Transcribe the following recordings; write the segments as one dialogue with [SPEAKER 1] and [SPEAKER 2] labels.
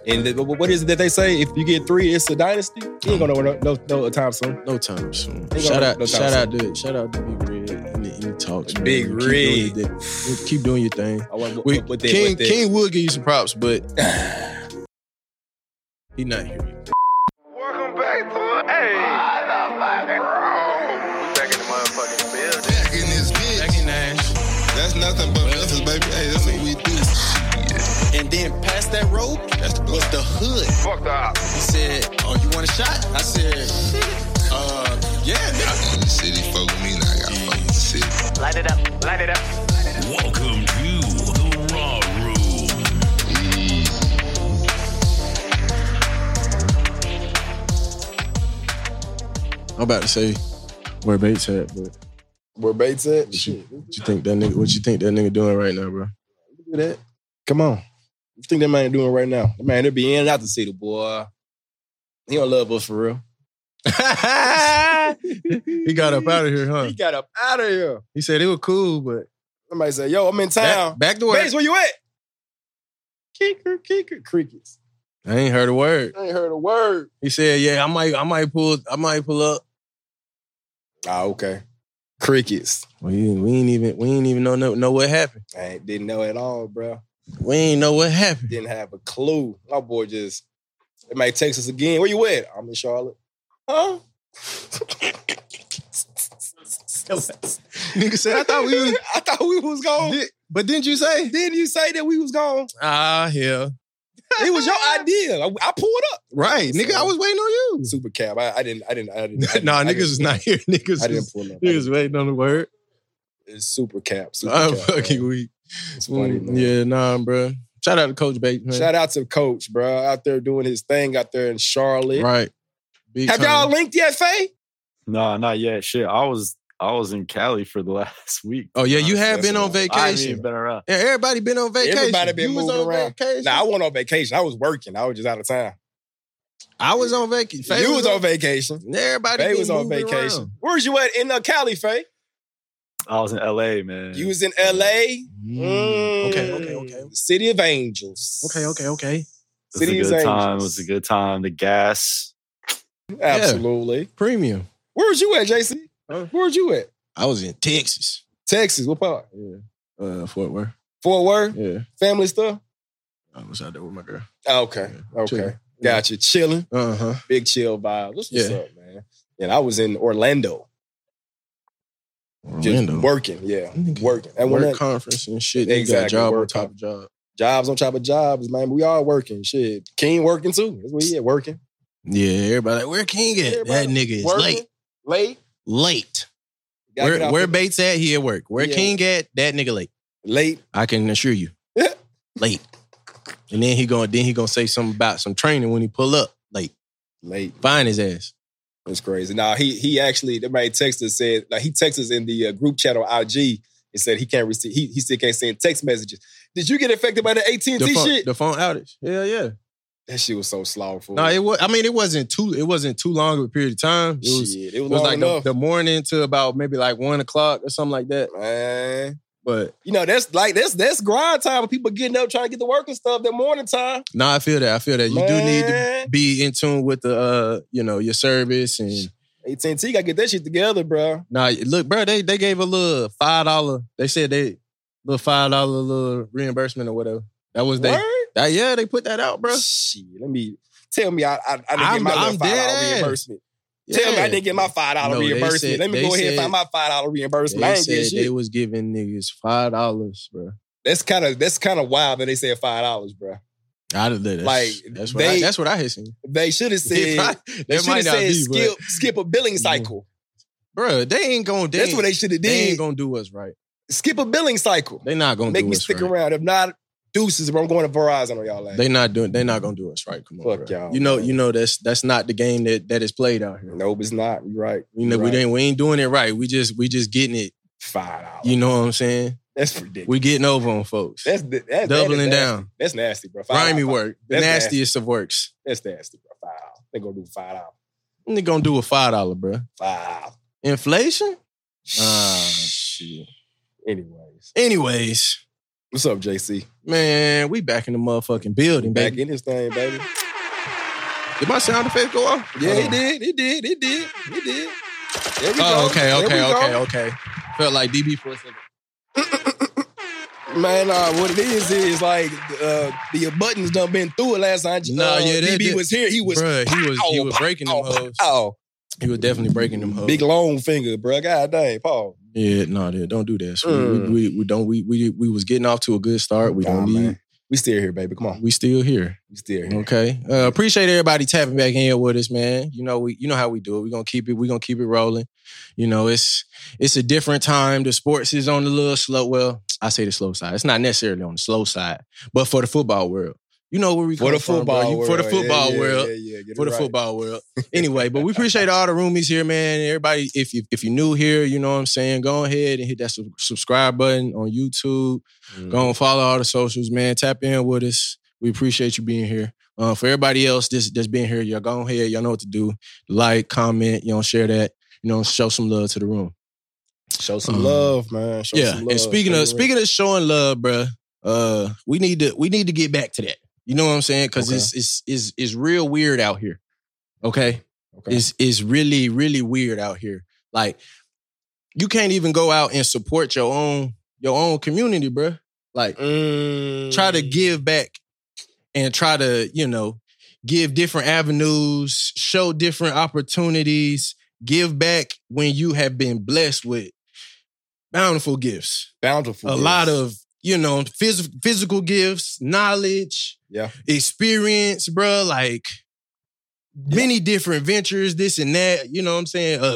[SPEAKER 1] And what is it that they say? If you get 3, it's a dynasty. You ain't gonna know no time soon.
[SPEAKER 2] No time soon. Shout out to Big Red in the talks.
[SPEAKER 1] Big Red.
[SPEAKER 2] Keep doing your thing. King would give you some props, but he not here yet.
[SPEAKER 3] Welcome back to it. Hey. We back in the motherfucking building.
[SPEAKER 4] Back in this bitch.
[SPEAKER 2] Back in Nash.
[SPEAKER 4] That's nothing but Memphis, baby. Hey, that's what we do.
[SPEAKER 5] And then past that road was the hood.
[SPEAKER 3] Fucked up.
[SPEAKER 5] He said, "Oh, you want a shot?" I said, "Yeah, nigga."
[SPEAKER 4] The city fuck with me, now I gotta fuck with the city.
[SPEAKER 3] Light it up. Light it up.
[SPEAKER 6] Welcome to the Raw Room.
[SPEAKER 2] I'm about to say where Bates at, but
[SPEAKER 1] Where Bates at?
[SPEAKER 2] what you think that nigga doing right now, bro?
[SPEAKER 1] Do that. Come on. What you think that man doing right now? That man, they'll be in and out the city, boy. He don't love us for real.
[SPEAKER 2] He got up out of here, huh?
[SPEAKER 1] He got up out of here.
[SPEAKER 2] He said it was cool, but
[SPEAKER 1] Somebody said, yo, I'm in town.
[SPEAKER 2] back to work.
[SPEAKER 1] Bates, where you at? Kicker, crickets.
[SPEAKER 2] I ain't heard a word.
[SPEAKER 1] I ain't heard a word.
[SPEAKER 2] He said, "Yeah, I might pull up."
[SPEAKER 1] Ah, okay. Crickets.
[SPEAKER 2] We ain't even know what happened.
[SPEAKER 1] I didn't know at all, bro.
[SPEAKER 2] We ain't know what happened.
[SPEAKER 1] Didn't have a clue. My boy just, they might text us again. Where you at? I'm in Charlotte. Huh?
[SPEAKER 2] Nigga said, I thought we was
[SPEAKER 1] gone.
[SPEAKER 2] But didn't you say?
[SPEAKER 1] Didn't you say that we was gone?
[SPEAKER 2] Ah, hell.
[SPEAKER 1] It was your idea. I pulled up.
[SPEAKER 2] Right, nigga, I was waiting on you.
[SPEAKER 1] Super cab. I didn't.
[SPEAKER 2] Nah, niggas is not here. Niggas
[SPEAKER 1] I didn't pull up.
[SPEAKER 2] Niggas waiting on the word.
[SPEAKER 1] It's super cap.
[SPEAKER 2] I'm fucking weak.
[SPEAKER 1] It's funny, man.
[SPEAKER 2] Yeah, nah, bro. Shout out to Coach Bates, man.
[SPEAKER 1] Shout out to Coach, bro. Out there doing his thing out there in Charlotte.
[SPEAKER 2] Right. Big
[SPEAKER 1] Have
[SPEAKER 2] time.
[SPEAKER 1] y'all linked yet, Faye?
[SPEAKER 7] No, not yet. Shit, I was in Cali for the last week.
[SPEAKER 2] Oh yeah, you have been on
[SPEAKER 7] I haven't
[SPEAKER 2] vacation.
[SPEAKER 7] even been around.
[SPEAKER 2] Yeah, everybody been on vacation.
[SPEAKER 1] Everybody been
[SPEAKER 2] you was
[SPEAKER 1] moving
[SPEAKER 2] on
[SPEAKER 1] around.
[SPEAKER 2] vacation.
[SPEAKER 1] Nah, I wasn't on vacation. I was working. I was just out of town.
[SPEAKER 2] I was on vacation.
[SPEAKER 1] You was on vacation.
[SPEAKER 2] Everybody
[SPEAKER 1] Faye
[SPEAKER 2] been
[SPEAKER 1] was on
[SPEAKER 2] moving
[SPEAKER 1] vacation.
[SPEAKER 2] around.
[SPEAKER 1] Where's you at in Cali, Faye?
[SPEAKER 7] I was in LA, man.
[SPEAKER 1] You was in LA.
[SPEAKER 2] Okay.
[SPEAKER 1] The City of Angels.
[SPEAKER 2] Okay.
[SPEAKER 7] It was
[SPEAKER 1] City
[SPEAKER 7] a
[SPEAKER 1] of
[SPEAKER 7] good time. It
[SPEAKER 1] Angels.
[SPEAKER 7] was a good time. The gas.
[SPEAKER 1] Absolutely.
[SPEAKER 2] Premium.
[SPEAKER 1] Where's you at, JC? Where's you at?
[SPEAKER 2] I was in Texas.
[SPEAKER 1] Texas. What part?
[SPEAKER 2] Yeah. Fort Worth.
[SPEAKER 1] Fort Worth?
[SPEAKER 2] Yeah.
[SPEAKER 1] Family stuff?
[SPEAKER 2] I was out there with my girl.
[SPEAKER 1] Okay.
[SPEAKER 2] Chilling.
[SPEAKER 1] Gotcha. Chilling.
[SPEAKER 2] Uh-huh.
[SPEAKER 1] Big chill vibe. What's
[SPEAKER 2] Yeah.
[SPEAKER 1] up, man? And I was in Orlando. Just working. Yeah. Working. And when
[SPEAKER 2] Work
[SPEAKER 1] that,
[SPEAKER 2] conference and shit.
[SPEAKER 1] Exactly,
[SPEAKER 2] Exactly. Job on
[SPEAKER 1] work
[SPEAKER 2] top of job.
[SPEAKER 1] jobs on top of jobs, man. We all working. Shit. King working too. That's where he at, working.
[SPEAKER 2] Yeah, everybody like, where King at?
[SPEAKER 1] Everybody
[SPEAKER 2] That nigga is
[SPEAKER 1] working.
[SPEAKER 2] late.
[SPEAKER 1] Gotta get out
[SPEAKER 2] Where
[SPEAKER 1] the-
[SPEAKER 2] Bates at? He at work. Where
[SPEAKER 1] Yeah.
[SPEAKER 2] King at? That nigga late.
[SPEAKER 1] Late.
[SPEAKER 2] I can assure you. Late. And then he gonna say something about some training when he pull up. Late. Find his ass.
[SPEAKER 1] That's crazy. Now he actually, somebody texted us, said, like he texted us in the group chat on IG and said he can't receive, he still can't send text messages. Did you get affected by the AT&T shit?
[SPEAKER 2] The phone outage. Yeah.
[SPEAKER 1] That shit was so slothful.
[SPEAKER 2] No, it wasn't too long of a period of time. It was
[SPEAKER 1] long
[SPEAKER 2] like
[SPEAKER 1] enough.
[SPEAKER 2] the morning to about maybe like 1 o'clock or something like that.
[SPEAKER 1] Man.
[SPEAKER 2] But
[SPEAKER 1] you know, that's grind time when people getting up trying to get to work and stuff, that morning time.
[SPEAKER 2] I feel that. You do need to
[SPEAKER 1] Man.
[SPEAKER 2] be in tune with the your service and
[SPEAKER 1] AT&T gotta get that shit together, bro.
[SPEAKER 2] nah, look, bro, they gave a little $5. They said little $5 little reimbursement or whatever. That was
[SPEAKER 1] Word?
[SPEAKER 2] they put that out, bro.
[SPEAKER 1] Shit, let me tell me I didn't get my little $5 reimbursement. Tell me I didn't get my $5
[SPEAKER 2] No, they
[SPEAKER 1] reimbursement.
[SPEAKER 2] said-
[SPEAKER 1] Let me
[SPEAKER 2] they
[SPEAKER 1] go ahead and
[SPEAKER 2] said-
[SPEAKER 1] find my $5 reimbursement. I
[SPEAKER 2] They
[SPEAKER 1] ain't get
[SPEAKER 2] said
[SPEAKER 1] shit.
[SPEAKER 2] they was giving niggas $5, bro.
[SPEAKER 1] That's kind of wild that they said $5, bro.
[SPEAKER 2] That's what I had seen.
[SPEAKER 1] They should have said
[SPEAKER 2] They might not be, but-
[SPEAKER 1] skip a billing cycle.
[SPEAKER 2] Bro, they ain't gonna.
[SPEAKER 1] That's what they should have did.
[SPEAKER 2] They ain't gonna do us right.
[SPEAKER 1] Skip a billing cycle.
[SPEAKER 2] They not gonna
[SPEAKER 1] Make
[SPEAKER 2] do
[SPEAKER 1] me
[SPEAKER 2] us
[SPEAKER 1] stick
[SPEAKER 2] right.
[SPEAKER 1] around. If not, deuces, bro. I'm going to Verizon on y'all ass.
[SPEAKER 2] They not gonna do us right. Come on,
[SPEAKER 1] Fuck
[SPEAKER 2] bro.
[SPEAKER 1] y'all.
[SPEAKER 2] You know that's not the game that is played out here.
[SPEAKER 1] Nope, it's not. You're right.
[SPEAKER 2] You know,
[SPEAKER 1] You're right.
[SPEAKER 2] we ain't doing it right. We just getting it.
[SPEAKER 1] $5.
[SPEAKER 2] You know what I'm saying?
[SPEAKER 1] That's ridiculous.
[SPEAKER 2] We getting over on folks.
[SPEAKER 1] That's
[SPEAKER 2] doubling
[SPEAKER 1] nasty.
[SPEAKER 2] down.
[SPEAKER 1] That's nasty, bro. $5.
[SPEAKER 2] Grimy work. The
[SPEAKER 1] That's
[SPEAKER 2] nastiest of works.
[SPEAKER 1] That's nasty, bro. $5. They gonna do $5.
[SPEAKER 2] They gonna do a $5, bro.
[SPEAKER 1] $5.
[SPEAKER 2] Inflation? Shit.
[SPEAKER 1] Anyways, What's up, JC?
[SPEAKER 2] Man, we back in the motherfucking building,
[SPEAKER 1] Back
[SPEAKER 2] baby.
[SPEAKER 1] in this thing, baby.
[SPEAKER 2] Did my sound effect go off?
[SPEAKER 1] Yeah,
[SPEAKER 2] Hold on.
[SPEAKER 1] it did. There we go.
[SPEAKER 2] Oh, okay.
[SPEAKER 1] There we go.
[SPEAKER 2] Felt like DB for a second.
[SPEAKER 1] Man, what it is like the buttons done been through it last time. DB was here. He was
[SPEAKER 2] breaking them hoes.
[SPEAKER 1] Oh,
[SPEAKER 2] He was definitely breaking them hoes.
[SPEAKER 1] big long finger, bro. God dang, Paul.
[SPEAKER 2] Yeah, no, don't do that. So we was getting off to a good start. We don't need.
[SPEAKER 1] Man. We still here, baby. Come on.
[SPEAKER 2] We still here.
[SPEAKER 1] We still here.
[SPEAKER 2] Okay. Appreciate everybody tapping back in with us, man. You know how we do it. We're gonna keep it rolling. You know, it's a different time. The sports is on the little slow. Well, I say the slow side. It's not necessarily on the slow side, but for the football world. You know where we come from,
[SPEAKER 1] For the football world.
[SPEAKER 2] For the football world. Anyway, but we appreciate all the roomies here, man. Everybody, if you're new here, you know what I'm saying, go ahead and hit that subscribe button on YouTube. Go and follow all the socials, man. Tap in with us. We appreciate you being here. For everybody else that's been here, y'all go ahead. Y'all know what to do. Like, comment, share that. Show some love to the room.
[SPEAKER 1] Show some love, man. Show some love.
[SPEAKER 2] And speaking of showing love, bruh, we need to get back to that. You know what I'm saying? Because it's real weird out here. Okay? It's really, really weird out here. Like, you can't even go out and support your own community, bruh. Like, try to give back and try to, give different avenues, show different opportunities, give back when you have been blessed with bountiful gifts. A lot of, physical gifts, knowledge, experience, bro. Like many different ventures, this and that. You know what I'm saying?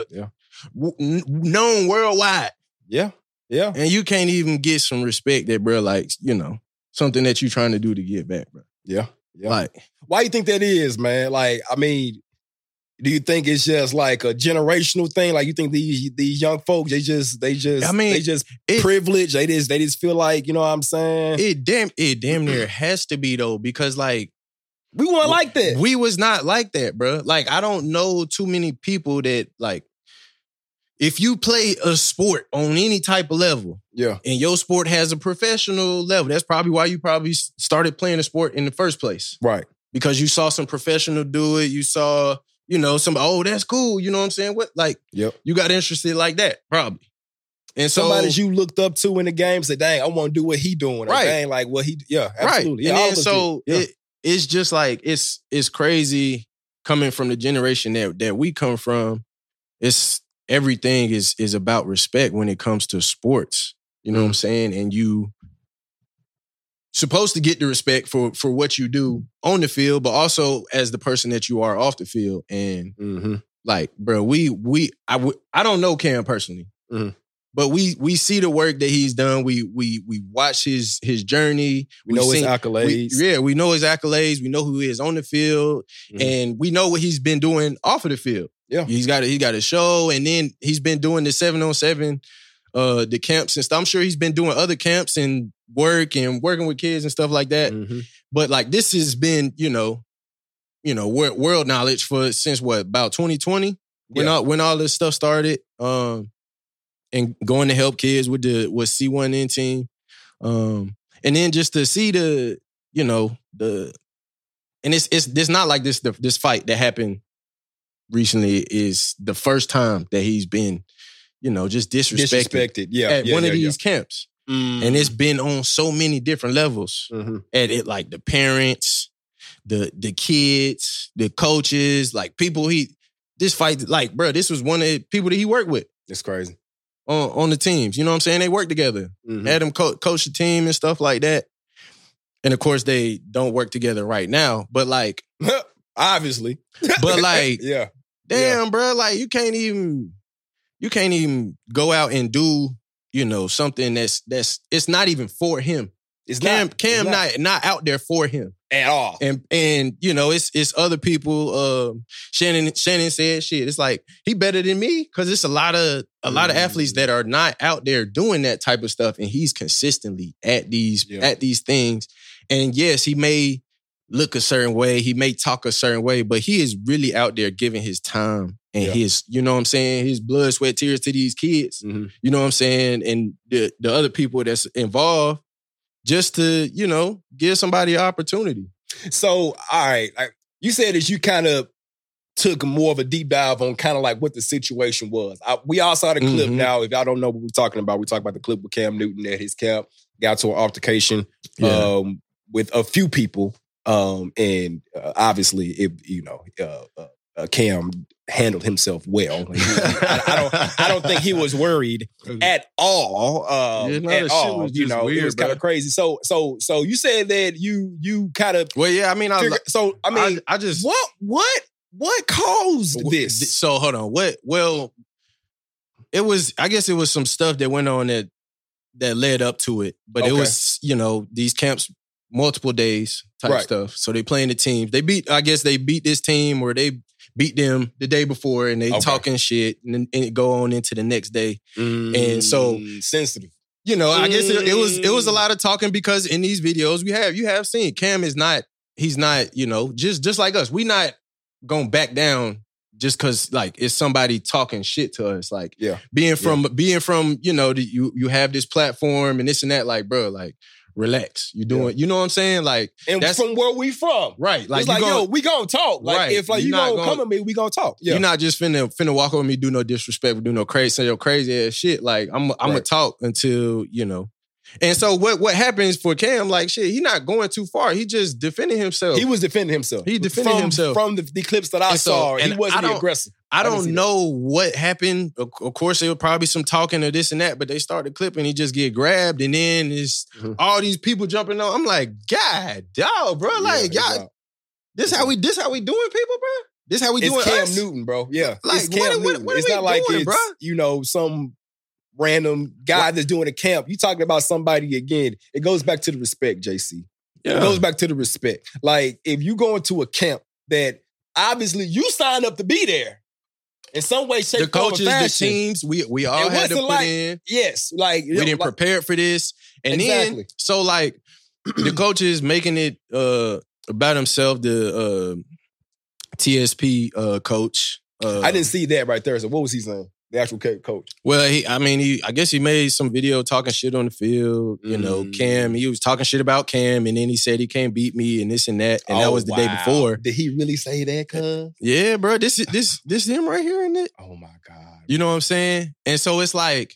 [SPEAKER 2] Known worldwide.
[SPEAKER 1] Yeah.
[SPEAKER 2] And you can't even get some respect that, bro. Like something that you're trying to do to give back, bro.
[SPEAKER 1] Yeah.
[SPEAKER 2] Like,
[SPEAKER 1] why you think that is, man? Like, I mean, do you think it's just like a generational thing? Like, you think these young folks, they just privileged. They just feel like, you know what I'm saying?
[SPEAKER 2] It damn near has to be though, because like
[SPEAKER 1] we weren't like that.
[SPEAKER 2] We was not like that, bro. Like, I don't know too many people that like, if you play a sport on any type of level, and your sport has a professional level, that's probably why you probably started playing a sport in the first place.
[SPEAKER 1] Right.
[SPEAKER 2] Because you saw some professional do it. You saw, somebody, that's cool. You know what I'm saying? What, like, you got interested like that, probably. And so,
[SPEAKER 1] somebody you looked up to in the game said, dang, I want to do what he doing. Right. Dang, like what he, absolutely.
[SPEAKER 2] Right.
[SPEAKER 1] Yeah,
[SPEAKER 2] and then, so it's just like, it's crazy coming from the generation that we come from. It's, everything is about respect when it comes to sports. You know what I'm saying? And you supposed to get the respect for what you do on the field, but also as the person that you are off the field. And like, bro, I don't know Cam personally, but we see the work that he's done. We watch his journey.
[SPEAKER 1] We know his accolades.
[SPEAKER 2] We know his accolades. We know who he is on the field, and we know what he's been doing off of the field.
[SPEAKER 1] Yeah,
[SPEAKER 2] he got a show, and then he's been doing the 7-on-7, the camps and stuff. I'm sure he's been doing other camps and working with kids and stuff like that. But like, this has been, world knowledge since about 2020 when all this stuff started, and going to help kids with C1N team, and then just to see and it's not like this fight that happened recently is the first time that he's been, just disrespected at one of these camps. And it's been on so many different levels. At it, like the parents, the kids, the coaches, like people this fight, like, bro, this was one of the people that he worked with.
[SPEAKER 1] It's crazy.
[SPEAKER 2] On the teams. You know what I'm saying? They work together. Had him coach the team and stuff like that. And of course, they don't work together right now. But like,
[SPEAKER 1] obviously.
[SPEAKER 2] But like,
[SPEAKER 1] damn,
[SPEAKER 2] bro, like you can't even go out and do, something that's it's not even for him.
[SPEAKER 1] It's
[SPEAKER 2] Cam not out there for him
[SPEAKER 1] at all.
[SPEAKER 2] And it's other people. Shannon said shit. It's like he better than me because it's a lot of athletes that are not out there doing that type of stuff, and he's consistently at these things. And yes, he may look a certain way, he may talk a certain way, but he is really out there giving his time and his, you know what I'm saying, his blood, sweat, tears to these kids. You know what I'm saying? And the other people that's involved, just to, you know, give somebody an opportunity.
[SPEAKER 1] So, all right, you said that you kind of took more of a deep dive on kind of like what the situation was. We all saw the clip now. If y'all don't know what we're talking about, we talk about the clip with Cam Newton at his camp, got to an altercation with a few people. And obviously, Cam handled himself well. I don't think he was worried at all. At all. You know, weird, it was kind of crazy. So you said that you kind of
[SPEAKER 2] I just
[SPEAKER 1] what caused this?
[SPEAKER 2] So hold on. I guess it was some stuff that went on that led up to it, but it was, you know, these camps multiple days type stuff. So they playing the teams. They beat this team or they beat them the day before and they talking shit and it go on into the next day. And so
[SPEAKER 1] sensitive.
[SPEAKER 2] You know, I guess it was a lot of talking because in these videos you have seen Cam he's not, you know, just like us. We not gonna back down just cause like it's somebody talking shit to us. Like being from, you know, you have this platform and this and that, like, bro, like relax. You doing, you know what I'm saying? Like,
[SPEAKER 1] and that's from where we from.
[SPEAKER 2] Right.
[SPEAKER 1] Like, we gonna talk. Like, if like you gonna come at me, we gonna talk. Yeah.
[SPEAKER 2] You're not just finna walk over me, do no disrespect, do no crazy ass shit. Like, I'm gonna talk until, you know. And so what happens for Cam, like, shit, he not going too far. He just defending himself.
[SPEAKER 1] He was defending himself.
[SPEAKER 2] He defended himself.
[SPEAKER 1] From the clips that I saw, he wasn't aggressive.
[SPEAKER 2] I don't know what happened. Of course, there was probably some talking or this and that, but they started clipping. He just get grabbed, and then it's all these people jumping on. I'm like, God, dog, bro, like y'all, this how we doing, people, bro. This how we doing.
[SPEAKER 1] It's Cam
[SPEAKER 2] us?
[SPEAKER 1] Newton, bro. Yeah,
[SPEAKER 2] like
[SPEAKER 1] it's Cam Newton.
[SPEAKER 2] What
[SPEAKER 1] it's not like
[SPEAKER 2] doing,
[SPEAKER 1] it's
[SPEAKER 2] bro?
[SPEAKER 1] You know, some random guy that's doing a camp. You talking about somebody again? It goes back to the respect, JC. Yeah. It goes back to the respect. Like, if you go into a camp that obviously you signed up to be there. In some way, shape,
[SPEAKER 2] the coaches, the teams, we all had to put in.
[SPEAKER 1] Yes, like
[SPEAKER 2] we didn't prepare for this, and then so like the coaches making it about himself. The TSP coach.
[SPEAKER 1] I didn't see that right there. So what was he saying? The actual coach.
[SPEAKER 2] Well, I guess he made some video talking shit on the field. You know, Cam, he was talking shit about Cam, and then he said he can't beat me and this and that. And that was the day before.
[SPEAKER 1] Did he really say that, cuz?
[SPEAKER 2] Yeah, bro. This him right here, isn't it?
[SPEAKER 1] Oh my God.
[SPEAKER 2] You know what I'm saying? And so it's like,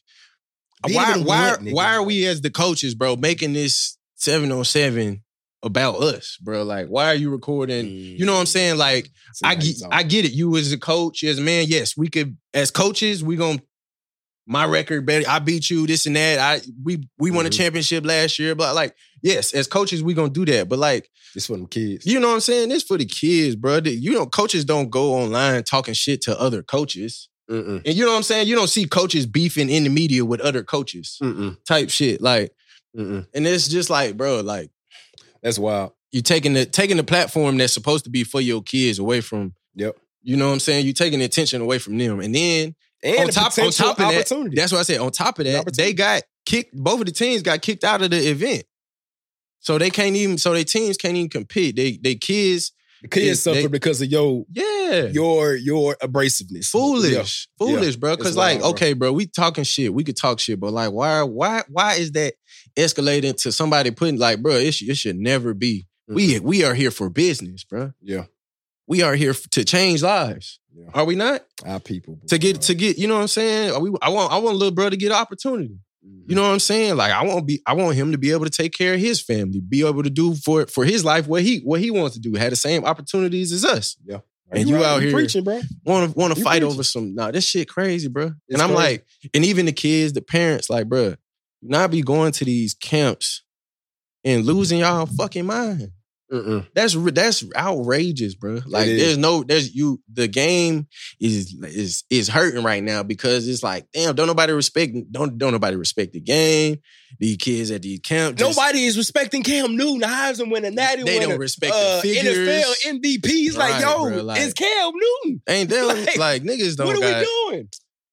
[SPEAKER 2] why are we as the coaches, bro, making this 7-on-7 about us, bro? Like, why are you recording? You know what I'm saying? Like, I get it. You as a coach, as a man, yes, we could, as coaches, we gonna, my record better, I beat you, this and that. We won a championship last year, but like, yes, as coaches, we gonna do that. But like,
[SPEAKER 1] it's for them kids.
[SPEAKER 2] You know what I'm saying? This for the kids, bro. You know, coaches don't go online talking shit to other coaches. And you know what I'm saying? You don't see coaches beefing in the media with other coaches type shit. Like, and it's just like, bro, like,
[SPEAKER 1] that's wild.
[SPEAKER 2] You taking the platform that's supposed to be for your kids away from.
[SPEAKER 1] Yep.
[SPEAKER 2] You know what I'm saying? You taking the attention away from them, and then on top of that, that's what I said. On top of that, they got kicked. Both of the teams got kicked out of the event, so they can't even. So their teams can't even compete. They kids.
[SPEAKER 1] The kids suffer because of your abrasiveness.
[SPEAKER 2] Foolish, bro. Because like, okay, bro, we talking shit. We could talk shit, but like, why is that escalating to somebody putting like, bro? It should never be. We are here for business, bro.
[SPEAKER 1] Yeah,
[SPEAKER 2] we are here to change lives. Yeah. Are we not?
[SPEAKER 1] Our people
[SPEAKER 2] to get. You know what I'm saying? I want little brother to get opportunity. You know what I'm saying? Like, I want him to be able to take care of his family, be able to do for his life what he wants to do, have the same opportunities as us.
[SPEAKER 1] Yeah.
[SPEAKER 2] And you out here
[SPEAKER 1] preaching, bro.
[SPEAKER 2] Want to fight over some, this shit crazy, bro. And I'm like, and even the kids, the parents, like, bro, not be going to these camps and losing y'all fucking mind. That's outrageous, bro. Like, the game is hurting right now because it's like, damn, don't nobody respect the game. These kids at these camps.
[SPEAKER 1] Nobody is respecting Cam Newton, the Heisman winner, Natty winner.
[SPEAKER 2] They don't respect the figures.
[SPEAKER 1] NFL MVPs. Like, yo, bro, it's Cam Newton.
[SPEAKER 2] Ain't them like niggas don't.
[SPEAKER 1] What are we doing?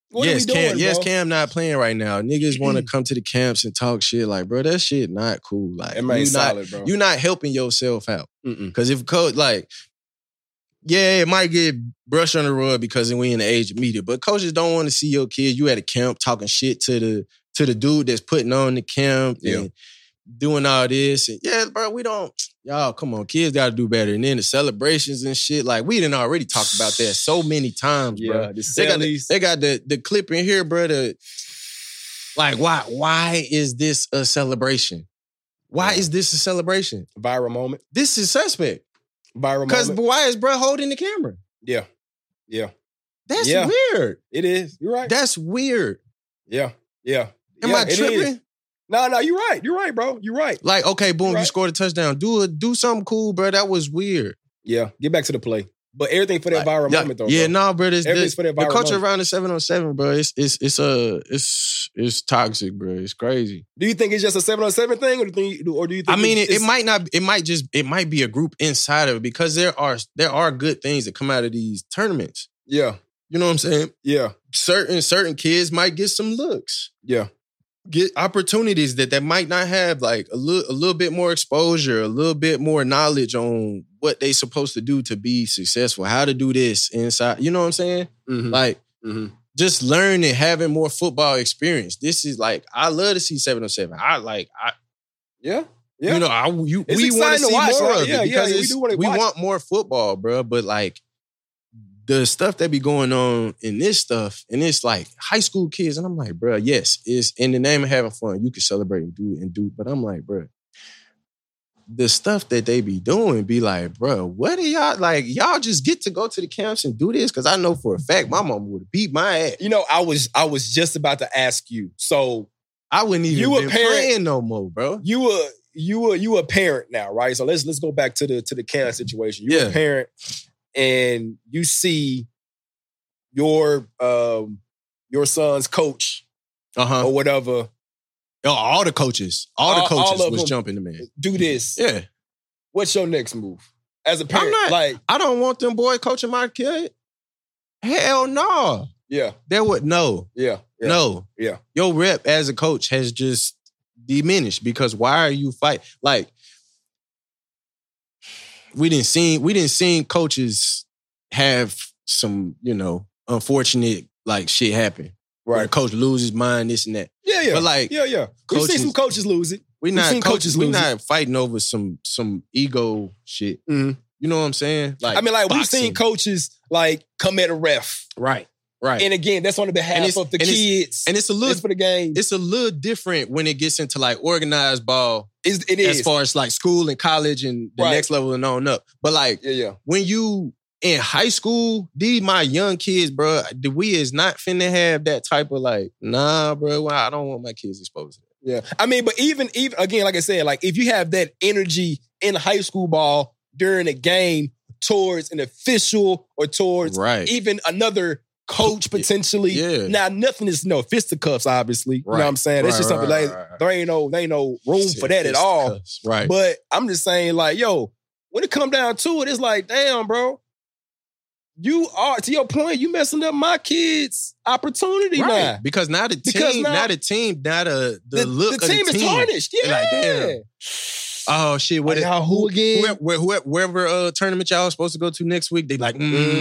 [SPEAKER 2] Cam not playing right now. Niggas want to come to the camps and talk shit. Like, bro, that shit not cool. Like, you're not helping yourself out. Because if coach, like, yeah, it might get brushed under the rug because we in the age of media, but coaches don't want to see your kids. You at a camp talking shit to the dude that's putting on the camp. And doing all this. And yeah, bro, y'all, come on, kids got to do better. And then the celebrations and shit, like we done already talked about that so many times, bro. They got the clip in here, bro. Like, why is this a celebration? Why is this a celebration?
[SPEAKER 1] Viral moment.
[SPEAKER 2] This is suspect.
[SPEAKER 1] Viral moment.
[SPEAKER 2] Because why is bro holding the camera?
[SPEAKER 1] Yeah.
[SPEAKER 2] That's weird.
[SPEAKER 1] It is. You're right.
[SPEAKER 2] That's weird.
[SPEAKER 1] Yeah.
[SPEAKER 2] Am I tripping?
[SPEAKER 1] No, you're right. You're right, bro. You're right.
[SPEAKER 2] Like, okay, boom, you scored a touchdown. Do something cool, bro. That was weird.
[SPEAKER 1] Yeah, get back to the play. But everything for that viral moment, though.
[SPEAKER 2] Yeah,
[SPEAKER 1] bro.
[SPEAKER 2] bro.
[SPEAKER 1] Everything's for that viral
[SPEAKER 2] the culture
[SPEAKER 1] moment.
[SPEAKER 2] around the 7-on-7, bro. It's toxic, bro. It's crazy.
[SPEAKER 1] Do you think it's just a 7-on-7 thing, or do you think?
[SPEAKER 2] I mean, it might not. It might be a group inside of it because there are good things that come out of these tournaments.
[SPEAKER 1] Yeah,
[SPEAKER 2] you know what I'm saying.
[SPEAKER 1] Yeah,
[SPEAKER 2] certain kids might get some looks.
[SPEAKER 1] Yeah.
[SPEAKER 2] Get opportunities that might not have, like a little bit more exposure, a little bit more knowledge on what they supposed to do to be successful, how to do this inside. You know what I'm saying?
[SPEAKER 1] Mm-hmm.
[SPEAKER 2] Like just learning, having more football experience. This is like, I love to see 7-on-7.
[SPEAKER 1] Yeah.
[SPEAKER 2] You know, we want to see more of it because we want more football, bro. But like, the stuff that be going on in this stuff, and it's like high school kids, and I'm like, bro, yes, it's in the name of having fun. You can celebrate and do, but I'm like, bro, the stuff that they be doing be like, bro, what are y'all, like, y'all just get to go to the camps and do this? Because I know for a fact my mom would have beat my ass.
[SPEAKER 1] You know, I was just about to ask you, so
[SPEAKER 2] I wouldn't even be playing no more, bro.
[SPEAKER 1] You a parent now, right? So let's go back to the camp situation. You're a parent. And you see your son's coach or whatever.
[SPEAKER 2] All the coaches was jumping the man.
[SPEAKER 1] Do this.
[SPEAKER 2] Yeah.
[SPEAKER 1] What's your next move as a parent?
[SPEAKER 2] I don't want them boy coaching my kid. Hell no.
[SPEAKER 1] Yeah.
[SPEAKER 2] No.
[SPEAKER 1] Yeah.
[SPEAKER 2] No.
[SPEAKER 1] Yeah.
[SPEAKER 2] Your rep as a coach has just diminished because why are you fighting? Like, we didn't see coaches have some, unfortunate like shit happen. Right. Where the coach loses his mind, this and that.
[SPEAKER 1] Yeah.
[SPEAKER 2] But like,
[SPEAKER 1] We've seen some coaches lose it.
[SPEAKER 2] We're not fighting over some ego shit.
[SPEAKER 1] Mm-hmm.
[SPEAKER 2] You know what I'm saying? Like,
[SPEAKER 1] we've seen coaches like come at a ref.
[SPEAKER 2] Right.
[SPEAKER 1] And again, that's on the behalf of the kids.
[SPEAKER 2] And it's a little
[SPEAKER 1] for the game.
[SPEAKER 2] It's a little different when it gets into like organized ball.
[SPEAKER 1] It is.
[SPEAKER 2] As far as like school and college and the next level and on up. But like, when you in high school, these my young kids, bro, we is not finna have that type of like, nah, bro, I don't want my kids exposed to that.
[SPEAKER 1] Yeah. I mean, but even again, like I said, like if you have that energy in high school ball during a game towards an official or towards even another coach potentially.
[SPEAKER 2] Yeah.
[SPEAKER 1] Now nothing is fisticuffs, obviously. You know what I'm saying? It's just something like there ain't no room for that at all.
[SPEAKER 2] Right.
[SPEAKER 1] But I'm just saying, like, yo, when it come down to it, it's like, damn, bro. You are, to your point, you messing up my kids' opportunity now.
[SPEAKER 2] Because now the team, look
[SPEAKER 1] the team is tarnished. Yeah.
[SPEAKER 2] Like, damn. Oh shit!
[SPEAKER 1] Who again?
[SPEAKER 2] Wherever tournament y'all supposed to go to next week, they like,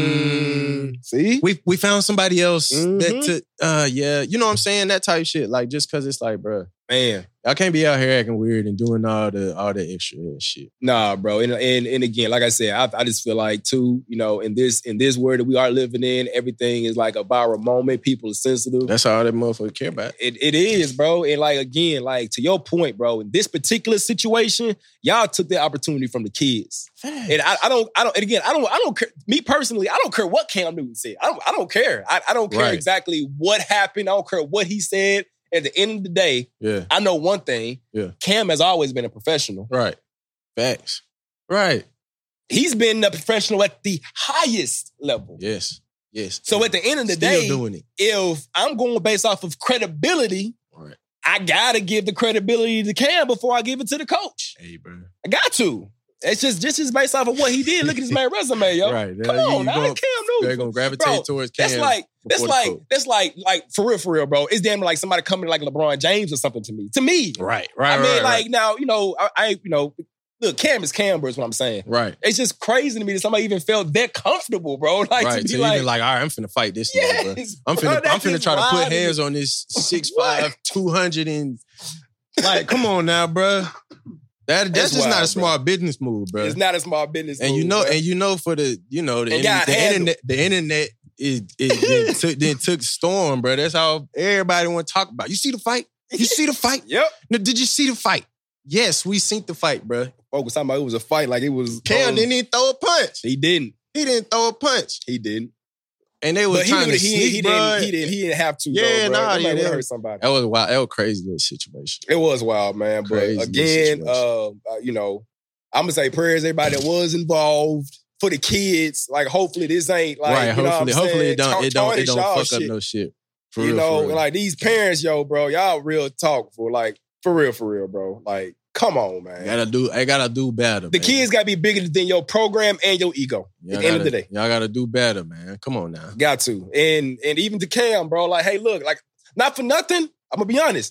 [SPEAKER 1] see,
[SPEAKER 2] we found somebody else that you know what I'm saying, that type shit. Like just because it's like, bro,
[SPEAKER 1] man,
[SPEAKER 2] y'all can't be out here acting weird and doing all the extra shit.
[SPEAKER 1] Nah, bro, and again, like I said, I just feel like too, in this world that we are living in, everything is like a viral moment. People are sensitive.
[SPEAKER 2] That's all that motherfucker care about.
[SPEAKER 1] It is, bro, and like again, like to your point, bro, in this particular situation. Y'all took the opportunity from the kids. Thanks. And I don't care. Me personally, I don't care what Cam Newton said. I don't care. I don't care exactly what happened. I don't care what he said. At the end of the day, I know one thing.
[SPEAKER 2] Yeah.
[SPEAKER 1] Cam has always been a professional.
[SPEAKER 2] Right. Facts. Right.
[SPEAKER 1] He's been a professional at the highest level.
[SPEAKER 2] Yes.
[SPEAKER 1] So at the end of the day, if I'm going based off of credibility, I gotta give the credibility to Cam before I give it to the coach.
[SPEAKER 2] Hey, bro.
[SPEAKER 1] I got to. It's just based off of what he did. Look at his man resume, yo.
[SPEAKER 2] Right.
[SPEAKER 1] Come on, now, Cam Newton.
[SPEAKER 2] They're gonna gravitate towards Cam.
[SPEAKER 1] That's like for real, bro. It's damn like somebody coming like LeBron James or something to me.
[SPEAKER 2] Right.
[SPEAKER 1] I mean, now, look, Cam is Cam, bro, is what I'm saying.
[SPEAKER 2] Right.
[SPEAKER 1] It's just crazy to me that somebody even felt that comfortable, bro. Like,
[SPEAKER 2] right.
[SPEAKER 1] To be
[SPEAKER 2] so even like, all right, I'm finna fight this nigga, bro. I'm finna try to put hands on this 6'5", 200 and Like, come on now, bro. That's just
[SPEAKER 1] wild,
[SPEAKER 2] not a
[SPEAKER 1] bro.
[SPEAKER 2] smart business move, bro.
[SPEAKER 1] It's not a small business.
[SPEAKER 2] And
[SPEAKER 1] move,
[SPEAKER 2] you know,
[SPEAKER 1] bro.
[SPEAKER 2] and you know, for the internet then took storm, bro. That's how everybody want to talk about. You see the fight? You see the fight?
[SPEAKER 1] Yep.
[SPEAKER 2] No, did you see the fight? Yes, we seen the fight, bro.
[SPEAKER 1] Folks was talking about it was a fight, like it was.
[SPEAKER 2] Cam didn't even throw a punch.
[SPEAKER 1] He didn't.
[SPEAKER 2] He didn't throw a punch.
[SPEAKER 1] He didn't.
[SPEAKER 2] And they was
[SPEAKER 1] But
[SPEAKER 2] trying to sneak,
[SPEAKER 1] he
[SPEAKER 2] bro.
[SPEAKER 1] didn't have to.
[SPEAKER 2] Yeah,
[SPEAKER 1] though, bro.
[SPEAKER 2] nah,
[SPEAKER 1] It
[SPEAKER 2] yeah,
[SPEAKER 1] might
[SPEAKER 2] that
[SPEAKER 1] hurt
[SPEAKER 2] was-
[SPEAKER 1] somebody.
[SPEAKER 2] That was wild. That was a crazy little situation.
[SPEAKER 1] It was wild, man. But
[SPEAKER 2] Crazy
[SPEAKER 1] again,
[SPEAKER 2] situation.
[SPEAKER 1] you know, I'm gonna say prayers to everybody that was involved for the kids. Like, hopefully this ain't like,
[SPEAKER 2] Right,
[SPEAKER 1] you know what I'm
[SPEAKER 2] hopefully
[SPEAKER 1] saying?
[SPEAKER 2] it don't
[SPEAKER 1] Tarnish y'all
[SPEAKER 2] fuck
[SPEAKER 1] shit.
[SPEAKER 2] up no shit. For
[SPEAKER 1] You
[SPEAKER 2] real,
[SPEAKER 1] know,
[SPEAKER 2] for real.
[SPEAKER 1] like these parents, yo, bro, y'all real talk for like for real, bro. Like, come on, man.
[SPEAKER 2] I gotta do better.
[SPEAKER 1] The
[SPEAKER 2] man.
[SPEAKER 1] kids gotta be bigger than your program and your ego.
[SPEAKER 2] Y'all
[SPEAKER 1] at the end of
[SPEAKER 2] gotta-
[SPEAKER 1] the day.
[SPEAKER 2] Y'all gotta do better, man. Come on now.
[SPEAKER 1] Got to. And even to Cam, bro, like, hey, look, like, not for nothing, I'm gonna be honest.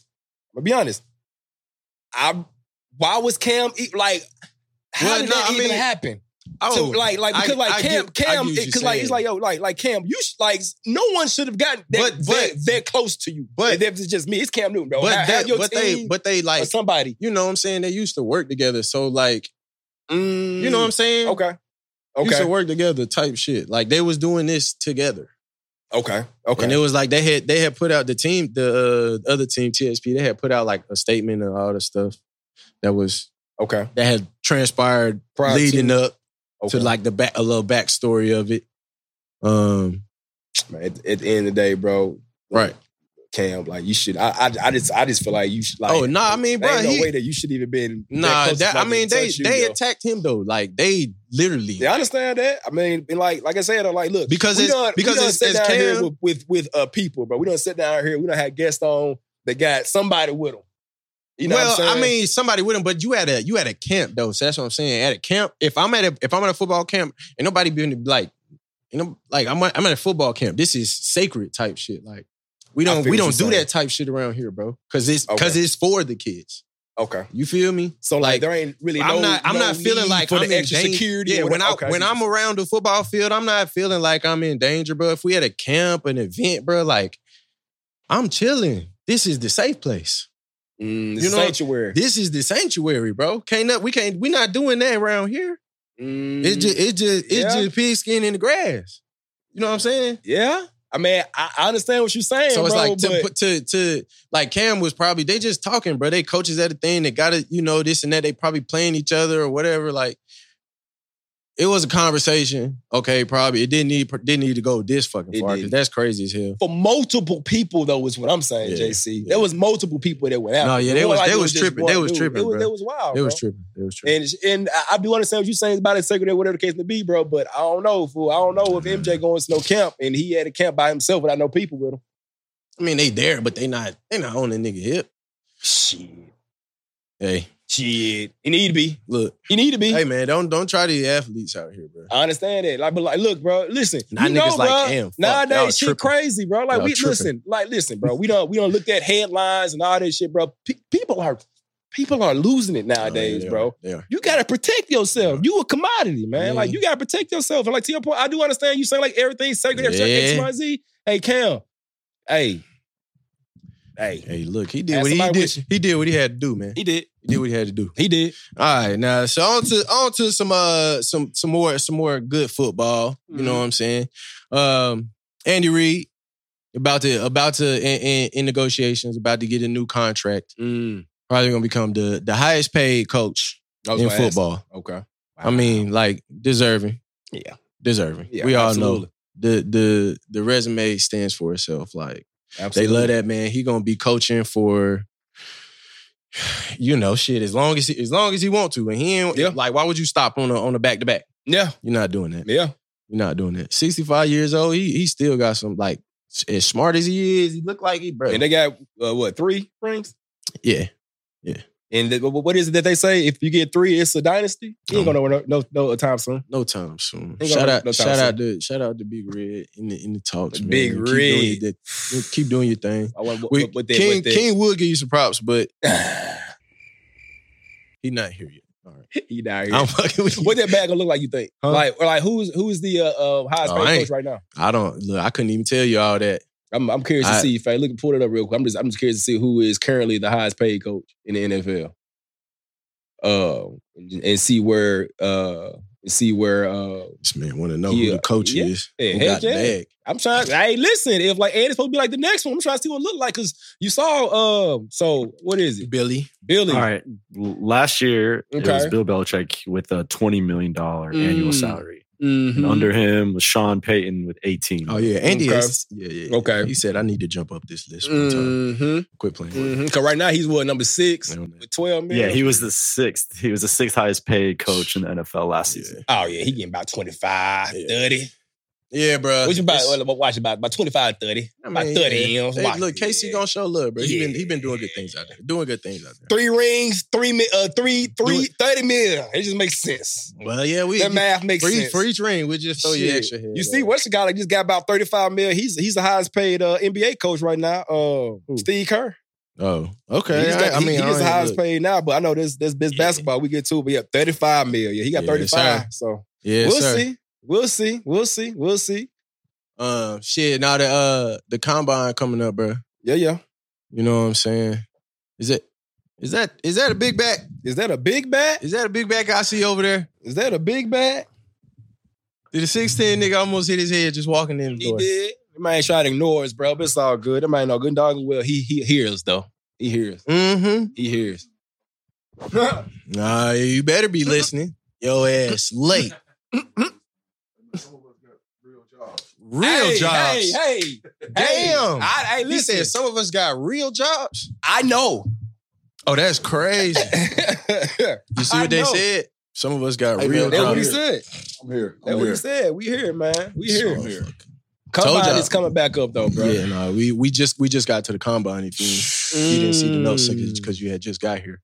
[SPEAKER 1] Why was Cam like, how
[SPEAKER 2] Well,
[SPEAKER 1] did
[SPEAKER 2] no,
[SPEAKER 1] that
[SPEAKER 2] I
[SPEAKER 1] even
[SPEAKER 2] mean-
[SPEAKER 1] happen?
[SPEAKER 2] Oh,
[SPEAKER 1] So like because
[SPEAKER 2] I
[SPEAKER 1] Cam,
[SPEAKER 2] get what
[SPEAKER 1] because
[SPEAKER 2] you're
[SPEAKER 1] like it's
[SPEAKER 2] saying.
[SPEAKER 1] like yo, like Cam, you like no one should have gotten that close to you.
[SPEAKER 2] but-
[SPEAKER 1] if it's just me, it's Cam Newton, bro.
[SPEAKER 2] But
[SPEAKER 1] your
[SPEAKER 2] but
[SPEAKER 1] team
[SPEAKER 2] they
[SPEAKER 1] or
[SPEAKER 2] like,
[SPEAKER 1] somebody.
[SPEAKER 2] you know what I'm saying? They used to work together. So like, you know what I'm saying?
[SPEAKER 1] Okay,
[SPEAKER 2] Used to
[SPEAKER 1] okay,
[SPEAKER 2] work together type shit. Like they was doing this together.
[SPEAKER 1] okay.
[SPEAKER 2] And it was like they had put out the other team, TSP, they had put out like a statement and all the stuff that had transpired
[SPEAKER 1] Prior
[SPEAKER 2] leading
[SPEAKER 1] to-
[SPEAKER 2] up to like a little backstory of it.
[SPEAKER 1] Man, at the end of the day, bro.
[SPEAKER 2] Right.
[SPEAKER 1] Cam, like you should. I just feel like you should. Like,
[SPEAKER 2] Oh, nah, I mean,
[SPEAKER 1] there
[SPEAKER 2] bro,
[SPEAKER 1] ain't no way that you should even been.
[SPEAKER 2] Nah,
[SPEAKER 1] close to
[SPEAKER 2] I mean,
[SPEAKER 1] touch you,
[SPEAKER 2] they
[SPEAKER 1] yo.
[SPEAKER 2] attacked him though. Like they literally.
[SPEAKER 1] Yeah, I understand that. I mean, like I said, like, look,
[SPEAKER 2] Because
[SPEAKER 1] we
[SPEAKER 2] it's-
[SPEAKER 1] done,
[SPEAKER 2] because
[SPEAKER 1] we done
[SPEAKER 2] it's-
[SPEAKER 1] sit
[SPEAKER 2] it's
[SPEAKER 1] down here
[SPEAKER 2] Cam-
[SPEAKER 1] with people, bro. We done sit down here. We done had guests on that got somebody with them. You know
[SPEAKER 2] Well,
[SPEAKER 1] what I'm saying?
[SPEAKER 2] I mean, somebody with him, but you at a camp though. So that's what I'm saying. At a camp, if I'm at a football camp, ain't nobody being like, you know, like I'm at a football camp. This is sacred type shit. Like we
[SPEAKER 1] I
[SPEAKER 2] don't
[SPEAKER 1] feel what you're
[SPEAKER 2] do
[SPEAKER 1] saying.
[SPEAKER 2] that type shit around here, bro. Because it's
[SPEAKER 1] Okay.
[SPEAKER 2] it's for the kids.
[SPEAKER 1] Okay.
[SPEAKER 2] You feel me?
[SPEAKER 1] So like there ain't really
[SPEAKER 2] I'm
[SPEAKER 1] no
[SPEAKER 2] not
[SPEAKER 1] no
[SPEAKER 2] feeling
[SPEAKER 1] need
[SPEAKER 2] like
[SPEAKER 1] for
[SPEAKER 2] I'm
[SPEAKER 1] the
[SPEAKER 2] in
[SPEAKER 1] extra
[SPEAKER 2] danger.
[SPEAKER 1] security.
[SPEAKER 2] Yeah,
[SPEAKER 1] or
[SPEAKER 2] when
[SPEAKER 1] whatever. Okay,
[SPEAKER 2] I'm around the football field, I'm not feeling like I'm in danger, bro. If we at a camp, an event, bro, like I'm chilling. This is the safe place.
[SPEAKER 1] you
[SPEAKER 2] you know,
[SPEAKER 1] sanctuary.
[SPEAKER 2] This is the sanctuary, bro. We not doing that around here. It's just pigskin in the grass. You know what I'm saying?
[SPEAKER 1] Yeah. I mean, I understand what you're saying,
[SPEAKER 2] So it's
[SPEAKER 1] bro,
[SPEAKER 2] like
[SPEAKER 1] but
[SPEAKER 2] to like Cam was probably they just talking, bro. They coaches at a thing. They got it, you know, this and that. They probably playing each other or whatever. Like it was a conversation. Okay, probably it didn't need to go this fucking
[SPEAKER 1] It
[SPEAKER 2] far. 'Cause
[SPEAKER 1] didn't.
[SPEAKER 2] that's crazy as hell.
[SPEAKER 1] for multiple people though is what I'm saying,
[SPEAKER 2] Yeah,
[SPEAKER 1] JC.
[SPEAKER 2] yeah.
[SPEAKER 1] There was multiple people that went out.
[SPEAKER 2] No, yeah,
[SPEAKER 1] It
[SPEAKER 2] they
[SPEAKER 1] wasn't
[SPEAKER 2] was-
[SPEAKER 1] like
[SPEAKER 2] they
[SPEAKER 1] it
[SPEAKER 2] was
[SPEAKER 1] just
[SPEAKER 2] tripping.
[SPEAKER 1] one
[SPEAKER 2] They was
[SPEAKER 1] dude.
[SPEAKER 2] tripping,
[SPEAKER 1] It
[SPEAKER 2] bro.
[SPEAKER 1] was wild.
[SPEAKER 2] It was
[SPEAKER 1] bro.
[SPEAKER 2] tripping.
[SPEAKER 1] And I do understand what you're saying about it, sacred or whatever the case may be, bro. But I don't know, fool. I don't know if MJ going to no camp and he had a camp by himself without no people with him.
[SPEAKER 2] I mean, they there, but they not on the nigga hip.
[SPEAKER 1] Shit.
[SPEAKER 2] Hey,
[SPEAKER 1] Shit. He need to be.
[SPEAKER 2] look.
[SPEAKER 1] He need to be.
[SPEAKER 2] Hey man, don't try these athletes out here, bro.
[SPEAKER 1] I understand that. Like, but like, look, bro. Listen,
[SPEAKER 2] Nah,
[SPEAKER 1] you know,
[SPEAKER 2] niggas like,
[SPEAKER 1] bro,
[SPEAKER 2] damn, fuck, y'all
[SPEAKER 1] nowadays shit
[SPEAKER 2] tripping.
[SPEAKER 1] crazy, bro. Like,
[SPEAKER 2] Y'all
[SPEAKER 1] we
[SPEAKER 2] tripping.
[SPEAKER 1] listen, bro. We don't look at headlines and all that shit, bro. People are losing it nowadays,
[SPEAKER 2] They
[SPEAKER 1] bro.
[SPEAKER 2] are.
[SPEAKER 1] You gotta protect yourself.
[SPEAKER 2] Yeah.
[SPEAKER 1] You a commodity, man.
[SPEAKER 2] Yeah.
[SPEAKER 1] Like you gotta protect yourself. And like to your point, I do understand you saying like everything's sacred,
[SPEAKER 2] Yeah.
[SPEAKER 1] X, Y, Z. Hey, Cam. Hey.
[SPEAKER 2] Hey, look, he did
[SPEAKER 1] Had
[SPEAKER 2] what he
[SPEAKER 1] somebody
[SPEAKER 2] did.
[SPEAKER 1] with you.
[SPEAKER 2] He did what he had to do, man.
[SPEAKER 1] He did.
[SPEAKER 2] He did what he had to do.
[SPEAKER 1] He did.
[SPEAKER 2] All right, now so on to some more good football. You know what I'm saying? Andy Reid about to in negotiations, about to get a new contract. Probably gonna become the highest paid coach in football.
[SPEAKER 1] Okay.
[SPEAKER 2] I mean, like deserving.
[SPEAKER 1] Yeah.
[SPEAKER 2] Deserving.
[SPEAKER 1] Yeah,
[SPEAKER 2] we all
[SPEAKER 1] absolutely.
[SPEAKER 2] know the resume stands for itself. Like
[SPEAKER 1] Absolutely.
[SPEAKER 2] they love that man. He gonna be coaching for, you know, shit as long as he want to, and he ain't like. Why would you stop on a back to back?
[SPEAKER 1] Yeah.
[SPEAKER 2] You're not doing that.
[SPEAKER 1] Yeah.
[SPEAKER 2] You're not doing that. 65 years old. He still got some like as smart as he is. He look like he bro.
[SPEAKER 1] And they got 3 rings?
[SPEAKER 2] Yeah.
[SPEAKER 1] And what is it that they say? If you get 3, it's a dynasty. You ain't gonna know no time soon.
[SPEAKER 2] No time soon.
[SPEAKER 1] Ain't
[SPEAKER 2] Shout
[SPEAKER 1] gonna
[SPEAKER 2] out,
[SPEAKER 1] no time
[SPEAKER 2] shout out to Big Red in the talks, man.
[SPEAKER 1] Big Red.
[SPEAKER 2] Keep doing your thing.
[SPEAKER 1] With
[SPEAKER 2] King would give you some props, but he not here yet. All right.
[SPEAKER 1] He not here.
[SPEAKER 2] I'm fucking with you.
[SPEAKER 1] What that bag gonna look like? You think?
[SPEAKER 2] Huh?
[SPEAKER 1] Like who's the highest paid
[SPEAKER 2] I
[SPEAKER 1] coach right now?
[SPEAKER 2] I couldn't even tell you all that.
[SPEAKER 1] I'm curious to see. If I look, pull it up real quick. I'm just curious to see who is currently the highest paid coach in the NFL. And see where
[SPEAKER 2] this man want to know who the coach is. Who got the bag.
[SPEAKER 1] I'm trying. Hey, listen, if like Andy's supposed to be like the next one, I'm trying to see what it look like because you saw. So what is it?
[SPEAKER 2] Billy.
[SPEAKER 7] All right. Last year it was Bill Belichick with a $20 million annual salary.
[SPEAKER 2] Mm-hmm.
[SPEAKER 7] And under him was Sean Payton with 18.
[SPEAKER 2] Oh yeah, Andy. Okay. He said I need to jump up this list one time. Quit playing.
[SPEAKER 1] Because right now he's number 6 with 12 million.
[SPEAKER 7] Yeah, he was the 6th. He was the 6th highest paid coach in the NFL last season.
[SPEAKER 1] Oh yeah, he getting about 25, 30.
[SPEAKER 2] Yeah, bro.
[SPEAKER 1] What you about 25, 30. About 30 M's.
[SPEAKER 2] Look, Casey gonna show love, bro. He been doing good things out there.
[SPEAKER 1] 3 rings, 30 million. It just makes sense.
[SPEAKER 2] Well, yeah,
[SPEAKER 1] that math makes sense.
[SPEAKER 2] For each ring, we just throw you extra head.
[SPEAKER 1] You see, what's the guy that just got about 35 million? He's the highest paid NBA coach right now. Steve Kerr.
[SPEAKER 2] Oh, okay.
[SPEAKER 1] He's the highest paid now, but I know this basketball we get to, but 35 million. He got 35. So we'll see. We'll see.
[SPEAKER 2] Shit. Now the combine coming up, bro.
[SPEAKER 1] Yeah.
[SPEAKER 2] You know what I'm saying? Is that a big back?
[SPEAKER 1] Is that a big back?
[SPEAKER 2] Is that a big back I see over there?
[SPEAKER 1] Is that a big back?
[SPEAKER 2] Did the 6'10" nigga almost hit his head just walking in the door?
[SPEAKER 1] He did. He might try to ignore us, bro, but it's all good. That might know good dog well. He hears though. He hears.
[SPEAKER 2] Mm-hmm.
[SPEAKER 1] He hears.
[SPEAKER 2] Nah, you better be listening. Yo ass late. Real jobs.
[SPEAKER 1] Hey.
[SPEAKER 2] Damn.
[SPEAKER 1] Hey, listen.
[SPEAKER 2] He said some of us got real jobs.
[SPEAKER 1] I know.
[SPEAKER 2] Oh, that's crazy. You see what they said? Some of us got real jobs.
[SPEAKER 1] That's what he said.
[SPEAKER 8] I'm here.
[SPEAKER 1] That's what he said. We here, man. We here.
[SPEAKER 8] I'm here.
[SPEAKER 1] Combine is coming back up though, bro.
[SPEAKER 2] Yeah, no, we just got to the combine. If you didn't see the notes because you had just got here.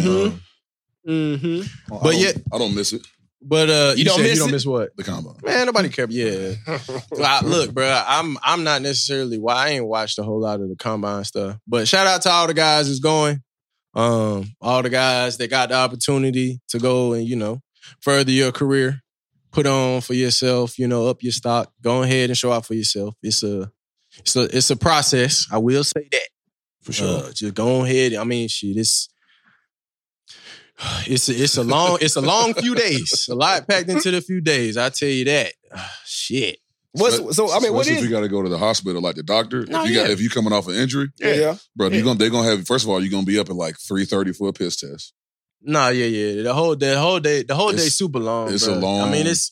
[SPEAKER 2] But yet
[SPEAKER 8] I don't miss it.
[SPEAKER 2] But you don't miss what?
[SPEAKER 8] The combine.
[SPEAKER 2] Man, nobody cares. Yeah. Look, bro, I'm not necessarily I ain't watched a whole lot of the combine stuff. But shout out to all the guys that's going. All the guys that got the opportunity to go and, further your career, put on for yourself, up your stock. Go ahead and show out for yourself. It's a process. I will say that.
[SPEAKER 8] For sure.
[SPEAKER 2] Just go ahead. I mean, shit, it's a long few days. A lot packed into the few days. I tell you that. Shit.
[SPEAKER 1] What is
[SPEAKER 8] if you got to go to the hospital, like the doctor? If you coming off an injury, bro, they're gonna have. First of all, you're gonna be up at like 3:30 for a piss test.
[SPEAKER 2] Nah, yeah. The whole day super long.
[SPEAKER 8] It's
[SPEAKER 2] bro.
[SPEAKER 8] a long.
[SPEAKER 2] I mean, it's.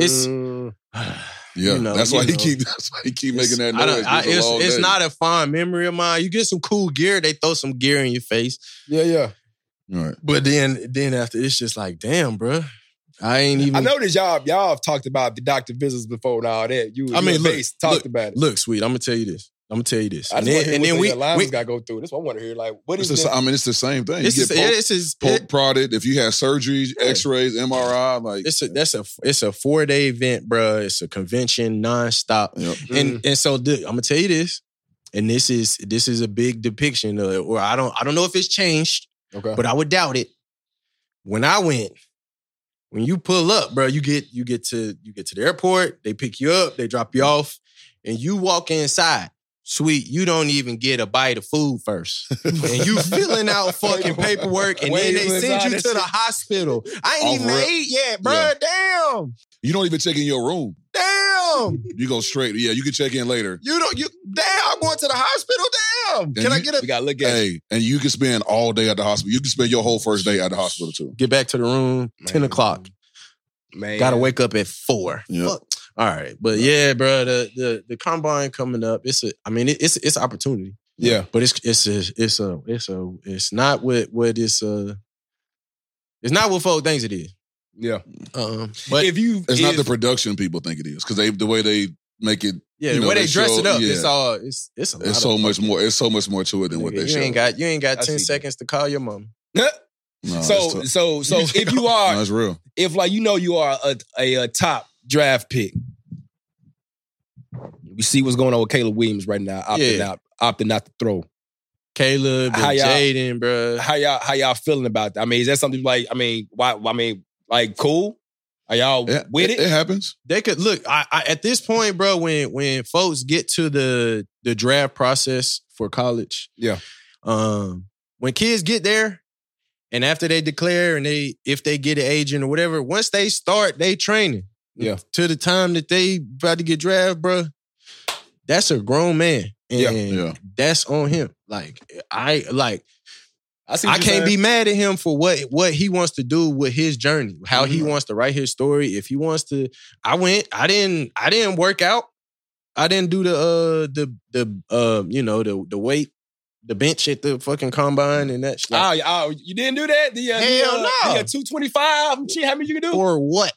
[SPEAKER 8] That's why he keep making that noise.
[SPEAKER 2] It's not a fond memory of mine. You get some cool gear, they throw some gear in your face.
[SPEAKER 1] Yeah.
[SPEAKER 8] All right.
[SPEAKER 2] But then after it's just like, damn, bro. I ain't even.
[SPEAKER 1] I know this y'all have talked about the doctor visits before and all that. Talked about it.
[SPEAKER 2] Look, sweet. I'm gonna tell you this.
[SPEAKER 1] And then we got to go through. That's what I want to hear. Like, what is this?
[SPEAKER 8] It's the same thing. You get prodded. If you have surgeries, X-rays, MRI, like
[SPEAKER 2] it's a 4-day event, bro. It's a convention nonstop. Yep. And so I'm gonna tell you this. And this is a big depiction of, or I don't know if it's changed.
[SPEAKER 1] Okay.
[SPEAKER 2] But I would doubt it. When I went, when you pull up, bro, you get to the airport, they pick you up, they drop you off, and you walk inside. Sweet, you don't even get a bite of food first. And you filling out fucking paperwork, and then they send you to the hospiel. I ain't even ate yet, bro. Yeah. Damn.
[SPEAKER 8] You don't even check in your room.
[SPEAKER 2] Damn.
[SPEAKER 8] You go straight. Yeah, you can check in later.
[SPEAKER 2] Damn, I'm going to the hospital. Damn. Can I get a...
[SPEAKER 1] We got to look at it.
[SPEAKER 8] And you can spend all day at the hospital. You can spend your whole first day at the hospital, too.
[SPEAKER 2] Get back to the room, 10 o'clock.
[SPEAKER 1] Man.
[SPEAKER 2] Got to wake up at 4.
[SPEAKER 8] Yeah.
[SPEAKER 2] Fuck. All right. But yeah, bro, the combine coming up, it's an opportunity.
[SPEAKER 1] Yeah.
[SPEAKER 2] But it's not what folk thinks it is.
[SPEAKER 1] Yeah.
[SPEAKER 2] But
[SPEAKER 8] it's not the production people think it is, because the way they make it.
[SPEAKER 2] Yeah, the way they dress it up, it's
[SPEAKER 8] so much more. It's so much more to it than what they show.
[SPEAKER 2] You ain't got 10 seconds to call your mom.
[SPEAKER 8] No,
[SPEAKER 1] so if you are,
[SPEAKER 8] that's real.
[SPEAKER 1] If you are a top draft pick, you see what's going on with Caleb Williams right now, opting not to throw.
[SPEAKER 2] Caleb and Jaden, bro.
[SPEAKER 1] How y'all feeling about that? I mean, is that something like? I mean, why? I mean, like, cool. Are y'all with it?
[SPEAKER 8] It happens.
[SPEAKER 2] They could look. I at this point, bro. When folks get to the the draft process for college.
[SPEAKER 1] Yeah.
[SPEAKER 2] When kids get there, and after they declare and if they get an agent or whatever, once they start they training, to the time that they about to get drafted, bro, that's a grown man. And that's on him. Like I can't be mad at him for what he wants to do with his journey, how he wants to write his story. If he wants to, I didn't work out. I didn't do the weight, the bench at the fucking combine and that shit.
[SPEAKER 1] Oh, you didn't do that?
[SPEAKER 2] Hell no.
[SPEAKER 1] 225. See how many you can do?
[SPEAKER 2] For what?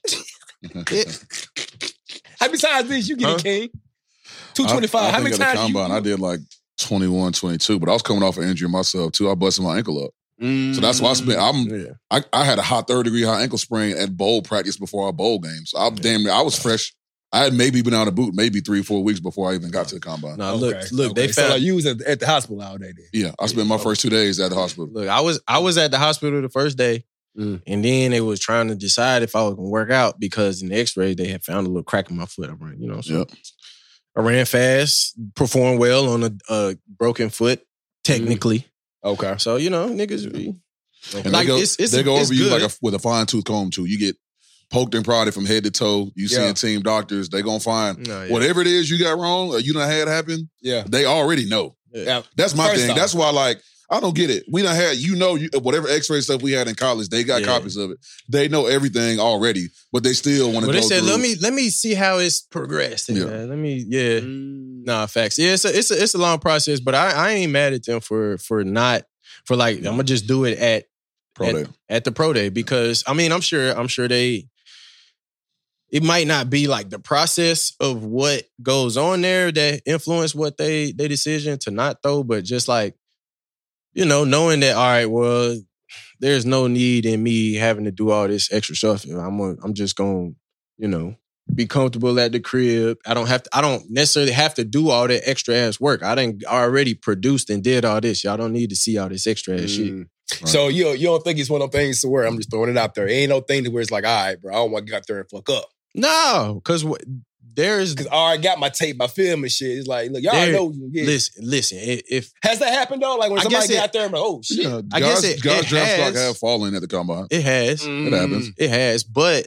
[SPEAKER 1] How many times did you get a King? 225. How many times
[SPEAKER 8] combine, I did like 21, 22, but I was coming off an injury myself too. I busted my ankle up. So that's why I had a hot 3rd-degree high ankle sprain at bowl practice before our bowl games. I was fresh. I had maybe been out of boot maybe 3-4 weeks before I even got to the combine.
[SPEAKER 2] No, look, they found
[SPEAKER 1] so you was at the hospital all day then.
[SPEAKER 8] Yeah, I spent my first 2 days at the hospital.
[SPEAKER 2] Look, I was at the hospital the first day, and then they was trying to decide if I was gonna work out because in the X-ray they had found a little crack in my foot. I ran fast, performed well on a broken foot, technically.
[SPEAKER 1] Okay,
[SPEAKER 2] so niggas be
[SPEAKER 8] and like they go over you like with a fine tooth comb too. You get poked and prodded from head to toe. You seeing team doctors, they gonna find whatever it is you got wrong or you done had happen.
[SPEAKER 1] Yeah,
[SPEAKER 8] they already know.
[SPEAKER 1] Yeah,
[SPEAKER 8] that's my thing. That's why I don't get it. We done had whatever X-ray stuff we had in college. They got copies of it. They know everything already, but they still want to.
[SPEAKER 2] But
[SPEAKER 8] they
[SPEAKER 2] said,
[SPEAKER 8] through.
[SPEAKER 2] let me see how it's progressed. Nah, facts. Yeah, it's a long process, but I ain't mad at them for I'm gonna just do it at the pro day because I'm sure they. It might not be like the process of what goes on there that influence what they decision to not throw, but just like, knowing that, all right, well, there's no need in me having to do all this extra stuff. I'm just going to, be comfortable at the crib. I don't necessarily have to do all that extra ass work. I done already produced and did all this. Y'all don't need to see all this extra ass shit.
[SPEAKER 1] Right. So you don't think it's one of those things to where I'm just throwing it out there. It ain't no thing to where it's like, all right, bro, I don't want to get out there and fuck up.
[SPEAKER 2] No, because there's...
[SPEAKER 1] Because I already got my tape, my film and shit. It's like, look, y'all know you can get
[SPEAKER 2] Listen, if...
[SPEAKER 1] Has that happened, though? Like, when somebody get out there and like, oh, shit.
[SPEAKER 8] Yeah, I guess God's draft stock have fallen at the combine.
[SPEAKER 2] It has.
[SPEAKER 8] It happens.
[SPEAKER 2] It has. But,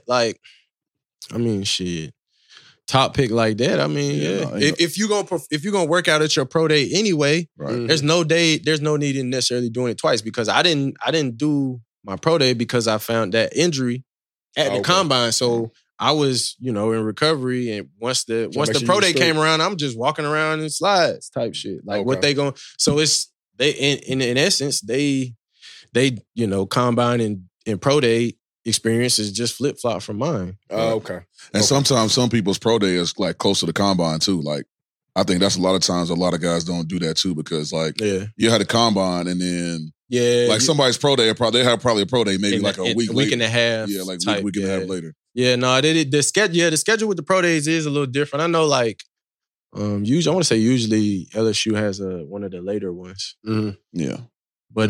[SPEAKER 2] shit. Top pick like that, if you're gonna work out at your pro day anyway, there's no need in necessarily doing it twice because I didn't do my pro day because I found that injury at the combine. So I was, in recovery, and once the pro day came around, I'm just walking around in slides type shit. Like what they going? So it's they in essence they combine and pro day experience is just flip flop from mine.
[SPEAKER 1] Okay.
[SPEAKER 8] And sometimes some people's pro day is like close to the combine too. Like I think that's a lot of times a lot of guys don't do that too because you had a combine and then somebody's pro day they have probably a pro day maybe like a week
[SPEAKER 2] and a half.
[SPEAKER 8] Yeah, like a week and a half later.
[SPEAKER 2] Yeah, no, the schedule with the pro days is a little different. I know usually I want to say usually LSU has one of the later ones.
[SPEAKER 8] Mm-hmm. Yeah.
[SPEAKER 2] But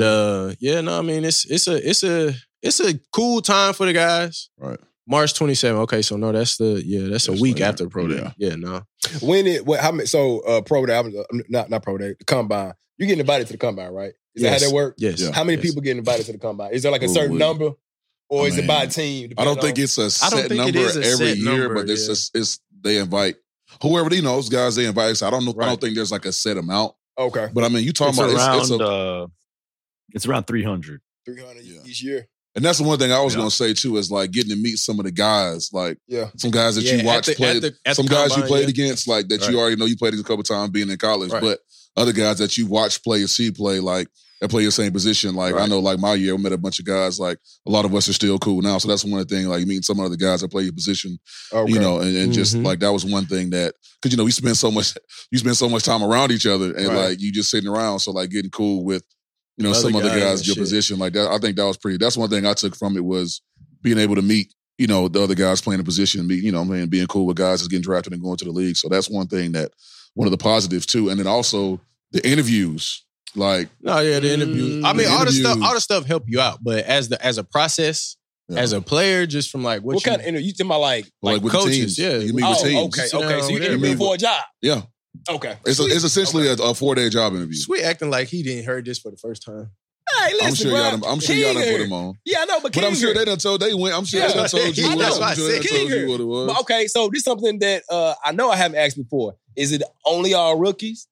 [SPEAKER 2] it's a cool time for the guys.
[SPEAKER 8] Right.
[SPEAKER 2] March 27th. Okay, so no, that's a week after the pro day. Yeah, no.
[SPEAKER 1] Pro day, not pro day, the combine. You getting invited to the combine, right? Is that how that work?
[SPEAKER 2] Yes. Yeah.
[SPEAKER 1] How many people get invited to the combine? Is there like a certain number? Or is it by team?
[SPEAKER 8] I don't think it's a set number every year, but it's they invite whoever those guys they invite. So I don't know. I don't think there's like a set amount.
[SPEAKER 1] Okay.
[SPEAKER 8] But you talking about
[SPEAKER 7] it's around 300.
[SPEAKER 1] 300 each year.
[SPEAKER 8] And that's the one thing I was going to say too is like getting to meet some of the guys, like some guys that you watch play, some guys you played against, like that you already know you played against a couple times being in college, but other guys that you watch play or see play, like that play your same position. Like I know, like my year, we met a bunch of guys. Like a lot of us are still cool now, so that's one of the things. Like meeting some other guys that play your position, and just like that was one thing that because we spend so much time around each other, and like you just sitting around, so like getting cool with. Some other guys in your position like that. I think that was pretty. That's one thing I took from it was being able to meet, the other guys playing a position, and being cool with guys that's getting drafted and going to the league. So that's one thing one of the positives too. And then also the interviews, like
[SPEAKER 2] the interviews. I mean, all the stuff help you out, but as a process. Yeah. As a player, just from like what
[SPEAKER 1] kind of interview? You talking about like
[SPEAKER 8] with
[SPEAKER 2] coaches?
[SPEAKER 8] The teams.
[SPEAKER 2] Yeah,
[SPEAKER 8] you meet with teams.
[SPEAKER 1] Okay. So you interview for a job?
[SPEAKER 8] Yeah.
[SPEAKER 1] Okay.
[SPEAKER 8] It's essentially a 4-day job interview.
[SPEAKER 2] Sweet acting like he didn't heard this for the first time.
[SPEAKER 1] Hey, listen,
[SPEAKER 8] I'm sure y'all done put him on.
[SPEAKER 1] Yeah, I know, but
[SPEAKER 8] I'm sure they done told they went. I'm sure they done told you. What it was.
[SPEAKER 1] But okay, so this is something that I know I haven't asked before. Is it only all rookies?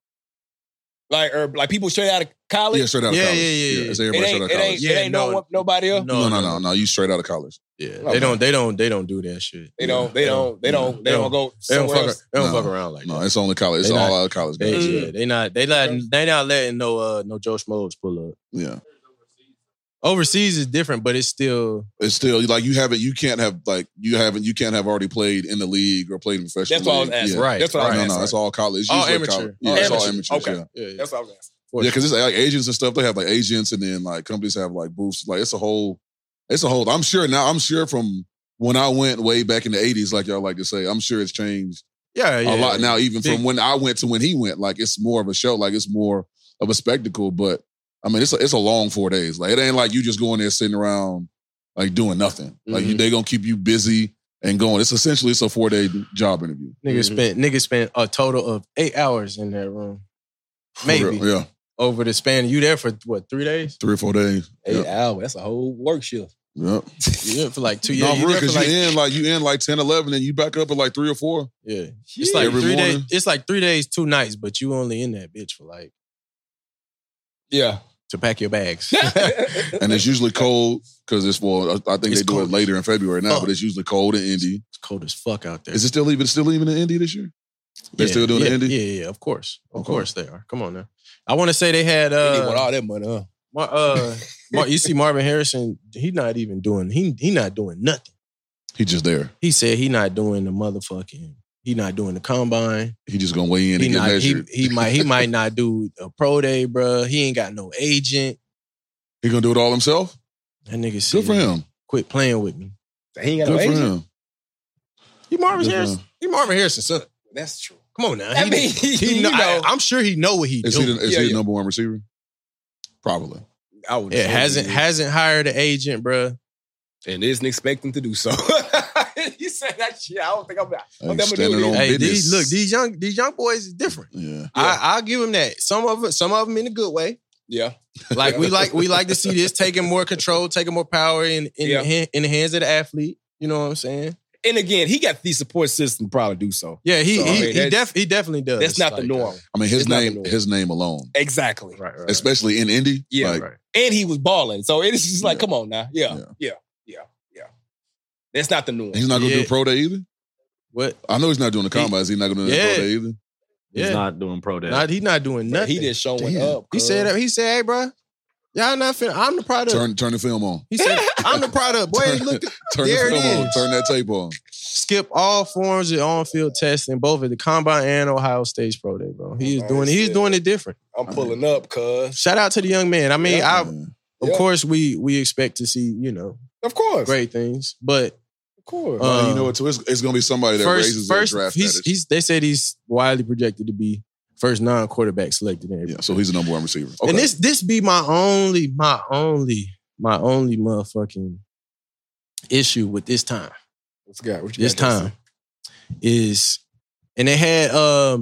[SPEAKER 1] Like people straight out of college?
[SPEAKER 8] Yeah, straight out of college. Yeah. It's everybody straight out of college.
[SPEAKER 1] It ain't nobody else?
[SPEAKER 8] No. You straight out of college.
[SPEAKER 2] Yeah, they don't do that shit.
[SPEAKER 1] They don't go. They don't
[SPEAKER 2] fuck around like that.
[SPEAKER 8] No, it's only college. It's all out of college guys.
[SPEAKER 2] Yeah, they not letting no Joe Schmoes pull up.
[SPEAKER 8] Yeah.
[SPEAKER 2] Overseas is different, but it's still
[SPEAKER 8] like you can't have already played in the league or played in professional.
[SPEAKER 1] That's what I was asking.
[SPEAKER 2] Right.
[SPEAKER 1] That's what I was asking.
[SPEAKER 8] No, it's all college. It's
[SPEAKER 2] all amateur.
[SPEAKER 8] It's all amateur.
[SPEAKER 1] Okay. Yeah. That's what I was asking.
[SPEAKER 8] Yeah, because it's like agents and stuff. They have like agents, and then like companies have like booths. Like it's a whole. I'm sure from when I went way back in the 80s, like y'all like to say, I'm sure it's changed. A lot now, even from when I went to when he went. Like it's more of a show. Like it's more of a spectacle, but. I mean, it's a long 4 days. Like, it ain't like you just going there sitting around, like, doing nothing. Like, they gonna keep you busy and going. It's a 4-day job interview.
[SPEAKER 2] Niggas spent a total of 8 hours in that room. Maybe.
[SPEAKER 8] Yeah.
[SPEAKER 2] Over the span. You there for, 3 days?
[SPEAKER 8] 3 or 4 days.
[SPEAKER 1] 8 hours. That's a whole work shift.
[SPEAKER 8] Yep.
[SPEAKER 2] You for like 2 years.
[SPEAKER 8] No, because you in like 10, 11, and you back up at like 3 or 4.
[SPEAKER 2] Yeah. It's like 3 days. It's like 3 days, 2 nights, but you only in that bitch for like.
[SPEAKER 1] Yeah.
[SPEAKER 2] To pack your bags.
[SPEAKER 8] And it's usually cold because I think they do it later in February now, but it's usually cold in Indy.
[SPEAKER 2] It's cold as fuck out there.
[SPEAKER 8] Is it still even in Indy this year? They're still doing it in Indy?
[SPEAKER 2] Yeah, of course. Of course they are. Come on now. I want to say they had
[SPEAKER 1] they want all that money, huh?
[SPEAKER 2] You see Marvin Harrison, he not doing nothing.
[SPEAKER 8] He just there.
[SPEAKER 2] He said he not doing the combine.
[SPEAKER 8] He just gonna weigh in and get measured.
[SPEAKER 2] He might not do a pro day, bro. He ain't got no agent.
[SPEAKER 8] He gonna do it all himself?
[SPEAKER 2] That nigga said,
[SPEAKER 8] good for him.
[SPEAKER 2] Quit playing with me.
[SPEAKER 1] He ain't got no agent.
[SPEAKER 8] Good for him.
[SPEAKER 2] He Marvin Harrison. He Marvin Harrison's son.
[SPEAKER 1] That's true.
[SPEAKER 2] Come on now.
[SPEAKER 1] I'm
[SPEAKER 2] sure he know what he doing.
[SPEAKER 8] Is he the number one receiver? Probably.
[SPEAKER 1] I would.
[SPEAKER 2] Hasn't hired an agent, bro,
[SPEAKER 1] and isn't expecting to do so. You said that shit. I don't think I'm gonna do it.
[SPEAKER 2] Hey, these young boys is different.
[SPEAKER 8] Yeah.
[SPEAKER 2] I'll give them that. Some of them in a good way.
[SPEAKER 1] Yeah.
[SPEAKER 2] Like we like to see this taking more control, taking more power in the hands of the athlete. You know what I'm saying?
[SPEAKER 1] And again, he got the support system to probably do so.
[SPEAKER 2] Yeah, he definitely does.
[SPEAKER 1] That's not the norm.
[SPEAKER 8] I mean, his name alone.
[SPEAKER 1] Exactly.
[SPEAKER 8] Right. Especially in Indy.
[SPEAKER 1] Yeah. Right. And he was balling. So it's just like, come on now. Yeah. That's not the norm.
[SPEAKER 8] He's not going to do pro day either?
[SPEAKER 2] What?
[SPEAKER 8] I know he's not doing the combine. Is he not going to do pro day either?
[SPEAKER 7] He's not doing pro day.
[SPEAKER 2] He's not doing nothing.
[SPEAKER 1] He just showing up.
[SPEAKER 2] He said, hey, bro, y'all not finna. I'm the product.
[SPEAKER 8] Turn the film on.
[SPEAKER 2] He said, I'm the product. Boy, look.
[SPEAKER 8] Turn the film on. Turn that tape on.
[SPEAKER 2] Skip all forms of on-field testing, both at the combine and Ohio State's pro day, bro. He's doing it different.
[SPEAKER 1] I'm pulling up, cuz.
[SPEAKER 2] Shout out to the young man. I mean, of course, we expect to see,
[SPEAKER 1] of course,
[SPEAKER 2] great things, but.
[SPEAKER 1] Of course.
[SPEAKER 8] You know what? So it's going to be somebody that raises their draft status.
[SPEAKER 2] They said he's widely projected to be first non-quarterback selected.
[SPEAKER 8] So he's the number one receiver. Okay.
[SPEAKER 2] And this be my only motherfucking issue with this time.
[SPEAKER 1] What you got
[SPEAKER 2] this time is, and they had I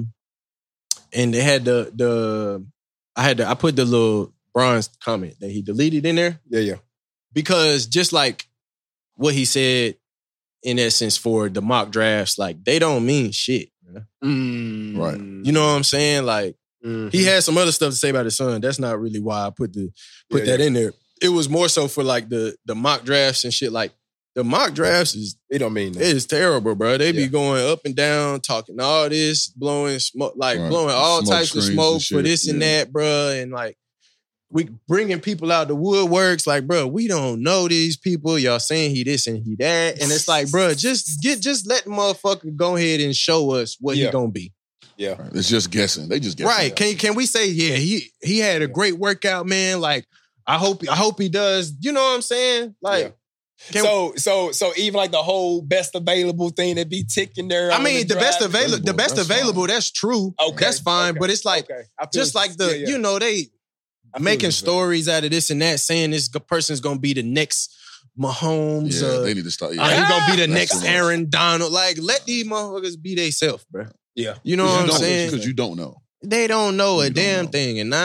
[SPEAKER 2] put the little bronze comment that he deleted in there.
[SPEAKER 1] Yeah.
[SPEAKER 2] Because just like what he said. In essence, for the mock drafts, like they don't mean shit.
[SPEAKER 8] Right.
[SPEAKER 2] You know what I'm saying? Like he had some other stuff to say about his son. That's not really why I put that in there. It was more so for like the mock drafts and shit. Like the mock drafts
[SPEAKER 1] they don't mean that.
[SPEAKER 2] It is terrible, bro. They be going up and down, talking all this, blowing smoke, blowing all types of smoke for this and that, bro. And like we bringing people out the woodworks, like, bro, we don't know these people. Y'all saying he this and he that. And it's like, bro, just let the motherfucker go ahead and show us what he gonna be.
[SPEAKER 1] Yeah.
[SPEAKER 8] It's just guessing. They just guessing.
[SPEAKER 2] Right. Can we say, he had a great workout, man. Like, I hope he does. You know what I'm saying? Like,
[SPEAKER 1] so even like the whole best available thing that be ticking there.
[SPEAKER 2] I mean, the best available, that's true. Okay. That's fine. But it's like, just like they making stories out of this and that, saying this person's gonna be the next Mahomes.
[SPEAKER 8] They need to start.
[SPEAKER 2] He's gonna be the next Aaron Donald. Like, let these motherfuckers be themselves, bro.
[SPEAKER 1] Yeah.
[SPEAKER 2] You know what I'm saying?
[SPEAKER 8] Because you don't know.
[SPEAKER 2] They don't know a damn thing. And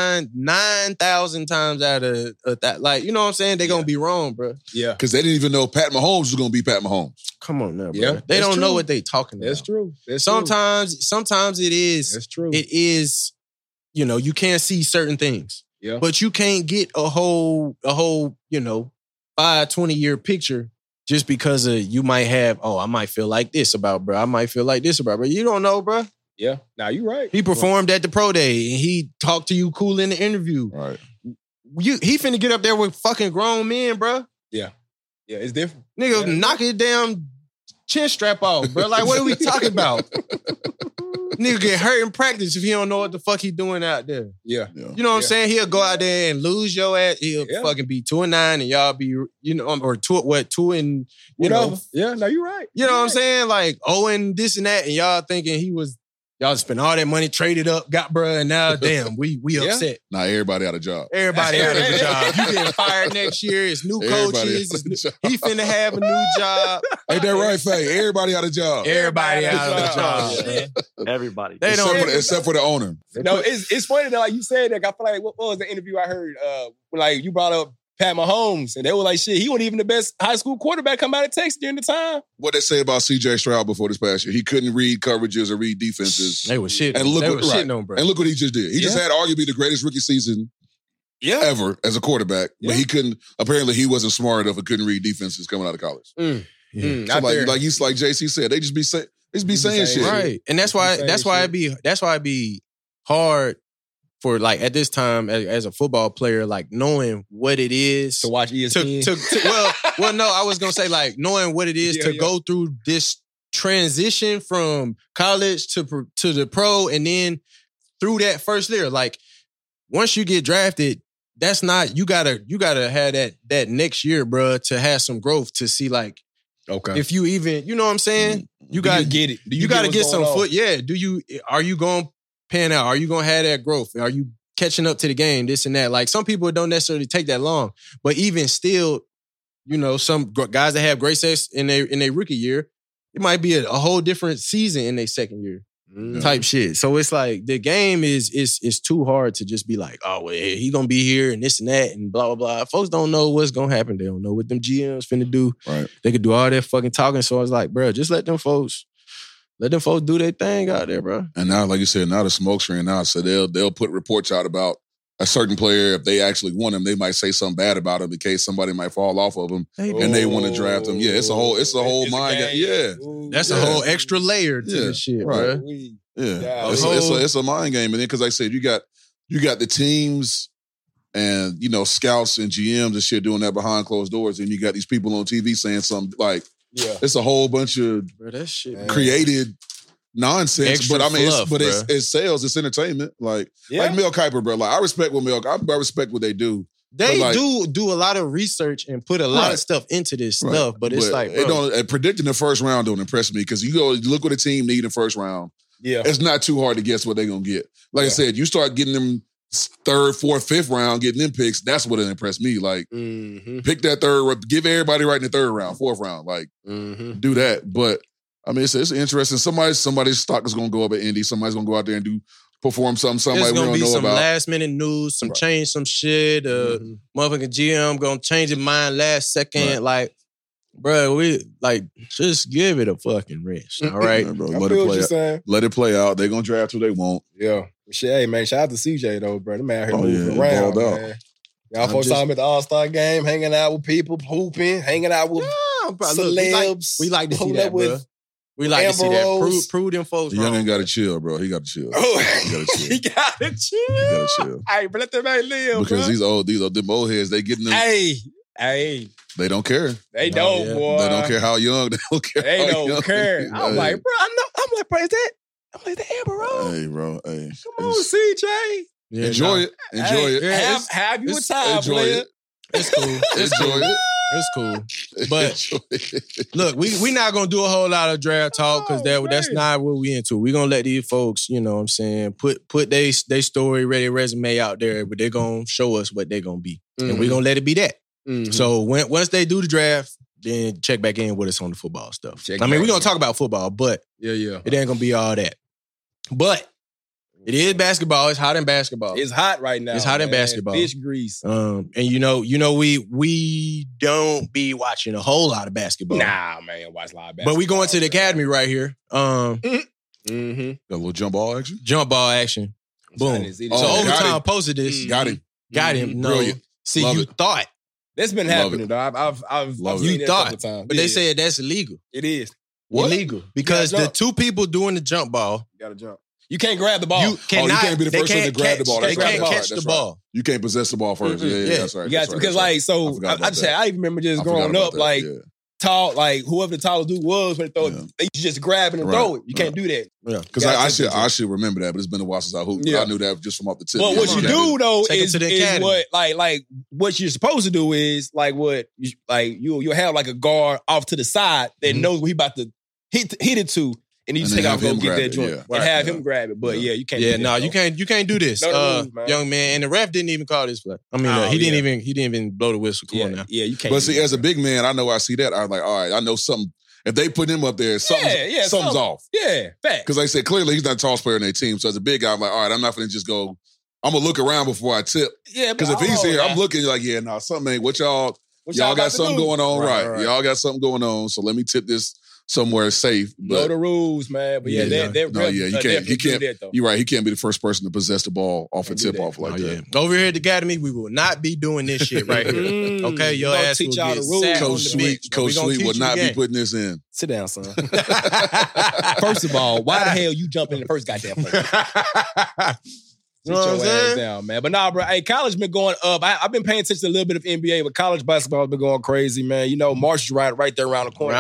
[SPEAKER 2] 9,000 times out of that, like, you know what I'm saying? They're going to be wrong, bro.
[SPEAKER 1] Yeah.
[SPEAKER 8] Because they didn't even know Pat Mahomes was going to be Pat Mahomes.
[SPEAKER 2] Come on now, bro.
[SPEAKER 1] Yeah,
[SPEAKER 2] they don't know what they talking about.
[SPEAKER 1] That's true.
[SPEAKER 2] Sometimes it is.
[SPEAKER 1] That's true.
[SPEAKER 2] It is, you know, you can't see certain things.
[SPEAKER 1] Yeah.
[SPEAKER 2] But you can't get a whole, you know, 5-20 year picture just because of you might have, I might feel like this about bro. I might feel like this about bro. You don't know, bro.
[SPEAKER 1] Yeah. Now you're right.
[SPEAKER 2] He performed at the pro day and he talked to you cool in the interview.
[SPEAKER 8] Right.
[SPEAKER 2] He finna get up there with fucking grown men, bro.
[SPEAKER 1] Yeah. Yeah, it's different.
[SPEAKER 2] Nigga, knock his damn chin strap off, bro. Like, what are we talking about? Nigga get hurt in practice if he don't know what the fuck he doing out there.
[SPEAKER 1] Yeah.
[SPEAKER 2] You know what I'm saying? He'll go out there and lose your ass. He'll fucking be 2-9 and y'all be, you know, or 2 and, you know.
[SPEAKER 1] Yeah, no, you're right.
[SPEAKER 2] You know what I'm saying? Like, and this and that, and y'all thinking y'all spent all that money, traded up, got bruh, and now, damn, we upset.
[SPEAKER 8] Now everybody out of job.
[SPEAKER 2] Everybody out of a job. You getting fired next year. It's new coaches. He finna have a new job.
[SPEAKER 8] Ain't that right, Faye? Everybody out of job.
[SPEAKER 2] Everybody out of a job.
[SPEAKER 7] Everybody.
[SPEAKER 2] They don't.
[SPEAKER 8] Except for the owner.
[SPEAKER 1] No, it's funny that like you said that. I feel like what was the interview I heard? Like you brought up Pat Mahomes, and they were like, shit, he wasn't even the best high school quarterback come out of Texas during the time.
[SPEAKER 8] What they say about C.J. Stroud before this past year? He couldn't read coverages or read defenses.
[SPEAKER 2] They were shit.
[SPEAKER 8] And look
[SPEAKER 2] they
[SPEAKER 8] what,
[SPEAKER 2] were shitting on, bro.
[SPEAKER 8] And look what he just did. He just had arguably the greatest rookie season ever as a quarterback, but he couldn't. Apparently, he wasn't smart enough and couldn't read defenses coming out of college. So like JC said, they just be saying shit,
[SPEAKER 2] right? And that's why it'd be hard for like at this time as a football player, like knowing what it is
[SPEAKER 1] to watch ESPN.
[SPEAKER 2] Well, no, I was gonna say like knowing what it is to go through this transition from college to the pro, and then through that first year. Like once you get drafted, that's not you gotta have that next year, bro, to have some growth to see like.
[SPEAKER 1] Okay.
[SPEAKER 2] If you even, you know what I'm saying, you gotta
[SPEAKER 1] get it.
[SPEAKER 2] You gotta get some foot. Yeah. Are you going to pan out? Are you going to have that growth? Are you catching up to the game? This and that. Like some people don't necessarily take that long, but even still, you know, some guys that have great success in their rookie year, it might be a whole different season in their second year type shit. So it's like the game is too hard to just be like, oh, well, he gonna be here and this and that and blah, blah, blah. Folks don't know what's gonna happen. They don't know what them GMs finna do.
[SPEAKER 8] Right.
[SPEAKER 2] They could do all that fucking talking. So I was like, bro, just let them folks do their thing out there, bro.
[SPEAKER 8] And now, like you said, now the smoke screen now, so they'll put reports out about a certain player. If they actually want him, they might say something bad about him in case somebody might fall off of him and they want to draft him. Yeah, it's a whole mind game. Yeah.
[SPEAKER 2] That's a whole extra layer to this shit,
[SPEAKER 8] right.
[SPEAKER 2] bro.
[SPEAKER 8] Yeah. It's a mind game. And then, because like I said, you got the teams and, you know, scouts and GMs and shit doing that behind closed doors. And you got these people on TV saying something like, it's a whole bunch of
[SPEAKER 2] that shit,
[SPEAKER 8] created nonsense.
[SPEAKER 2] Extra
[SPEAKER 8] but I mean,
[SPEAKER 2] fluff,
[SPEAKER 8] it's sales, it's entertainment. Like Mel Kiper, bro. Like I respect what they do.
[SPEAKER 2] They
[SPEAKER 8] like,
[SPEAKER 2] do a lot of research and put a lot of stuff into this stuff, but it's like, bro.
[SPEAKER 8] Predicting the first round don't impress me because you go look what a team need in the first round.
[SPEAKER 1] Yeah,
[SPEAKER 8] it's not too hard to guess what they're gonna get. Like I said, you start getting them third, fourth, fifth round, getting them picks. That's what impressed me. Like pick that third, give everybody right in the third round, fourth round. Like do that. But I mean, it's interesting. Somebody's stock is gonna go up at Indy. Somebody's gonna go out there and perform something. Somebody we don't know about. There's gonna be some
[SPEAKER 2] last minute news, some change, some shit. Motherfucking GM gonna change his mind last second.
[SPEAKER 8] Right.
[SPEAKER 2] Like, bro, we like just give it a fucking rest. All right,
[SPEAKER 8] bro. Let it play out. They're gonna draft who they want.
[SPEAKER 1] Yeah. Hey, man, shout out to CJ, though, bro. The man out here moving around, man. Y'all folks saw him at the All-Star game, hanging out with people, hooping, hanging out with celebs.
[SPEAKER 2] We like to see that, bro. We like to see that. Prove them folks
[SPEAKER 8] wrong. The youngin' got to chill, bro. He got to chill.
[SPEAKER 1] He got to chill. Hey, but let them man live,
[SPEAKER 8] because
[SPEAKER 1] bro.
[SPEAKER 8] these old heads, they getting them.
[SPEAKER 1] Hey.
[SPEAKER 8] They don't care.
[SPEAKER 1] They don't, boy.
[SPEAKER 8] They don't care how young. They don't care.
[SPEAKER 1] They don't care. I'm like, bro, I'm like, bro, is that Amber Rose?
[SPEAKER 8] Hey, bro. Hey.
[SPEAKER 1] Come on, CJ.
[SPEAKER 8] Yeah, Enjoy it.
[SPEAKER 1] Yeah, have you a time, player.
[SPEAKER 2] It's cool. It's cool. But look, we not gonna do a whole lot of draft talk because that's not what we into. We gonna let these folks, you know what I'm saying, put they story, ready resume out there, but they're gonna show us what they're gonna be. And we gonna let it be that. So once they do the draft, then check back in with us on the football stuff. We're gonna talk about football, but it ain't gonna be all that. But it is basketball. It's hot in basketball.
[SPEAKER 1] It's hot right now.
[SPEAKER 2] It's hot in basketball.
[SPEAKER 1] Fish grease.
[SPEAKER 2] And we don't be watching a whole lot of basketball.
[SPEAKER 1] Nah, man, watch a lot of basketball.
[SPEAKER 2] But we going to the academy right here.
[SPEAKER 8] Got a little jump ball action.
[SPEAKER 2] Jump ball action. Boom. So Overtime posted this.
[SPEAKER 8] Got him.
[SPEAKER 2] No.
[SPEAKER 8] Brilliant.
[SPEAKER 2] See,
[SPEAKER 8] Love
[SPEAKER 2] you
[SPEAKER 8] it.
[SPEAKER 2] thought.
[SPEAKER 1] That's been happening, though. I've seen
[SPEAKER 2] You
[SPEAKER 1] it a
[SPEAKER 2] thought.
[SPEAKER 1] couple times.
[SPEAKER 2] But they said that's illegal.
[SPEAKER 1] It is.
[SPEAKER 2] Illegal. Because the two people doing the jump ball.
[SPEAKER 1] You gotta jump. You can't grab the ball.
[SPEAKER 8] You can't be the first one to grab the ball.
[SPEAKER 2] They can't catch the ball.
[SPEAKER 8] You can't possess the ball first. Yeah, that's right.
[SPEAKER 1] You got to, because I even remember just growing up, tall, like whoever the tallest dude was when they throw it, they just grab it and throw it. You can't do that.
[SPEAKER 8] Yeah, because I should remember that, but it's been a while since I hooped. Yeah. I knew that just from off the tip.
[SPEAKER 1] Well, what you do though is what what you're supposed to do is you'll have like a guard off to the side that knows where he about to hit it to. And you take off and go get that joint and have him grab it. But you can't.
[SPEAKER 2] Yeah, you can't do this, young man. And the ref didn't even call this play. I mean, he didn't even blow the whistle. Come on now.
[SPEAKER 1] Yeah, you can't.
[SPEAKER 8] But see, as a big man, I know I see that. I'm like, all right, I know something. If they put him up there, something's off.
[SPEAKER 1] Yeah, fact.
[SPEAKER 8] Because like I said, clearly he's not the tallest player in their team. So as a big guy, I'm like, all right, I'm not going to just go. I'm gonna look around before I tip.
[SPEAKER 1] Yeah,
[SPEAKER 8] because if he's here, I'm looking like, something ain't. What y'all got something going on, right? Y'all got something going on. So let me tip this somewhere safe.
[SPEAKER 1] Know the rules, man. But you can't.
[SPEAKER 8] You're right. He can't be the first person to possess the ball off a tip off like that.
[SPEAKER 2] Yeah. Over here at the academy, we will not be doing this shit right here. Okay, your ass will get sat on the bench.
[SPEAKER 8] Coach Sweet will not be putting this in.
[SPEAKER 1] Sit down, son. First of all, why the hell you jump in the first goddamn play?
[SPEAKER 2] You know what I'm saying?
[SPEAKER 1] Down, man. But nah, bro. Hey, college been going up. I've been paying attention to a little bit of NBA, but college basketball has been going crazy, man. You know, March is right there around the corner.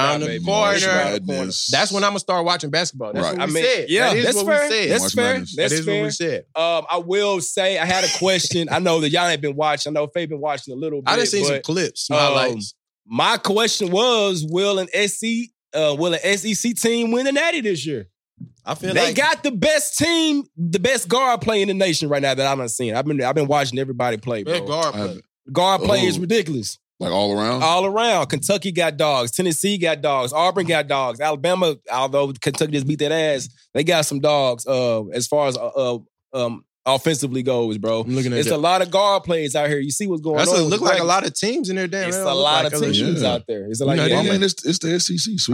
[SPEAKER 2] That's when I'm gonna start watching basketball. That's what we said.
[SPEAKER 1] Yeah,
[SPEAKER 2] that's fair.
[SPEAKER 1] That's fair.
[SPEAKER 2] That is what we said.
[SPEAKER 1] I will say I had a question. I know that y'all ain't been watching. I know Faye been watching a little bit.
[SPEAKER 2] I done seen some clips, highlights.
[SPEAKER 1] My question was, will an SEC team win the Natty this year?
[SPEAKER 2] I feel
[SPEAKER 1] they got the best team, the best guard play in the nation right now that I've seen. I've been watching everybody play, bro. Guard play is ridiculous.
[SPEAKER 8] Like all around?
[SPEAKER 1] All around. Kentucky got dogs. Tennessee got dogs. Auburn got dogs. Alabama, although Kentucky just beat that ass, they got some dogs as far as offensively goes, bro. It's a lot of guard players out here. You see what's going on.
[SPEAKER 2] Look like a lot of teams in there, damn.
[SPEAKER 1] It's a lot of teams out there. It's like,
[SPEAKER 8] I mean, it's the SEC.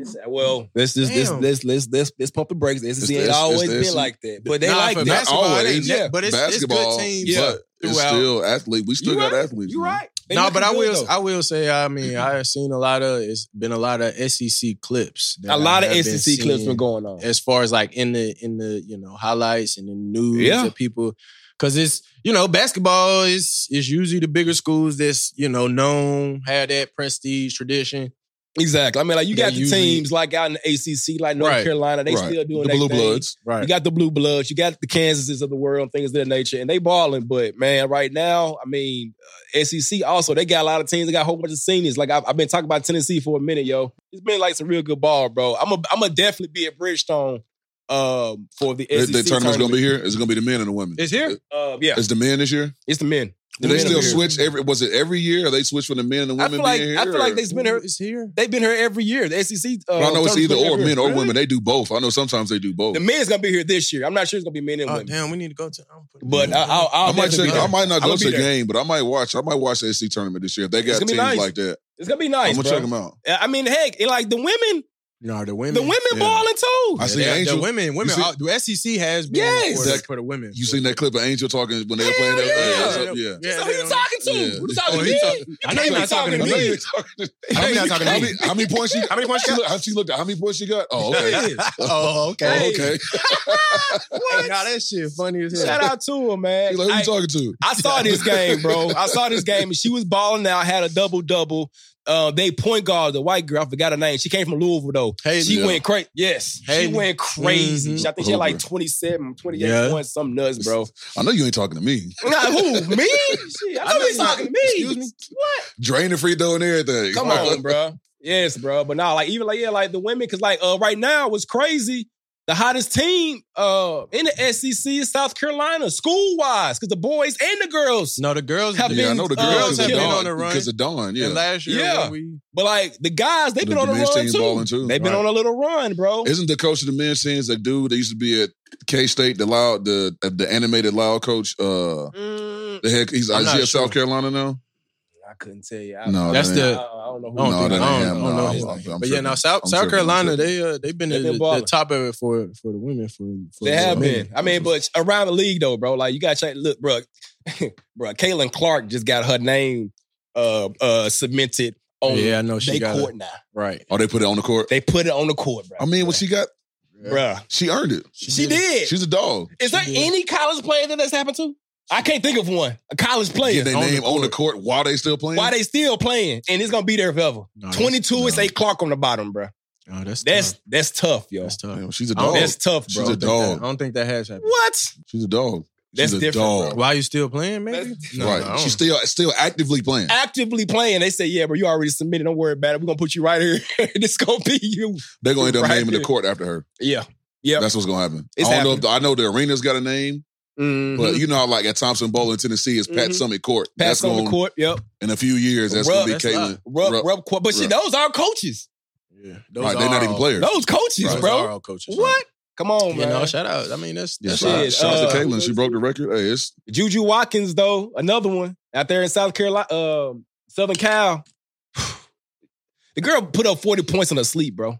[SPEAKER 1] let's pump the brakes. The SEC ain't always been like that, but they like that.
[SPEAKER 8] Not always,
[SPEAKER 2] but it's
[SPEAKER 8] basketball.
[SPEAKER 2] Good teams.
[SPEAKER 8] But it's still athlete. We still got athletes.
[SPEAKER 1] You're right.
[SPEAKER 2] No, but I will say, I mean, I've seen it's been a lot of SEC clips.
[SPEAKER 1] A lot of SEC clips been going on.
[SPEAKER 2] As far as like in the highlights and the news that people, because it's, basketball is usually the bigger schools that's, known, have that prestige tradition.
[SPEAKER 1] Exactly. I mean, like you got the teams like out in the ACC, like North Carolina, they still doing
[SPEAKER 8] the Blue Bloods.
[SPEAKER 1] Right. You got the Blue Bloods. You got the Kansases of the world and things of that nature, and they balling. But man, right now, I mean, SEC also they got a lot of teams. They got a whole bunch of seniors. Like I've been talking about Tennessee for a minute, yo. It's been like some real good ball, bro. I'm a definitely be at Bridgestone for the SEC.
[SPEAKER 8] The tournament's gonna be here. Is it gonna be the men and the women?
[SPEAKER 1] It's here. Yeah.
[SPEAKER 8] It's the men this year.
[SPEAKER 1] It's the men.
[SPEAKER 8] Do they still switch was it every year? Or they switch from the men and the women being here?
[SPEAKER 1] I feel like they've been here. It's here. They've been here every year. The SEC.
[SPEAKER 8] I know it's either or men or women. They do both. I know sometimes they do both.
[SPEAKER 1] The men's gonna be here this year. I'm not sure it's gonna be men and women.
[SPEAKER 2] Damn, we need to go to.
[SPEAKER 1] But I
[SPEAKER 8] might not go to the game, but I might watch the SEC tournament this year. If they got teams like that,
[SPEAKER 1] it's gonna be nice.
[SPEAKER 8] I'm gonna check them out.
[SPEAKER 1] I mean, heck, like the women.
[SPEAKER 2] No, the women
[SPEAKER 1] balling too.
[SPEAKER 8] I see Angel.
[SPEAKER 2] The women. The SEC has been for the women.
[SPEAKER 8] You seen that clip of Angel talking when they were playing that?
[SPEAKER 1] Yeah. So who you talking to? Who you talking to me?
[SPEAKER 2] I know you're not talking to me.
[SPEAKER 8] I know you're not talking to me. How many points she looked at? How many points she got? Oh, okay.
[SPEAKER 2] Okay. Now that shit funny as hell.
[SPEAKER 1] Shout out to her, man.
[SPEAKER 8] Who you talking to?
[SPEAKER 1] I saw this game, bro. And she was balling out, had a double-double. They point guard, the white girl, I forgot her name. She came from Louisville, though. She went crazy. Yes. She went crazy. I think she had like 27, 28 points, something nuts, bro.
[SPEAKER 8] I know you ain't talking to me.
[SPEAKER 1] Nah, who? Me? Shit, I know he's talking to me.
[SPEAKER 2] Excuse me?
[SPEAKER 1] What?
[SPEAKER 8] Drain the free throw and everything.
[SPEAKER 1] Come on, bro. Yes, bro. But nah, like the women, because right now, what's crazy, the hottest team in the SEC is South Carolina, school-wise, because the boys and the girls.
[SPEAKER 2] No, the girls
[SPEAKER 1] have been.
[SPEAKER 8] I know the girls
[SPEAKER 2] have been on the run
[SPEAKER 8] because of Dawn. Yeah,
[SPEAKER 2] and last year,
[SPEAKER 1] but like the guys, they've been on a run too. They've been on a little run, bro.
[SPEAKER 8] Isn't the coach of the men's teams that dude that used to be at K-State, the animated loud coach? The head, is he at South Carolina now?
[SPEAKER 1] I couldn't tell you.
[SPEAKER 2] I don't know who. I don't know his name. But yeah, now South Carolina, they've been the top of it for the women.
[SPEAKER 1] They have been. I mean, but around the league though, bro. Like you got to check. Look, bro, Caitlin Clark just got her name cemented on.
[SPEAKER 2] Yeah, I know she got
[SPEAKER 1] court now.
[SPEAKER 2] Right.
[SPEAKER 8] Oh, they put it on the court.
[SPEAKER 1] They put it on the court, bro.
[SPEAKER 8] I mean, what she got,
[SPEAKER 1] bruh?
[SPEAKER 8] She earned it.
[SPEAKER 1] She did.
[SPEAKER 8] She's a dog.
[SPEAKER 1] Is there any college player that that's happened to? I can't think of one. A college player.
[SPEAKER 8] Get their name on the court while they still playing?
[SPEAKER 1] While they still playing. And it's going to be there forever. 22 is A. Clark on the bottom, bro.
[SPEAKER 2] Oh, that's
[SPEAKER 1] tough, yo.
[SPEAKER 2] That's tough.
[SPEAKER 8] Man, she's a dog.
[SPEAKER 1] That's tough, bro.
[SPEAKER 8] She's a dog.
[SPEAKER 2] I don't think that has happened.
[SPEAKER 1] What?
[SPEAKER 8] She's a dog.
[SPEAKER 1] That's different, bro.
[SPEAKER 2] Why are you still playing, maybe?
[SPEAKER 8] Right. She's still actively playing.
[SPEAKER 1] Actively playing. They say, yeah, bro, you already submitted. Don't worry about it. We're going to put you right here. This going to be you.
[SPEAKER 8] They're going to end up naming the court after her.
[SPEAKER 1] Yeah. Yeah.
[SPEAKER 8] That's what's going to happen.
[SPEAKER 1] I
[SPEAKER 8] know the arena's got a name. Mm-hmm. But you know how like at Thompson Bowl in Tennessee is Pat Summitt Court.
[SPEAKER 1] Pat Summitt Court, yep.
[SPEAKER 8] In a few years, that's going to be Caitlin.
[SPEAKER 1] Rub Court. But those are coaches.
[SPEAKER 2] Yeah.
[SPEAKER 8] They're not even players.
[SPEAKER 1] Those coaches, bro.
[SPEAKER 2] Those are all coaches.
[SPEAKER 1] What? Come on, man.
[SPEAKER 2] No, shout out. I mean, that's
[SPEAKER 8] shout out to Caitlin. She broke the record. Hey, it's
[SPEAKER 1] Juju Watkins, though, another one out there in South Carolina, Southern Cal. The girl put up 40 points in her sleep, bro.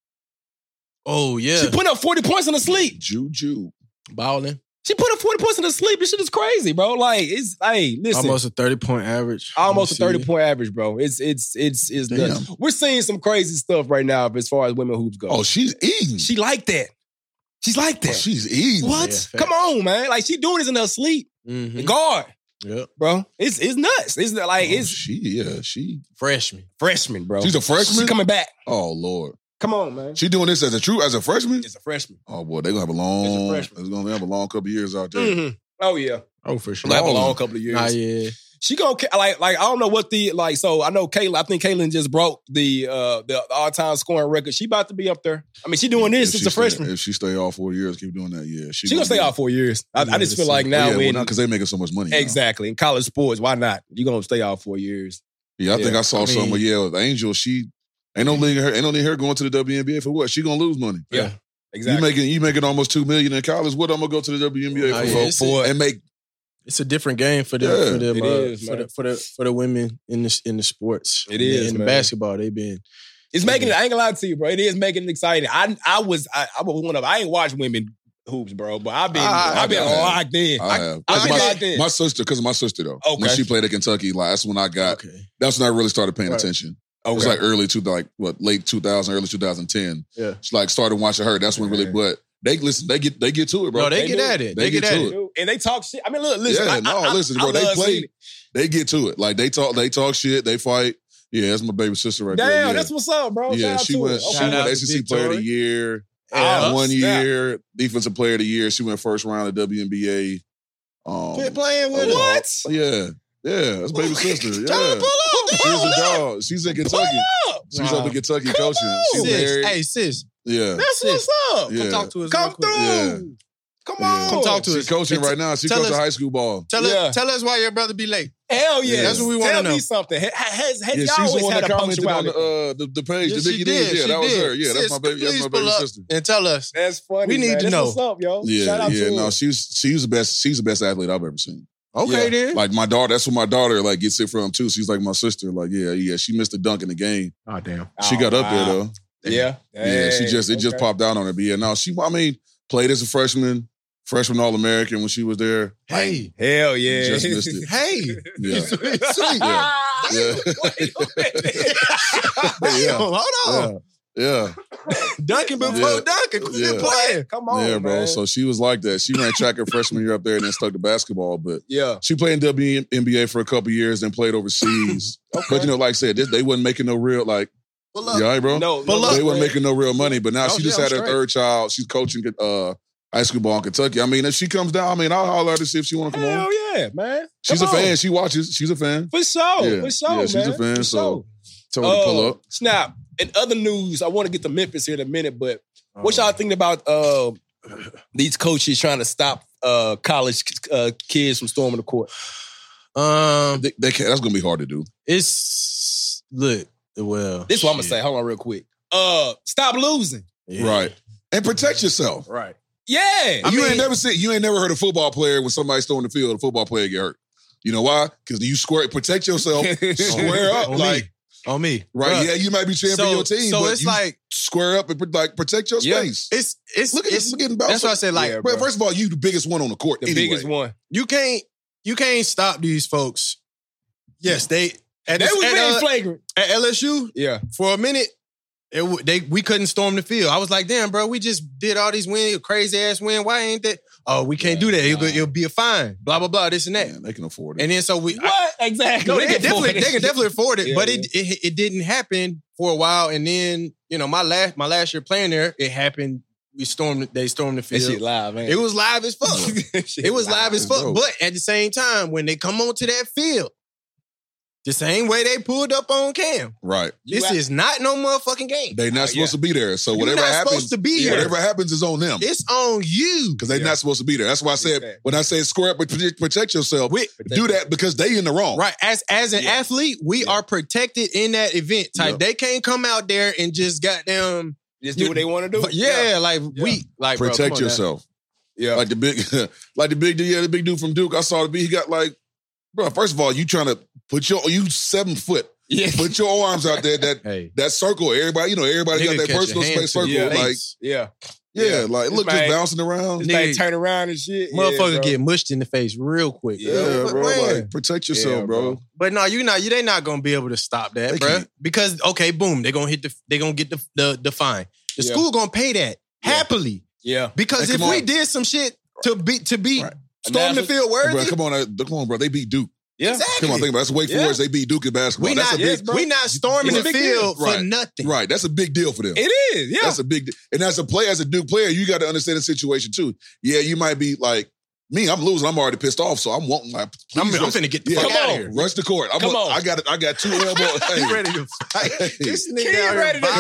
[SPEAKER 2] Oh, yeah.
[SPEAKER 1] She put up 40 points in her sleep.
[SPEAKER 8] Juju.
[SPEAKER 2] Balling.
[SPEAKER 1] She put up 40 points in her sleep. This shit is crazy, bro. Like, listen.
[SPEAKER 2] Almost a 30-point average.
[SPEAKER 1] Almost a 30-point average, bro. It's nuts. We're seeing some crazy stuff right now as far as women hoops go.
[SPEAKER 8] Oh, she's eating.
[SPEAKER 1] She like that. She's like that.
[SPEAKER 8] Oh, she's eating.
[SPEAKER 1] What? Yeah, come on, man. Like, she doing this in her sleep. Mm-hmm. Guard.
[SPEAKER 2] Yeah,
[SPEAKER 1] bro. It's nuts. It's like
[SPEAKER 8] she
[SPEAKER 2] freshman,
[SPEAKER 1] bro.
[SPEAKER 8] She's a freshman?
[SPEAKER 1] She coming back.
[SPEAKER 8] Oh, Lord.
[SPEAKER 1] Come on, man.
[SPEAKER 8] She doing this as a freshman?
[SPEAKER 1] As a freshman.
[SPEAKER 8] Oh boy, they're gonna have a long couple of years out there.
[SPEAKER 1] Mm-hmm. Oh yeah.
[SPEAKER 2] Oh, for sure.
[SPEAKER 1] They'll have a long couple of years.
[SPEAKER 2] Nah, yeah.
[SPEAKER 1] She gonna like I don't know what so I know Caitlin. I think Caitlin just broke the all-time scoring record. She about to be up there. I mean, she doing this since a freshman.
[SPEAKER 8] If she stay all 4 years, keep doing that, yeah.
[SPEAKER 1] She gonna stay all 4 years. I just feel like now
[SPEAKER 8] because they're making so much money.
[SPEAKER 1] Exactly. In college sports, why not? You gonna stay all 4 years.
[SPEAKER 8] Yeah, I think I saw something with Angel, she ain't no need her going to the WNBA for what? She gonna lose money.
[SPEAKER 1] Yeah. Exactly.
[SPEAKER 8] You making almost $2 million in college. What I'm gonna go to the WNBA for and make.
[SPEAKER 2] It's a different game for the women in the sports.
[SPEAKER 1] It is
[SPEAKER 2] in the basketball. They've been.
[SPEAKER 1] It's making it. I ain't gonna lie to you, bro. It is making it exciting. I was one of. I ain't watched women hoops, bro, but I've been locked in.
[SPEAKER 8] I've been locked in. My sister, because of my sister though.
[SPEAKER 1] Okay.
[SPEAKER 8] When she played at Kentucky, like that's when I got. Okay. That's when I really started paying attention. Okay. It was like late 2000, early 2010.
[SPEAKER 2] Yeah.
[SPEAKER 8] It's like started watching her. That's when really, but. They get to it, bro.
[SPEAKER 2] No, they get at it. They get at it.
[SPEAKER 1] And they talk shit. I mean, look, listen.
[SPEAKER 8] Yeah, listen, bro. They play. They get to it. Like they talk shit. They fight. Yeah, that's my baby sister right there.
[SPEAKER 1] Damn, that's what's up, bro.
[SPEAKER 8] Yeah, she went SEC Player of the Year. 1 year, Defensive Player of the Year. She went first round of WNBA.
[SPEAKER 2] Quit playing with
[SPEAKER 1] what?
[SPEAKER 8] Yeah, that's baby sister. Yeah, she's a dog. She's in Kentucky. She's up in Kentucky coaching. She's married.
[SPEAKER 2] Hey, sis.
[SPEAKER 8] Yeah.
[SPEAKER 1] That's what's up.
[SPEAKER 2] Come talk to us.
[SPEAKER 1] Come through.
[SPEAKER 8] Yeah.
[SPEAKER 1] Come on.
[SPEAKER 2] Come talk to us.
[SPEAKER 8] She's coaching right now. She's coaching high school ball.
[SPEAKER 2] Tell us why your brother be late.
[SPEAKER 1] Hell yeah.
[SPEAKER 2] That's what we want to know.
[SPEAKER 1] Tell me something. Has
[SPEAKER 8] she's
[SPEAKER 1] y'all always
[SPEAKER 8] the one
[SPEAKER 1] had
[SPEAKER 8] that
[SPEAKER 1] a
[SPEAKER 8] commented on
[SPEAKER 1] punctuality?
[SPEAKER 8] the page.
[SPEAKER 2] Yes,
[SPEAKER 8] The Biggie did. Yeah, that was her. Yeah, that's my baby sister.
[SPEAKER 2] And tell us.
[SPEAKER 1] That's funny.
[SPEAKER 2] We need to know.
[SPEAKER 1] What's up, yo?
[SPEAKER 8] Yeah,
[SPEAKER 1] shout out to her.
[SPEAKER 8] No, she's the best. She's the best athlete I've ever seen.
[SPEAKER 2] Okay, then.
[SPEAKER 8] Like my daughter, that's what my daughter like gets it from too. She's like my sister. Like, yeah. She missed the dunk in the game.
[SPEAKER 2] Oh, damn.
[SPEAKER 8] She got up there though.
[SPEAKER 1] Yeah.
[SPEAKER 8] Yeah, it just popped out on her. But yeah, no, played as a freshman All-American when she was there.
[SPEAKER 2] Hey.
[SPEAKER 1] Hell yeah.
[SPEAKER 8] Just missed it.
[SPEAKER 2] Hey.
[SPEAKER 8] Yeah.
[SPEAKER 2] Sweet.
[SPEAKER 8] Yeah.
[SPEAKER 2] Hold on.
[SPEAKER 8] Yeah.
[SPEAKER 2] Dunking before dunking. Quit playing.
[SPEAKER 1] Come on,
[SPEAKER 8] yeah, bro.
[SPEAKER 1] Man.
[SPEAKER 8] So she was like that. She ran track her freshman year up there and then stuck to basketball. But
[SPEAKER 1] she
[SPEAKER 8] played in WNBA for a couple years, then played overseas. But like I said, they wasn't making no real like. Yeah, right, bro.
[SPEAKER 1] No,
[SPEAKER 8] they weren't making no real money. But now she just had her third child. She's coaching high school ball in Kentucky. I mean, if she comes down, I'll holler at her to see if she want to come on.
[SPEAKER 1] Hell yeah, man.
[SPEAKER 8] She's a fan. She watches. She's a fan.
[SPEAKER 1] For sure.
[SPEAKER 8] Yeah.
[SPEAKER 1] For sure,
[SPEAKER 8] yeah,
[SPEAKER 1] man.
[SPEAKER 8] she's a fan.
[SPEAKER 1] For
[SPEAKER 8] so tell her to pull up.
[SPEAKER 1] Snap. In other news, I want to get to Memphis here in a minute, but What y'all think about these coaches trying to stop college kids from storming the court?
[SPEAKER 8] They can't. That's gonna be hard to do.
[SPEAKER 2] This is what
[SPEAKER 1] I'm gonna say. Hold on, real quick. Stop losing.
[SPEAKER 8] Yeah. Right, and protect yourself.
[SPEAKER 1] Right. Yeah.
[SPEAKER 8] You ain't never heard a football player when somebody's storming the field, a football player get hurt. You know why? Because you protect yourself, square up,
[SPEAKER 2] on me.
[SPEAKER 8] Right?
[SPEAKER 2] Bruh.
[SPEAKER 8] Yeah, you might be cheering for your team, but it's like square up and protect your space.
[SPEAKER 2] It's
[SPEAKER 8] getting about.
[SPEAKER 2] That's what I said. Like,
[SPEAKER 8] bro, first of all, you the biggest one on the court.
[SPEAKER 1] The biggest one.
[SPEAKER 2] You can't stop these folks. Yes, they
[SPEAKER 1] was being flagrant
[SPEAKER 2] at LSU.
[SPEAKER 1] Yeah,
[SPEAKER 2] for a minute. We couldn't storm the field. I was like, damn, bro, we just did all these crazy ass win. Why ain't that? Oh, we can't do that. It'll be a fine. Blah blah blah. This and that.
[SPEAKER 8] Man, they can afford it.
[SPEAKER 2] And then so
[SPEAKER 1] what exactly?
[SPEAKER 2] No, they can definitely afford it. Yeah, but it didn't happen for a while. And then my last year playing there, it happened. They stormed the field.
[SPEAKER 1] That shit live, man.
[SPEAKER 2] It was live as fuck. It was live as fuck. But at the same time, when they come onto that field, the same way they pulled up on Cam.
[SPEAKER 8] Right.
[SPEAKER 2] This is not no motherfucking game.
[SPEAKER 8] They're not supposed to be there. So whatever happens, whatever happens is on them.
[SPEAKER 2] It's on you.
[SPEAKER 8] Because they're not supposed to be there. That's why I said, when I say square up and protect yourself, do that because they in the wrong.
[SPEAKER 2] Right. As an athlete, we are protected in that event. They can't come out there and just goddamn...
[SPEAKER 1] Just do what they want to do.
[SPEAKER 8] Protect yourself.
[SPEAKER 1] Yeah.
[SPEAKER 8] Like the big dude from Duke, I saw he got like, bro, first of all, you trying to you 7 foot.
[SPEAKER 1] Yeah.
[SPEAKER 8] Put your arms out there, that circle. Everybody got that personal space circle. Like look, just bouncing around.
[SPEAKER 1] They turn around and shit.
[SPEAKER 2] Motherfucker get mushed in the face real quick.
[SPEAKER 8] Yeah, bro. Like, protect yourself, bro.
[SPEAKER 2] But no, they not gonna be able to stop that, bro. Because boom, they're gonna get the fine. The school gonna pay that happily.
[SPEAKER 1] Yeah.
[SPEAKER 2] Because if we did some shit to beat storm the field worthy.
[SPEAKER 8] Bro, come on, bro. They beat Duke.
[SPEAKER 1] Yeah.
[SPEAKER 8] Exactly. Come on, think about it. That's Wake Forest. They beat Duke in basketball.
[SPEAKER 2] We not storming the field for nothing.
[SPEAKER 8] Right. That's a big deal for them.
[SPEAKER 1] It is, yeah.
[SPEAKER 8] That's a big deal. And as a Duke player, you got to understand the situation too. Yeah, you might be like, me, I'm losing. I'm already pissed off, so I'm wanting like,
[SPEAKER 2] I'm finna get the fuck out of here.
[SPEAKER 8] Rush the court.
[SPEAKER 1] Come on.
[SPEAKER 8] I got 2 elbows.
[SPEAKER 2] He ready to fight. This nigga
[SPEAKER 1] out here
[SPEAKER 2] ready to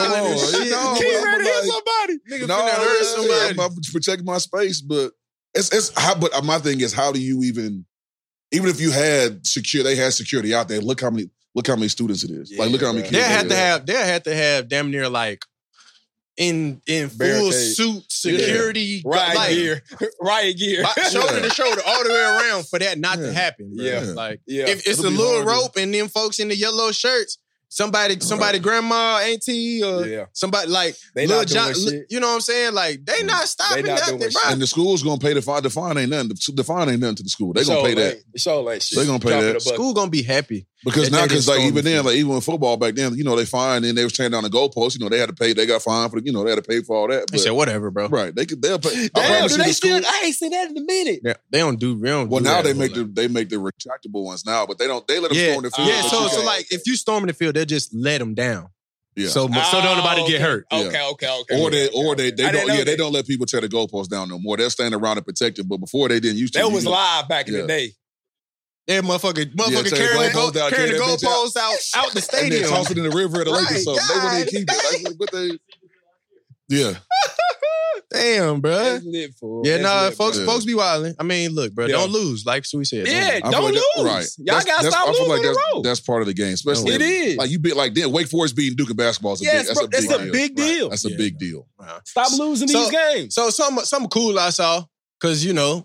[SPEAKER 2] hit somebody.
[SPEAKER 8] Nigga finna hurt somebody. I'm protecting my space, but but my thing is, how do you even if you had security out there, look how many students it is. Like, look how many kids.
[SPEAKER 2] They had to have damn near like in full suit security,
[SPEAKER 1] riot gear,
[SPEAKER 2] shoulder to shoulder, all the way around for that not to happen. Bro.
[SPEAKER 1] Yeah,
[SPEAKER 2] like if it's a little rope and them folks in the yellow shirts. Somebody, grandma, auntie, or somebody like
[SPEAKER 1] they
[SPEAKER 2] Lil
[SPEAKER 1] not
[SPEAKER 2] John.
[SPEAKER 1] Shit.
[SPEAKER 2] You know what I'm saying? Like they not stopping nothing, bro.
[SPEAKER 8] And the school's gonna pay the fine. The fine ain't nothing. The fine ain't nothing to the school. They gonna pay that.
[SPEAKER 1] They
[SPEAKER 8] gonna pay that.
[SPEAKER 2] School gonna be happy
[SPEAKER 8] because now, because like even then, like even with football back then, they fined and they was tearing down the goalposts. They had to pay. They got fined for. They had to pay for all that.
[SPEAKER 2] They said whatever, bro.
[SPEAKER 8] Right? They'll pay.
[SPEAKER 1] Damn, do they still? I ain't seen that in a minute.
[SPEAKER 2] Yeah, they don't do.
[SPEAKER 8] Well, now they make the retractable ones now, but they don't. They let them storm the field.
[SPEAKER 2] Yeah, so like if you storm the field, they'll just let them down.
[SPEAKER 8] Yeah.
[SPEAKER 2] So don't nobody get hurt.
[SPEAKER 1] Okay.
[SPEAKER 8] Or they don't. They don't let people tear the goalposts down no more. They'll stand around and protect them. But before they didn't used to.
[SPEAKER 1] That was live back in the day.
[SPEAKER 2] Yeah, motherfucker carrying the goalposts out the stadium.
[SPEAKER 8] And then toss it in the river at the lake or something. They wouldn't even keep it. Like, what they... Yeah.
[SPEAKER 2] Damn, bro. Folks be wilding. I mean, look, bro, don't lose. Like we said.
[SPEAKER 1] Yeah, don't lose.
[SPEAKER 8] Right.
[SPEAKER 1] Y'all gotta stop losing in a row.
[SPEAKER 8] That's part of the game, especially.
[SPEAKER 1] It is.
[SPEAKER 8] Like you like Wake Forest beating Duke in basketball. That's a big deal. That's a big deal.
[SPEAKER 1] Stop losing these games.
[SPEAKER 2] So something cool I saw. Cause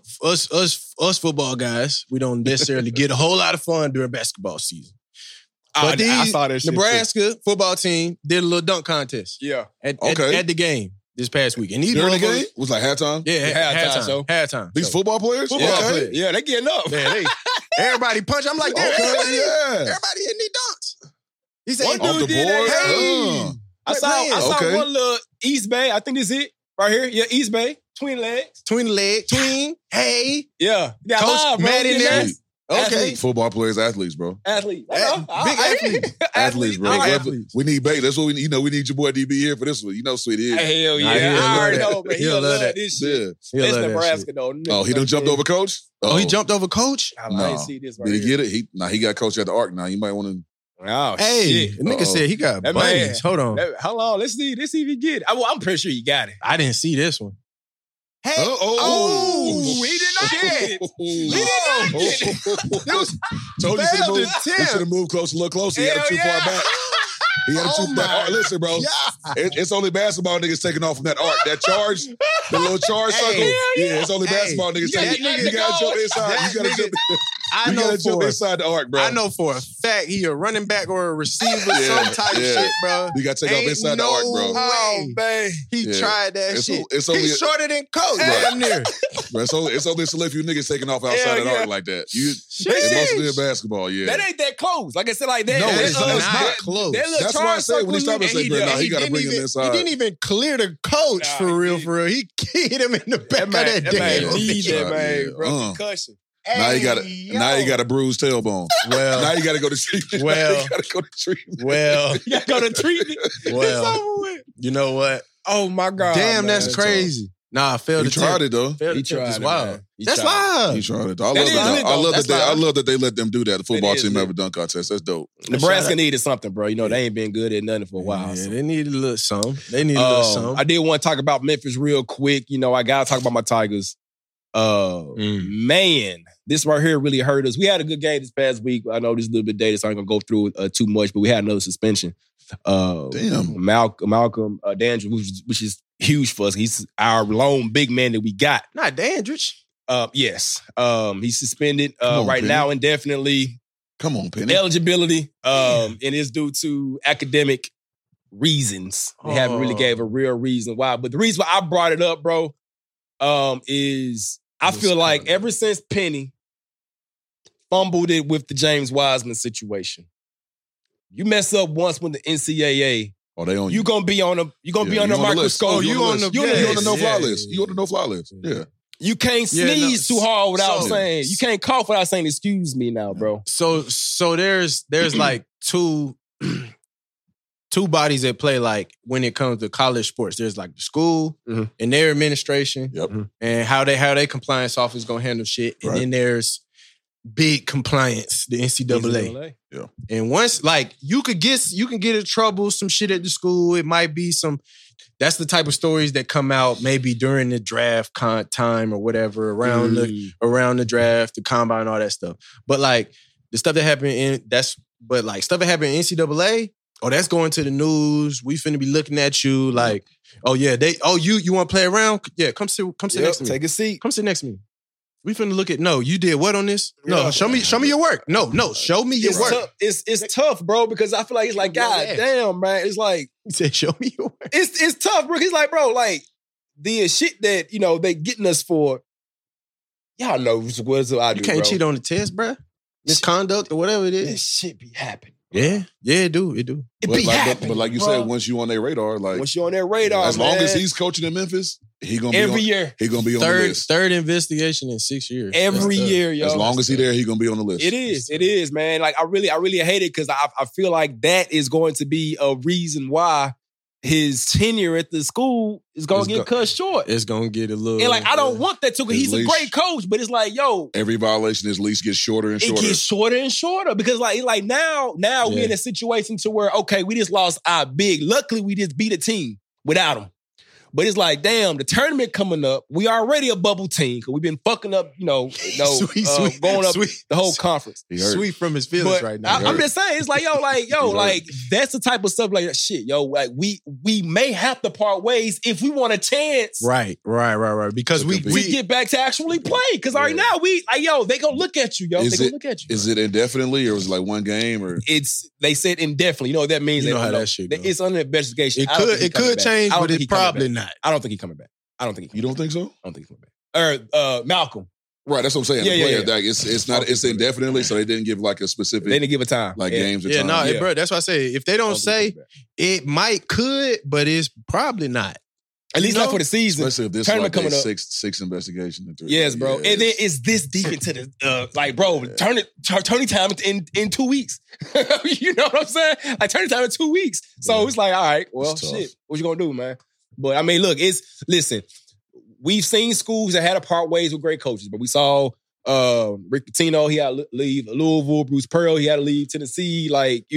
[SPEAKER 2] us football guys, we don't necessarily get a whole lot of fun during basketball season. But I saw that shit Nebraska football team did a little dunk contest.
[SPEAKER 1] Yeah.
[SPEAKER 2] At the game this past week. And
[SPEAKER 8] during the game? Was like halftime?
[SPEAKER 2] Yeah, halftime.
[SPEAKER 8] These football players?
[SPEAKER 1] Players. Yeah, they getting up.
[SPEAKER 2] Man, everybody punch. I'm like, everybody hitting these dunks. He said,
[SPEAKER 8] off the board?
[SPEAKER 1] Hey. I saw one little East Bay. I think this is it. Right here. Yeah, East Bay. Twin legs.
[SPEAKER 2] Hey.
[SPEAKER 1] Yeah.
[SPEAKER 2] Coach Matt in there. Okay.
[SPEAKER 8] Athletes. Football players, athletes, bro.
[SPEAKER 1] Athletes.
[SPEAKER 2] Big athletes.
[SPEAKER 8] Athletes, bro. We need bait. That's what we need. We need your boy DB here for this one. Sweetie.
[SPEAKER 1] Hell yeah. I already know, man. He'll love this shit. It's Nebraska, though.
[SPEAKER 8] Oh, he done jumped over coach?
[SPEAKER 2] Oh, he jumped over coach?
[SPEAKER 1] I didn't see this right
[SPEAKER 8] Did he get it? He got coach at the Arc now. You might want to
[SPEAKER 1] Oh,
[SPEAKER 2] hey,
[SPEAKER 1] shit.
[SPEAKER 2] The nigga said he got bunnies. Hold on.
[SPEAKER 1] How long? Let's see if he get it. I'm pretty sure he got it.
[SPEAKER 2] I didn't see this one.
[SPEAKER 1] Hey. He did not get it. He did not get it.
[SPEAKER 8] Told you should have moved closer, a little closer. He had it too far back. He had it too far. Listen, bro. It's only basketball niggas taking off from that arc. That charge, the little charge circle. Yeah, it's only basketball niggas taking. You gotta jump inside. You gotta jump. You gotta jump inside the arc, bro.
[SPEAKER 2] I know for a fact he a running back or a receiver, some type of shit, bro.
[SPEAKER 8] You gotta take off inside the arc, bro.
[SPEAKER 2] Oh, man. He tried that shit. He's shorter than Coach.
[SPEAKER 8] Damn near. It's only a select few niggas taking off outside that arc like that. It's mostly in basketball,
[SPEAKER 1] That ain't that close. Like I said, like that.
[SPEAKER 8] No,
[SPEAKER 1] it's
[SPEAKER 2] not close.
[SPEAKER 8] That's why I say when he stopped and said, "No, he got to bring him inside."
[SPEAKER 2] He didn't even clear the coach for real. He hit him in the back of that damn
[SPEAKER 1] man, bro. Concussion.
[SPEAKER 8] Now you got a bruised tailbone.
[SPEAKER 2] Well,
[SPEAKER 8] now you got to go to treatment.
[SPEAKER 2] Well,
[SPEAKER 8] you got to go to treatment.
[SPEAKER 2] Well,
[SPEAKER 1] you got to go to treatment.
[SPEAKER 2] Well, you know what?
[SPEAKER 1] Oh my God!
[SPEAKER 2] Damn, that's crazy. Nah, I failed.
[SPEAKER 8] He tried it though.
[SPEAKER 1] He tried it.
[SPEAKER 2] Wow, that's wild.
[SPEAKER 8] He tried it. I love that they let them do that. The football team have a dunk contest. That's dope.
[SPEAKER 1] Nebraska needed something, bro. You know they ain't been good at nothing for a while.
[SPEAKER 2] Yeah, they needed a little something. I
[SPEAKER 1] did want to talk about Memphis real quick. You know, I gotta talk about my Tigers. Man, this right here really hurt us. We had a good game this past week. I know this is a little bit dated, so I'm gonna go through it too much, but we had another suspension.
[SPEAKER 8] Damn.
[SPEAKER 1] Malcolm Dandridge, which is huge for us. He's our lone big man that we got.
[SPEAKER 2] Not Dandridge.
[SPEAKER 1] Yes. He's suspended right Penny. Now indefinitely.
[SPEAKER 8] Come on, Penny.
[SPEAKER 1] Eligibility. And it's due to academic reasons. They haven't really gave a real reason why. But the reason why I brought it up, bro, is I feel like ever since Penny fumbled it with the James Wiseman situation, you mess up once with the NCAA.
[SPEAKER 8] Oh, they on
[SPEAKER 1] you. Gonna be on a microscope.
[SPEAKER 8] You on the no-fly list. You on the no-fly list. Yeah.
[SPEAKER 1] You can't sneeze too hard without saying. You can't cough without saying excuse me now, bro.
[SPEAKER 2] So there's like two bodies that play, like when it comes to college sports. There's like the school and their administration and how they compliance office gonna handle shit. And then there's big compliance, the NCAA.
[SPEAKER 8] Yeah.
[SPEAKER 2] And once, like, you can get in trouble, some shit at the school. It might be that's the type of stories that come out maybe during the draft time or whatever, around the draft, the combine, all that stuff. But like the stuff that happened stuff that happened in NCAA, that's going to the news. We finna be looking at you like, you want to play around? Yeah, come sit next to me.
[SPEAKER 1] Take a seat.
[SPEAKER 2] Come sit next to me. We finna look at, you did what on this? No, show me your work. No, show me your work.
[SPEAKER 1] It's tough, bro, because I feel like it's like, God damn, man. It's like,
[SPEAKER 2] he said, show me your work.
[SPEAKER 1] It's tough, bro. He's like, bro, like the shit that, they getting us for, y'all know what's I do,
[SPEAKER 2] You can't cheat on the test, bro. Misconduct or whatever it is.
[SPEAKER 1] This shit be happening.
[SPEAKER 2] Yeah, it do.
[SPEAKER 8] But like you said, once you on their radar, as long as he's coaching in Memphis, he gonna be
[SPEAKER 1] every year.
[SPEAKER 8] He gonna be on the list.
[SPEAKER 2] Third investigation in 6 years.
[SPEAKER 1] Every year, yo.
[SPEAKER 8] As long as he there, he gonna be on the list.
[SPEAKER 1] It is, man. Like I really hate it because I feel like that is going to be a reason why his tenure at the school is going to get cut short.
[SPEAKER 2] It's going to get a little...
[SPEAKER 1] And like, I don't want that too, because he's a great coach, but it's like, yo...
[SPEAKER 8] Every violation, his leash gets shorter and shorter.
[SPEAKER 1] It gets shorter and shorter, because like now we're in a situation to where, okay, we just lost our big... Luckily, we just beat a team without him. But it's like, damn, the tournament coming up, we already a bubble team, because we've been fucking up, going up the whole conference.
[SPEAKER 2] Sweet from his feelings right now.
[SPEAKER 1] I'm just saying, it's like, that's the type of stuff like, shit, like, we may have to part ways if we want a chance.
[SPEAKER 2] Right. Because we
[SPEAKER 1] get back to actually play. Because right now, they gonna look at you, They gonna look at you.
[SPEAKER 8] Is it indefinitely, or was it like one game? Or
[SPEAKER 1] they said indefinitely. You know what that means?
[SPEAKER 2] You know how that shit goes.
[SPEAKER 1] It's under investigation.
[SPEAKER 2] It could change, but it's probably not.
[SPEAKER 1] I don't think he's coming back.
[SPEAKER 8] You don't think so?
[SPEAKER 1] I don't think he's coming back. Malcolm.
[SPEAKER 8] Right, that's what I'm saying.
[SPEAKER 1] Yeah.
[SPEAKER 8] Like, it's indefinitely, so they didn't give like a specific...
[SPEAKER 1] They didn't give a time.
[SPEAKER 8] Like games or time.
[SPEAKER 2] Bro, that's why I say, if they don't say, it could, but it's probably not.
[SPEAKER 1] At least not for the season.
[SPEAKER 8] Especially if this is like a six investigation.
[SPEAKER 1] Yes, bro. And then it's this deep into the, turning time in 2 weeks. You know what I'm saying? Like turning time in 2 weeks. So it's like, all right, well, shit. What you gonna do, man? But I mean, look, listen, we've seen schools that had to part ways with great coaches, but we saw Rick Pitino, he had to leave Louisville. Bruce Pearl, he had to leave Tennessee. Like,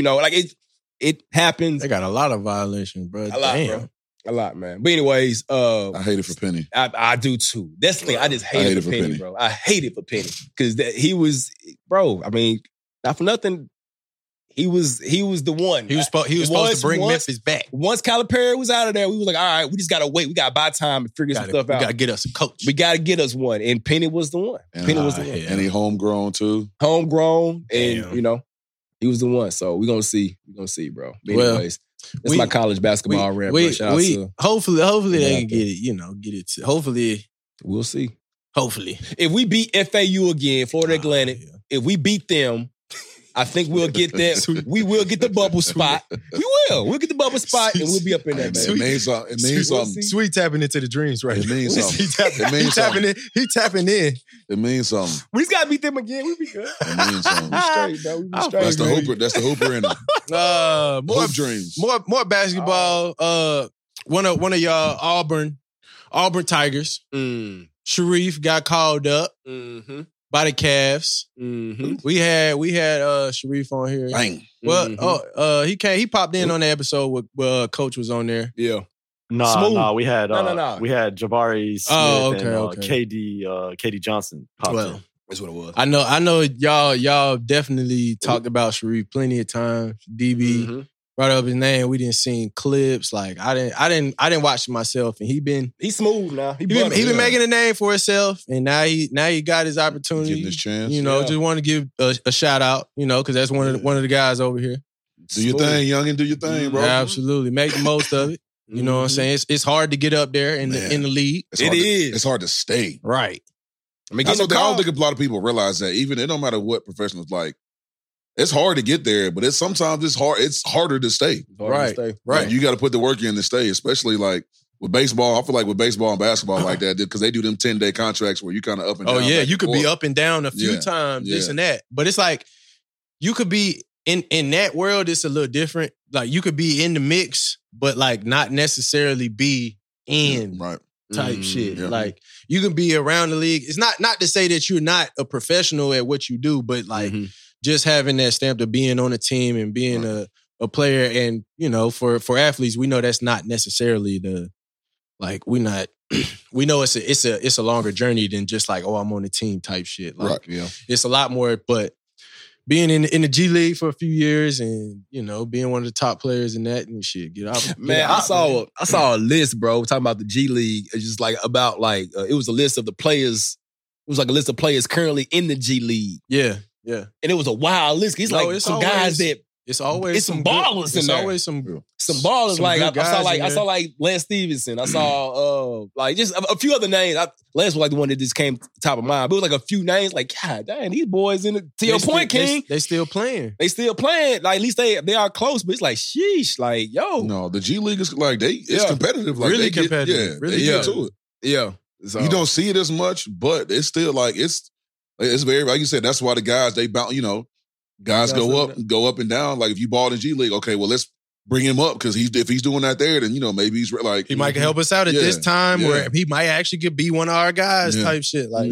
[SPEAKER 1] it happens.
[SPEAKER 2] They got a lot of violations, bro.
[SPEAKER 1] A lot, bro. A lot, man. But anyways,
[SPEAKER 8] I hate it for Penny.
[SPEAKER 1] I do too. That's the thing. I just hate it for Penny, bro. I hate it for Penny because he was, bro. I mean, not for nothing. He was the one.
[SPEAKER 2] He was supposed to bring Memphis back.
[SPEAKER 1] Once Calipari was out of there, we was like, all right, we just gotta wait. We gotta buy time and figure some stuff out.
[SPEAKER 2] We gotta get us a coach.
[SPEAKER 1] We gotta get us one. And Penny was the one. Penny was the one.
[SPEAKER 8] And he homegrown too.
[SPEAKER 1] Homegrown, and he was the one. So we're gonna see. We're gonna see, bro. But anyways. That's my college basketball rap.
[SPEAKER 2] Hopefully they can get it, get it. Hopefully.
[SPEAKER 1] We'll see.
[SPEAKER 2] Hopefully.
[SPEAKER 1] If we beat FAU again, Florida Atlantic, if we beat them, I think we'll get that. We will get the bubble spot. We will. We'll get the bubble spot and we'll be up in there, man.
[SPEAKER 8] It means something.
[SPEAKER 2] Sweet tapping into the dreams, right?
[SPEAKER 8] It means something.
[SPEAKER 2] He tapping in.
[SPEAKER 8] It means something.
[SPEAKER 1] We just gotta beat them again. We'll be good.
[SPEAKER 8] It means something.
[SPEAKER 1] We straight, bro. We be straight.
[SPEAKER 8] That's the Hooper in it. Hoop dreams.
[SPEAKER 2] More basketball. One of y'all Auburn Tigers. Sharif got called up. By the Cavs. We had Sharif on here.
[SPEAKER 8] Bang.
[SPEAKER 2] Well, he popped in on the episode where Coach was on there.
[SPEAKER 1] Yeah.
[SPEAKER 7] No, we had Jabari Smith and KD Johnson popped in.
[SPEAKER 1] That's what it was.
[SPEAKER 2] I know y'all definitely talked about Sharif plenty of times. DB brought up his name. We didn't see clips. Like I didn't watch it myself, and
[SPEAKER 1] he's smooth now.
[SPEAKER 2] He been making a name for himself, and now he got his opportunity.
[SPEAKER 8] Getting his chance.
[SPEAKER 2] Just want to give a shout out. Because that's one of the guys over here.
[SPEAKER 8] Do your thing, youngin. Do your thing, bro.
[SPEAKER 2] Absolutely, make the most of it. You know what I'm saying? It's hard to get up there in the league.
[SPEAKER 8] It's hard to stay.
[SPEAKER 2] Right.
[SPEAKER 8] I mean, I don't think a lot of people realize that. Even it don't matter what professionals like. It's hard to get there, but sometimes it's hard. It's harder to stay.
[SPEAKER 2] Right.
[SPEAKER 8] Like, you got to put the work in to stay, especially like with baseball. I feel like with baseball and basketball like that, because they do them 10-day contracts where you kind of up and down.
[SPEAKER 2] Oh yeah, you could be up and down a few times, this and that. But it's like you could be in that world. It's a little different. Like you could be in the mix, but like not necessarily be in type shit. Yeah. Like you can be around the league. It's not to say that you're not a professional at what you do, but like. Just having that stamp of being on a team and being a player, and for athletes, we know that's not necessarily we know it's a longer journey than just like, oh, I'm on a team type shit. Like, it's a lot more. But being in the G League for a few years and being one of the top players in that and shit,
[SPEAKER 1] I saw a list, bro, talking about the G League. It's just like about it was a list of the players. It was like a list of players currently in the G League.
[SPEAKER 2] Yeah.
[SPEAKER 1] And it was a wild list. It's some guys that
[SPEAKER 2] it's always
[SPEAKER 1] some ballers in there.
[SPEAKER 2] It's always some
[SPEAKER 1] ballers.
[SPEAKER 2] Some
[SPEAKER 1] like I saw like Lance Stevenson. I saw like just a few other names. Lance was like the one that just came to the top of mind. But it was like a few names. Like, God damn, these boys in the. To your point, King.
[SPEAKER 2] They still playing.
[SPEAKER 1] Like at least they are close. But it's like sheesh. Like yo.
[SPEAKER 8] No, the G League is like it's competitive. Like
[SPEAKER 2] really competitive.
[SPEAKER 8] They get to it.
[SPEAKER 1] Yeah. So.
[SPEAKER 8] You don't see it as much, but it's still like it's very, like you said, that's why the guys, they bounce, guys go up and down. Like if you ball in G League, okay, well, let's bring him up because if he's doing that there, then, maybe he's like.
[SPEAKER 2] He might help us out at this time where he might actually could be one of our guys type shit. Like,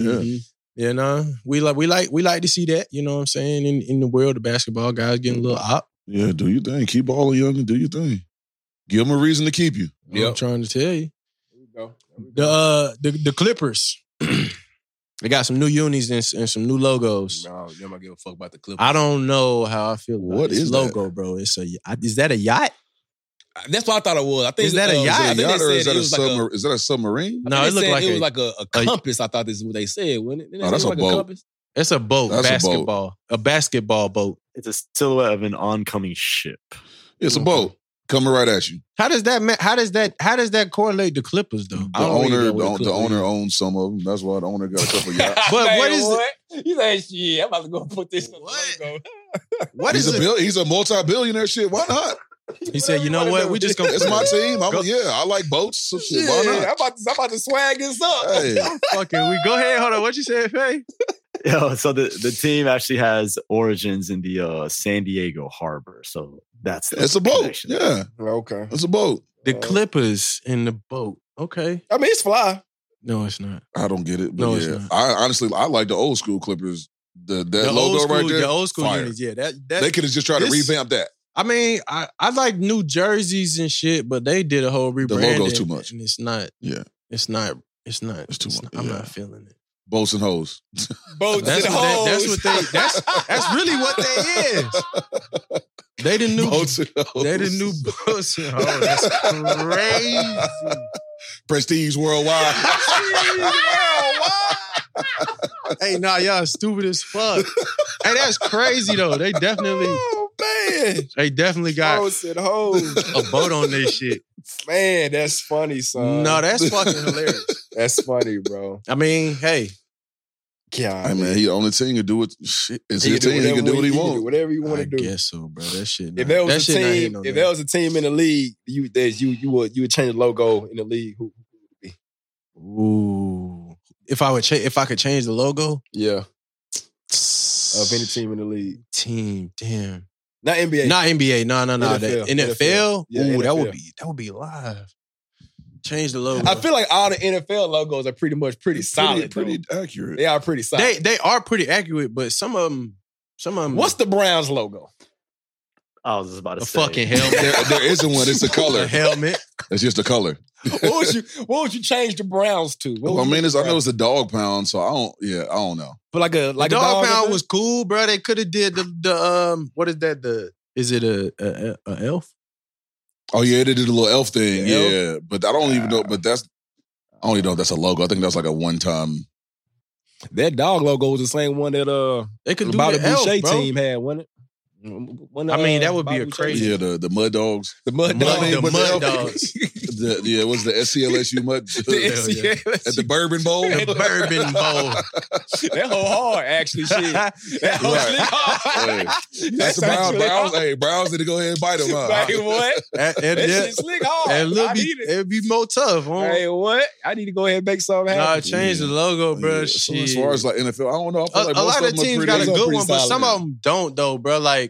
[SPEAKER 2] we like to see that, you know what I'm saying? In the world of basketball, guys getting a little up.
[SPEAKER 8] Yeah, do your thing. Keep balling young and do your thing. Give them a reason to keep you.
[SPEAKER 2] I'm trying to tell you.
[SPEAKER 1] There we go.
[SPEAKER 2] The Clippers. They got some new unis and some new logos.
[SPEAKER 1] No, you don't give a fuck about the Clippers.
[SPEAKER 2] I don't know how I feel about this logo,
[SPEAKER 8] that?
[SPEAKER 2] Bro. Is that a yacht?
[SPEAKER 1] That's what I thought it was. I think
[SPEAKER 2] is that a yacht?
[SPEAKER 8] Is that a submarine?
[SPEAKER 1] No, it looked like it was like a compass. I thought this is what they said, wasn't it?
[SPEAKER 8] That's a boat.
[SPEAKER 2] It's a boat.
[SPEAKER 8] That's
[SPEAKER 2] basketball. A basketball boat.
[SPEAKER 7] It's a silhouette of an oncoming ship.
[SPEAKER 8] It's a boat coming right at you.
[SPEAKER 2] How does that correlate to Clippers though?
[SPEAKER 8] The owner owns some of them. That's why the owner got a couple of yachts.
[SPEAKER 2] But what is it?
[SPEAKER 1] You like shit? I'm about to go put this on the logo.
[SPEAKER 8] He's a multi-billionaire. Shit, why not?
[SPEAKER 2] He said, "You know what? We just gonna.
[SPEAKER 8] It's my team. I like boats. So shit, why not?
[SPEAKER 1] I'm about to swag this up.
[SPEAKER 8] Hey.
[SPEAKER 2] Fucking, we go ahead. Hold on. What you said, Faye?
[SPEAKER 7] So the team actually has origins in the San Diego harbor. So it's
[SPEAKER 8] a boat.
[SPEAKER 7] Connection.
[SPEAKER 8] Yeah.
[SPEAKER 1] Okay.
[SPEAKER 8] It's a boat.
[SPEAKER 2] The Clippers in the boat. Okay.
[SPEAKER 1] I mean, it's fly.
[SPEAKER 2] No, it's not.
[SPEAKER 8] I don't get it. But
[SPEAKER 2] No,
[SPEAKER 8] yeah,
[SPEAKER 2] it's not.
[SPEAKER 8] I honestly like the old school Clippers. That
[SPEAKER 2] The
[SPEAKER 8] logo
[SPEAKER 2] old school,
[SPEAKER 8] right there.
[SPEAKER 2] the old school
[SPEAKER 8] fire.
[SPEAKER 2] units, yeah. That
[SPEAKER 8] They could have just tried to
[SPEAKER 2] this-
[SPEAKER 8] revamp that.
[SPEAKER 2] I mean, I like new jerseys and shit, but they did a whole rebranding.
[SPEAKER 8] logo's too much.
[SPEAKER 2] And it's not.
[SPEAKER 8] Yeah.
[SPEAKER 2] It's not.
[SPEAKER 8] It's too much.
[SPEAKER 2] I'm
[SPEAKER 8] Yeah.
[SPEAKER 2] not feeling it.
[SPEAKER 8] Boats and hoes.
[SPEAKER 1] Boats
[SPEAKER 2] That's
[SPEAKER 1] and
[SPEAKER 2] what
[SPEAKER 1] hoes.
[SPEAKER 2] that's what they. That's really what they is. They the new.
[SPEAKER 8] Boats and hoes.
[SPEAKER 2] They the new boats and hoes. That's crazy.
[SPEAKER 8] Prestige Worldwide.
[SPEAKER 2] Hey, nah, y'all stupid as fuck. Hey, that's crazy though. They definitely.
[SPEAKER 1] Oh man,
[SPEAKER 2] They definitely got
[SPEAKER 1] boats and hoes.
[SPEAKER 2] a boat on this shit.
[SPEAKER 1] Man, that's funny, son.
[SPEAKER 2] No, that's fucking hilarious.
[SPEAKER 1] That's funny, bro.
[SPEAKER 2] I mean, hey,
[SPEAKER 1] God,
[SPEAKER 8] Hey man, he on the team can do it. Shit, it's his team. He can do what he wants.
[SPEAKER 1] Whatever you want
[SPEAKER 2] I
[SPEAKER 1] to do.
[SPEAKER 2] guess so, bro. That shit.
[SPEAKER 1] If there was
[SPEAKER 2] that
[SPEAKER 1] a
[SPEAKER 2] shit not hitting
[SPEAKER 1] team,
[SPEAKER 2] on
[SPEAKER 1] if
[SPEAKER 2] that.
[SPEAKER 1] there was a team in the league, you would change the logo in the league. Who would it be?
[SPEAKER 2] Ooh, if I could change the logo,
[SPEAKER 1] Yeah, of any team in the league,
[SPEAKER 2] damn,
[SPEAKER 1] not NBA.
[SPEAKER 2] not NBA, no,
[SPEAKER 1] NFL.
[SPEAKER 2] that NFL.
[SPEAKER 1] Yeah,
[SPEAKER 2] Ooh,
[SPEAKER 1] NFL.
[SPEAKER 2] that would be live. Change the logo.
[SPEAKER 1] I feel like all the NFL logos are pretty solid.
[SPEAKER 8] Pretty
[SPEAKER 1] though.
[SPEAKER 8] accurate.
[SPEAKER 1] They are pretty solid.
[SPEAKER 2] they are pretty accurate, but some of them.
[SPEAKER 1] What's the Browns logo?
[SPEAKER 7] I was just about to
[SPEAKER 2] a
[SPEAKER 7] say.
[SPEAKER 2] fucking helmet?
[SPEAKER 8] There isn't one. It's a
[SPEAKER 2] A
[SPEAKER 8] color.
[SPEAKER 2] helmet.
[SPEAKER 8] It's just a color.
[SPEAKER 1] What would you change the Browns to? What
[SPEAKER 8] Well, I
[SPEAKER 1] would you
[SPEAKER 8] mean,
[SPEAKER 1] make
[SPEAKER 8] I
[SPEAKER 1] the
[SPEAKER 8] know it's a dog pound, so I don't know.
[SPEAKER 1] But like a
[SPEAKER 2] The dog pound was cool, bro. They could have did the what is that? Is it a elf?
[SPEAKER 8] Oh yeah, they did a little elf thing.
[SPEAKER 1] The elf?
[SPEAKER 8] Yeah, but I don't even know. But I don't even know if that's a logo. I think that's like a one-time.
[SPEAKER 1] That dog logo was the same one that
[SPEAKER 2] They could do
[SPEAKER 1] Bobby
[SPEAKER 2] the elf,
[SPEAKER 1] Boucher
[SPEAKER 2] bro.
[SPEAKER 1] team had, wasn't it? When,
[SPEAKER 2] I mean, that would be
[SPEAKER 1] Bobby
[SPEAKER 2] a
[SPEAKER 1] Boucher-
[SPEAKER 2] crazy-
[SPEAKER 8] Yeah, the Mud Dogs.
[SPEAKER 1] The mud dog.
[SPEAKER 2] The
[SPEAKER 8] But
[SPEAKER 2] mud
[SPEAKER 8] the-
[SPEAKER 2] dogs.
[SPEAKER 8] It was the SCLSU Mud
[SPEAKER 1] The
[SPEAKER 8] at the Bourbon Bowl.
[SPEAKER 2] The Bourbon Bowl.
[SPEAKER 1] That whole hard, actually, shit. That whole
[SPEAKER 8] Right.
[SPEAKER 1] slick hard.
[SPEAKER 8] That's the Browns. Browns need to go ahead and bite them.
[SPEAKER 1] Like, what?
[SPEAKER 2] And
[SPEAKER 1] That shit slick hard. I need it.
[SPEAKER 2] it'd be more tough. Huh?
[SPEAKER 1] Hey, what? I need to go ahead and make something
[SPEAKER 2] Nah,
[SPEAKER 1] happen.
[SPEAKER 2] change the logo, bro.
[SPEAKER 8] Yeah, so
[SPEAKER 2] Shit.
[SPEAKER 8] as far as like NFL, I don't know. I feel like
[SPEAKER 2] a
[SPEAKER 8] most
[SPEAKER 2] lot of
[SPEAKER 8] them are
[SPEAKER 2] teams
[SPEAKER 8] pretty-
[SPEAKER 2] got a
[SPEAKER 1] those are
[SPEAKER 2] good
[SPEAKER 1] pretty
[SPEAKER 2] one, but
[SPEAKER 1] solid,
[SPEAKER 2] some
[SPEAKER 1] yeah.
[SPEAKER 2] of them don't, though, bro. Like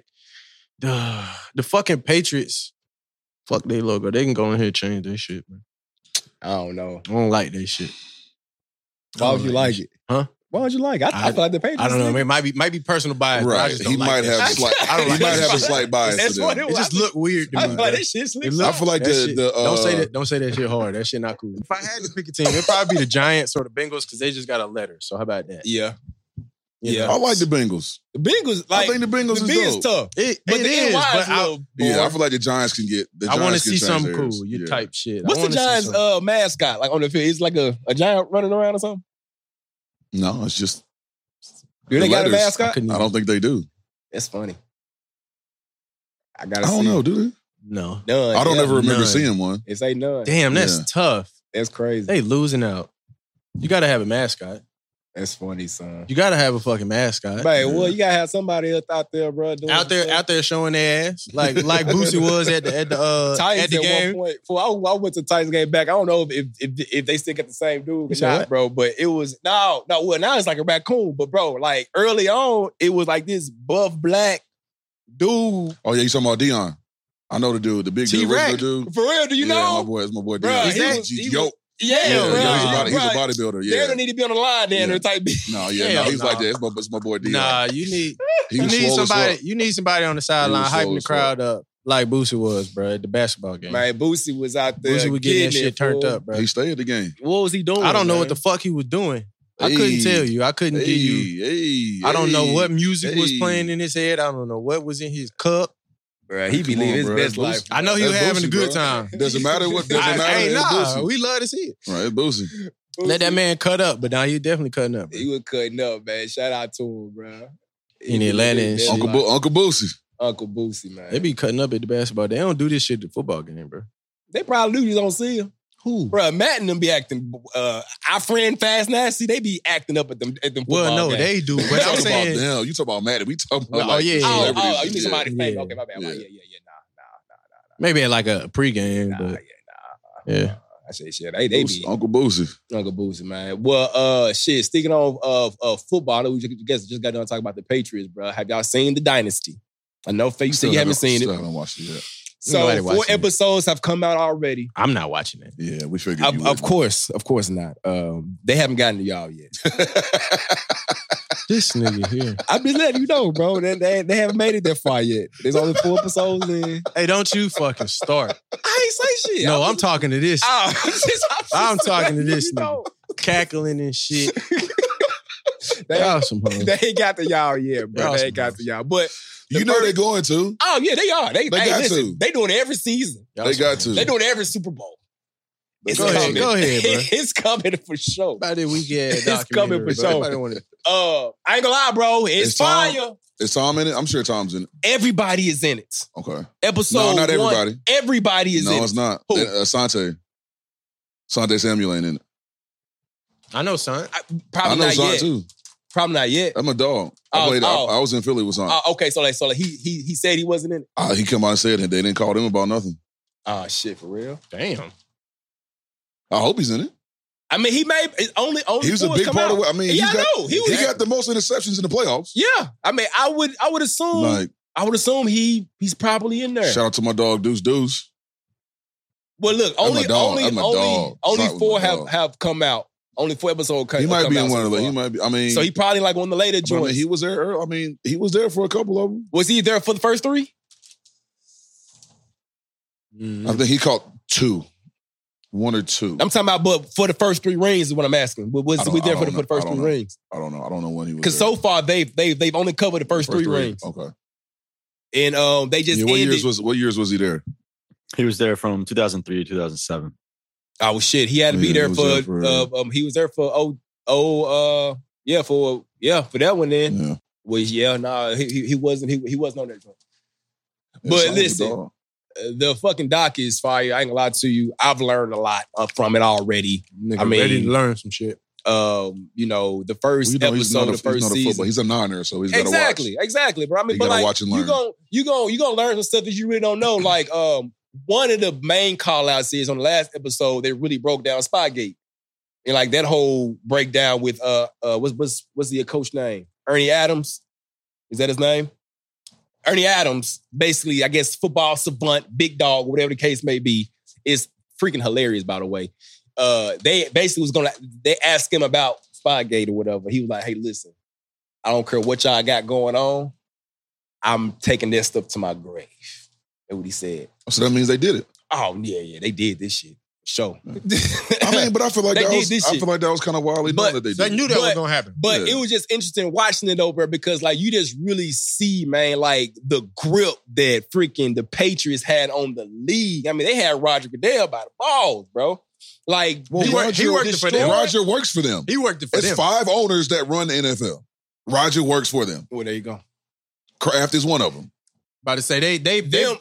[SPEAKER 2] the fucking Patriots, fuck their logo. They can go in here and change their shit, man.
[SPEAKER 1] I don't know.
[SPEAKER 2] I don't like their shit.
[SPEAKER 1] Why would you like it?
[SPEAKER 2] Huh?
[SPEAKER 1] Why would you like it? I feel like the Patriots.
[SPEAKER 2] I don't know.
[SPEAKER 1] did.
[SPEAKER 2] It might be personal bias. But I
[SPEAKER 8] Right.
[SPEAKER 2] just don't
[SPEAKER 8] He
[SPEAKER 2] like
[SPEAKER 8] might
[SPEAKER 2] that
[SPEAKER 8] have
[SPEAKER 2] shit.
[SPEAKER 8] slight.
[SPEAKER 2] I don't
[SPEAKER 8] He
[SPEAKER 2] like
[SPEAKER 8] might
[SPEAKER 2] that
[SPEAKER 8] have a
[SPEAKER 2] shit.
[SPEAKER 8] slight bias
[SPEAKER 1] That's
[SPEAKER 8] to
[SPEAKER 1] what
[SPEAKER 8] them.
[SPEAKER 1] it
[SPEAKER 2] It just look weird to
[SPEAKER 1] I
[SPEAKER 2] me.
[SPEAKER 1] feel like
[SPEAKER 2] bro.
[SPEAKER 1] that shit slick.
[SPEAKER 2] It look-
[SPEAKER 8] I feel like
[SPEAKER 2] that
[SPEAKER 8] the
[SPEAKER 2] shit-
[SPEAKER 8] the
[SPEAKER 2] don't say that shit hard. That shit not cool. If I had to pick a team, it'd probably be the Giants or the Bengals because they just got a letter. So how about that?
[SPEAKER 1] Yeah.
[SPEAKER 2] You
[SPEAKER 1] Yeah.
[SPEAKER 2] know?
[SPEAKER 8] I like the Bengals.
[SPEAKER 1] The Bengals, like,
[SPEAKER 8] I think the Bengals
[SPEAKER 1] the
[SPEAKER 8] is
[SPEAKER 1] B is
[SPEAKER 8] dope.
[SPEAKER 1] tough.
[SPEAKER 2] It
[SPEAKER 1] But the
[SPEAKER 2] is,
[SPEAKER 1] NY
[SPEAKER 2] but
[SPEAKER 1] is a little
[SPEAKER 8] Yeah, I
[SPEAKER 1] boring.
[SPEAKER 8] feel like the Giants can get.
[SPEAKER 2] I want to see
[SPEAKER 8] change
[SPEAKER 2] something
[SPEAKER 8] theirs.
[SPEAKER 2] cool. You
[SPEAKER 8] Yeah.
[SPEAKER 2] type shit.
[SPEAKER 1] What's
[SPEAKER 2] I
[SPEAKER 1] the
[SPEAKER 2] wanna see
[SPEAKER 1] Giants
[SPEAKER 2] something.
[SPEAKER 1] mascot like on the field? It's like a giant running around or something?
[SPEAKER 8] No, it's just.
[SPEAKER 1] Do they
[SPEAKER 8] the
[SPEAKER 1] got a
[SPEAKER 8] letters.
[SPEAKER 1] mascot?
[SPEAKER 8] I don't think they do.
[SPEAKER 1] That's funny. I
[SPEAKER 8] I
[SPEAKER 1] gotta
[SPEAKER 8] don't
[SPEAKER 1] see.
[SPEAKER 8] know. Do they?
[SPEAKER 2] No.
[SPEAKER 1] None.
[SPEAKER 8] I don't
[SPEAKER 1] yeah.
[SPEAKER 8] ever remember
[SPEAKER 2] none.
[SPEAKER 8] seeing one.
[SPEAKER 1] It say none.
[SPEAKER 2] Damn, that's
[SPEAKER 8] Yeah.
[SPEAKER 2] tough.
[SPEAKER 1] That's crazy.
[SPEAKER 2] They losing out. You got to have a mascot.
[SPEAKER 1] That's funny, son.
[SPEAKER 2] You got to have a fucking mascot.
[SPEAKER 1] Man, well, you gotta have somebody else out there, bro. Doing
[SPEAKER 2] Out there showing their ass like Boosie was at the
[SPEAKER 1] Titans
[SPEAKER 2] at the
[SPEAKER 1] at
[SPEAKER 2] game.
[SPEAKER 1] one point. I went to Titans game back. I don't know if they still got the same dude or
[SPEAKER 2] You said
[SPEAKER 1] not,
[SPEAKER 2] what?
[SPEAKER 1] bro. But it was well now it's like a raccoon. But bro, like early on, it was like this buff black dude.
[SPEAKER 8] Oh yeah, you talking about Dion? I know the dude, the big dude,
[SPEAKER 1] T-Rex.
[SPEAKER 8] regular dude.
[SPEAKER 1] For real, do you
[SPEAKER 8] Yeah,
[SPEAKER 1] know?
[SPEAKER 8] that's my boy
[SPEAKER 1] Bruh,
[SPEAKER 8] Dion.
[SPEAKER 1] he was-
[SPEAKER 8] He's
[SPEAKER 1] he
[SPEAKER 8] yo.
[SPEAKER 1] was- Yeah,
[SPEAKER 8] Yeah,
[SPEAKER 1] bro.
[SPEAKER 8] he's a bodybuilder.
[SPEAKER 1] They
[SPEAKER 8] Yeah.
[SPEAKER 1] don't need to be on the line then
[SPEAKER 8] Yeah.
[SPEAKER 1] type beat.
[SPEAKER 8] No,
[SPEAKER 2] Hell
[SPEAKER 8] he's
[SPEAKER 2] no.
[SPEAKER 8] like that. It's my boy Dion.
[SPEAKER 2] Nah, you need
[SPEAKER 8] He was swole as fuck.
[SPEAKER 2] You need somebody on the sideline
[SPEAKER 8] He was swole
[SPEAKER 2] hyping the
[SPEAKER 8] as fuck.
[SPEAKER 2] crowd up like Boosie was, bro, at the basketball game.
[SPEAKER 1] Man, Boosie was out there.
[SPEAKER 2] Boosie was getting that
[SPEAKER 1] getting
[SPEAKER 2] shit
[SPEAKER 1] it,
[SPEAKER 2] turned
[SPEAKER 1] fool.
[SPEAKER 2] up, bro.
[SPEAKER 8] He stayed at the game.
[SPEAKER 1] What was he doing?
[SPEAKER 2] I don't know
[SPEAKER 1] man?
[SPEAKER 2] what the fuck he was doing. I
[SPEAKER 8] Hey.
[SPEAKER 2] couldn't tell you. I couldn't give you. I don't know what music was
[SPEAKER 8] hey.
[SPEAKER 2] playing in his head. I don't know what was in his cup.
[SPEAKER 1] Bro, he
[SPEAKER 8] Come
[SPEAKER 1] believe
[SPEAKER 8] on,
[SPEAKER 1] his
[SPEAKER 8] bro.
[SPEAKER 1] best
[SPEAKER 8] It's
[SPEAKER 1] life.
[SPEAKER 8] Boosie.
[SPEAKER 2] I know he was
[SPEAKER 8] That's
[SPEAKER 2] having a
[SPEAKER 8] Boosie,
[SPEAKER 2] good
[SPEAKER 8] bro.
[SPEAKER 2] time.
[SPEAKER 8] Doesn't matter what. Doesn't matter.
[SPEAKER 2] Hey,
[SPEAKER 8] It's
[SPEAKER 2] nah,
[SPEAKER 8] Boosie.
[SPEAKER 2] we love to see it.
[SPEAKER 8] Right, it's Boosie.
[SPEAKER 2] Let that man cut up, but now he definitely cutting up. Bro.
[SPEAKER 1] He was cutting up, man. Shout out to him, bro.
[SPEAKER 2] In Atlanta and shit.
[SPEAKER 8] Uncle Boosie.
[SPEAKER 1] Uncle Boosie, man.
[SPEAKER 2] They be cutting up at the basketball. They don't do this shit at the football game, bro.
[SPEAKER 1] They probably do. You don't see him.
[SPEAKER 2] Who?
[SPEAKER 1] Bro, Matt and them be acting. Our friend Fast Nasty, they be acting up at them football
[SPEAKER 2] Well, no,
[SPEAKER 1] games.
[SPEAKER 2] they do. But
[SPEAKER 8] We
[SPEAKER 2] I'm
[SPEAKER 8] talking
[SPEAKER 2] saying,
[SPEAKER 8] about them. You talking about Maddie. We talking about
[SPEAKER 2] Oh,
[SPEAKER 8] like
[SPEAKER 2] yeah, yeah.
[SPEAKER 8] celebrities.
[SPEAKER 1] you mean somebody
[SPEAKER 2] Yeah.
[SPEAKER 1] fake? Okay, my bad.
[SPEAKER 8] Yeah.
[SPEAKER 1] Yeah.
[SPEAKER 2] maybe at like a pregame,
[SPEAKER 1] Nah,
[SPEAKER 2] but
[SPEAKER 1] yeah.
[SPEAKER 2] yeah.
[SPEAKER 1] I say shit. They be
[SPEAKER 8] Uncle Boosie.
[SPEAKER 1] Uncle Boosie, man. Well, shit. Speaking of football, I know we just got done talking about the Patriots, bro. Have y'all seen the Dynasty? I know you said you haven't seen
[SPEAKER 8] Still
[SPEAKER 1] it.
[SPEAKER 8] haven't watched it yet.
[SPEAKER 1] So 4 episodes have come out already.
[SPEAKER 2] I'm not watching it.
[SPEAKER 8] Yeah, we figured you would.
[SPEAKER 1] Of course not. They haven't gotten to y'all yet.
[SPEAKER 2] This nigga here.
[SPEAKER 1] I've been letting you know, bro. They haven't made it that far yet. There's only 4 episodes in.
[SPEAKER 2] Hey, don't you fucking start.
[SPEAKER 1] I ain't say shit.
[SPEAKER 2] No, I'm talking to this. I'm talking to this nigga.
[SPEAKER 1] Know.
[SPEAKER 2] Cackling and shit.
[SPEAKER 1] They ain't got to y'all yet, bro. They ain't got to y'all. But
[SPEAKER 8] you know they're going to.
[SPEAKER 1] Oh, yeah, they are. They got
[SPEAKER 8] to.
[SPEAKER 1] They doing it every season.
[SPEAKER 8] They got to.
[SPEAKER 1] They doing it every Super Bowl.
[SPEAKER 2] It's coming. Go ahead, bro.
[SPEAKER 1] It's coming for sure.
[SPEAKER 2] By the weekend,
[SPEAKER 1] it's coming for sure. I ain't gonna lie, bro. It's fire.
[SPEAKER 8] Is Tom in it? I'm sure Tom's in it.
[SPEAKER 1] Everybody is in it.
[SPEAKER 8] Okay.
[SPEAKER 1] Episode
[SPEAKER 8] No, not
[SPEAKER 1] 1,
[SPEAKER 8] everybody.
[SPEAKER 1] Everybody is in it.
[SPEAKER 8] No, it's not. Asante Samuel ain't in it.
[SPEAKER 2] I know, son.
[SPEAKER 1] Probably not yet.
[SPEAKER 8] Too.
[SPEAKER 1] Probably not yet.
[SPEAKER 8] I'm a dog. I was in Philly with Son.
[SPEAKER 1] Okay, so he said he wasn't in it.
[SPEAKER 8] He come out and said it. They didn't call him about nothing.
[SPEAKER 1] Oh shit, for real?
[SPEAKER 2] Damn.
[SPEAKER 8] I hope he's in it.
[SPEAKER 1] I mean, he made only.
[SPEAKER 8] He was a big part of it. I mean,
[SPEAKER 1] yeah, he
[SPEAKER 8] got the most interceptions in the playoffs.
[SPEAKER 1] Yeah, I mean, I would assume. I would assume he's probably in there.
[SPEAKER 8] Shout out to my dog Deuce.
[SPEAKER 1] Well, look, only 4 have come out. Only 4 episodes.
[SPEAKER 8] He might be in one of them. He might be. I mean,
[SPEAKER 1] so he probably like one of the later joints.
[SPEAKER 8] I mean, he was there. He was there for a couple of them.
[SPEAKER 1] Was he there for the first 3?
[SPEAKER 8] I think he caught 2. 1 or 2.
[SPEAKER 1] I'm talking about, but for the first 3 rings is what I'm asking. Was he there for the first 3 rings?
[SPEAKER 8] I don't know. I don't know when he was.
[SPEAKER 1] Because so far they've only covered the first 3 rings.
[SPEAKER 8] Okay.
[SPEAKER 1] And they just ended.
[SPEAKER 8] What years was he there?
[SPEAKER 7] He was there from 2003 to 2007.
[SPEAKER 1] Oh shit! He had to be there for. He was there for for that one. Then he wasn't. He wasn't on that joint. But listen, the fucking doc is fire. I ain't gonna lie to you. I've learned a lot from it already.
[SPEAKER 2] Nigga, I mean, ready to learn some shit.
[SPEAKER 1] The first episode of the first season.
[SPEAKER 8] He's a Niner, so he's gotta watch.
[SPEAKER 1] Exactly, bro. I mean,
[SPEAKER 8] but like, watch and learn.
[SPEAKER 1] You gonna learn some stuff that you really don't know. Like, one of the main call-outs is on the last episode, they really broke down Spygate. And like that whole breakdown with what's the coach name? Ernie Adams? Is that his name? Ernie Adams, basically, I guess football savant, big dog, whatever the case may be, is freaking hilarious, by the way. They basically they asked him about Spygate or whatever. He was like, hey, listen, I don't care what y'all got going on. I'm taking this stuff to my grave. That's what he said.
[SPEAKER 8] So that means they did it.
[SPEAKER 1] Oh, yeah, they did this shit. Sure.
[SPEAKER 8] I mean, but I feel like that was kind of wildly known that they did.
[SPEAKER 2] They knew that was gonna happen.
[SPEAKER 1] But it was just interesting watching it over because like you just really see, man, like the grip that freaking the Patriots had on the league. I mean, they had Roger Goodell by the balls, bro. Like,
[SPEAKER 8] he worked for them. Roger works for them.
[SPEAKER 2] He worked for them.
[SPEAKER 8] It's 5 owners that run the NFL. Roger works for them.
[SPEAKER 1] Well, there you go.
[SPEAKER 8] Kraft is one of them.
[SPEAKER 2] About to say they Roger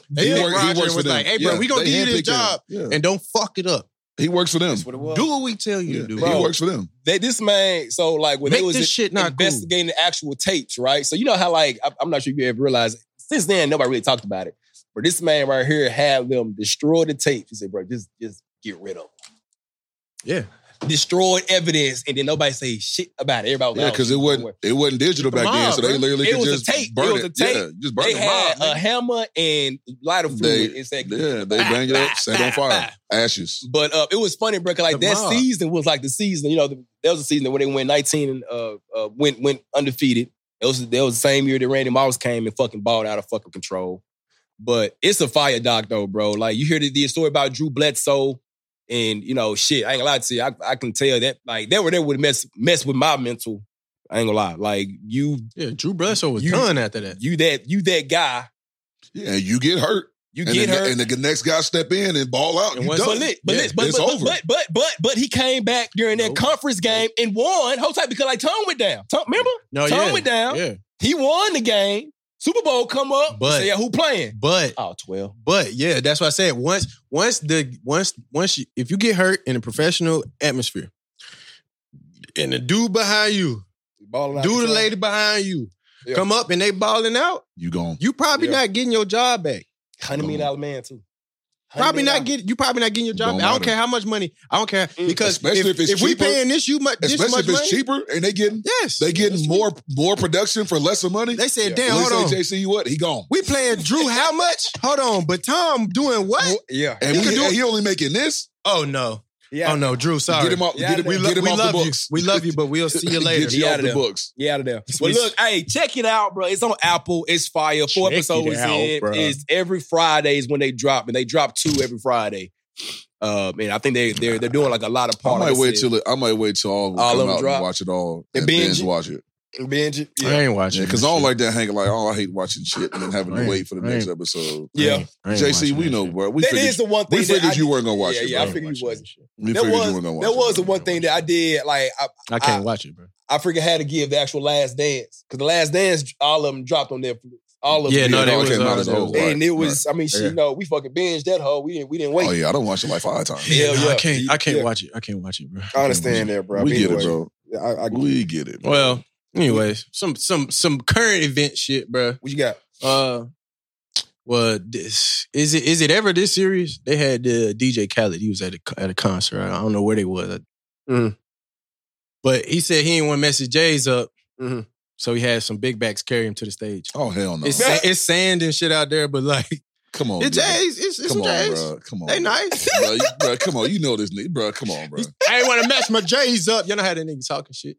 [SPEAKER 2] was like, hey, bro, we gonna give you this job and don't fuck it up.
[SPEAKER 8] He works for them.
[SPEAKER 1] That's what it was.
[SPEAKER 2] Do what we tell you to do.
[SPEAKER 8] Bro, he works for them.
[SPEAKER 1] This man, so like when
[SPEAKER 2] Make
[SPEAKER 1] they was
[SPEAKER 2] this shit not
[SPEAKER 1] investigating the actual tapes, right? So you know how like I'm not sure if you ever realized since then nobody really talked about it, but this man right here had them destroy the tapes. He said, bro, just get rid of them.
[SPEAKER 2] Yeah.
[SPEAKER 1] Destroyed evidence, and then nobody say shit about it. Everybody was
[SPEAKER 8] because it wasn't digital back then, so they literally could just burn it. It was a tape. Yeah, just burn
[SPEAKER 1] they had a hammer and lighter fluid.
[SPEAKER 8] They bang it up, set it on fire, ashes.
[SPEAKER 1] But it was funny, bro. Like that season was like the season. You know, there was a season when they went 19 and went undefeated. It was the same year that Randy Moss came and fucking balled out of fucking control. But it's a fire doc though, bro. Like you hear the story about Drew Bledsoe. And, you know, shit, I ain't gonna lie to you. I can tell that, like, they were there with mess with my mental. I ain't gonna lie. Like,
[SPEAKER 2] Drew Bledsoe was done after that.
[SPEAKER 1] You that guy.
[SPEAKER 8] Yeah, you get hurt. And the next guy step in and ball out. And it's over.
[SPEAKER 1] But he came back during that conference game and won. Whole time because like Tom went down. Remember? Tom went down. Yeah. He won the game. Super Bowl come up, but say, who playing?
[SPEAKER 2] But
[SPEAKER 1] 12.
[SPEAKER 2] But yeah, that's what I said. If you get hurt in a professional atmosphere, and the dude behind you, the lady behind you, come up and they balling out,
[SPEAKER 8] you gone.
[SPEAKER 2] You probably not getting your job back.
[SPEAKER 1] $100 million man too.
[SPEAKER 2] Probably not getting your job. I don't care how much money. I don't care because
[SPEAKER 8] especially if it's
[SPEAKER 2] cheaper, we paying this much
[SPEAKER 8] especially if it's cheaper and they getting more production for lesser money.
[SPEAKER 2] They said, damn, hold on.
[SPEAKER 8] JC, what? He gone.
[SPEAKER 2] We playing Drew how much? Hold on, but Tom doing what?
[SPEAKER 1] Yeah,
[SPEAKER 8] and he only making this.
[SPEAKER 2] Oh no. Yeah. Oh no, Drew, sorry.
[SPEAKER 8] Get him off the books.
[SPEAKER 2] We love you, but we'll see you later.
[SPEAKER 8] Get you off the books.
[SPEAKER 1] Get out of there. Well, look, hey, check it out, bro. It's on Apple. It's fire. 4 episodes in. It's every Fridays when they drop, and they drop 2 every Friday. And I think they're doing like a lot of parts.
[SPEAKER 8] I might wait till all come out and watch it all and binge watch it.
[SPEAKER 1] Binge it.
[SPEAKER 2] Yeah. I ain't watching
[SPEAKER 8] because I don't like that hanging like, I hate watching shit and then having to wait for the next episode.
[SPEAKER 1] Yeah.
[SPEAKER 8] JC, we know, bro.
[SPEAKER 1] That is the one thing.
[SPEAKER 8] We figured you weren't gonna watch it.
[SPEAKER 1] Yeah, I figured you wasn't.
[SPEAKER 8] There
[SPEAKER 1] was the one thing that I did. Like
[SPEAKER 2] I can't watch it, bro.
[SPEAKER 1] I freaking had to give the actual Last Dance because the Last Dance, all of them dropped on Netflix. All of them.
[SPEAKER 8] Yeah, no, they was
[SPEAKER 1] and it was. I mean, we fucking binged that hoe. We didn't wait.
[SPEAKER 8] Oh yeah, I don't watch it like 5 times.
[SPEAKER 1] Hell yeah,
[SPEAKER 2] I can't watch it. I can't watch it, bro.
[SPEAKER 1] I understand that, bro.
[SPEAKER 8] We get it, bro. We get it.
[SPEAKER 2] Well. Anyways, some current event shit, bro.
[SPEAKER 1] What you got?
[SPEAKER 2] Well, this is it ever this serious? They had DJ Khaled. He was at a concert. I don't know where they was, but he said he didn't want to mess his J's up, so he had some big backs carry him to the stage.
[SPEAKER 8] Oh hell no!
[SPEAKER 2] It's sand and shit out there, but like,
[SPEAKER 8] come on,
[SPEAKER 2] it's J's. It's some J's.
[SPEAKER 8] Bro. Come on,
[SPEAKER 2] they nice,
[SPEAKER 8] bro. Come on, you know this nigga, bro. Come on, bro.
[SPEAKER 2] I ain't want to mess my J's up. You know how that nigga talking shit.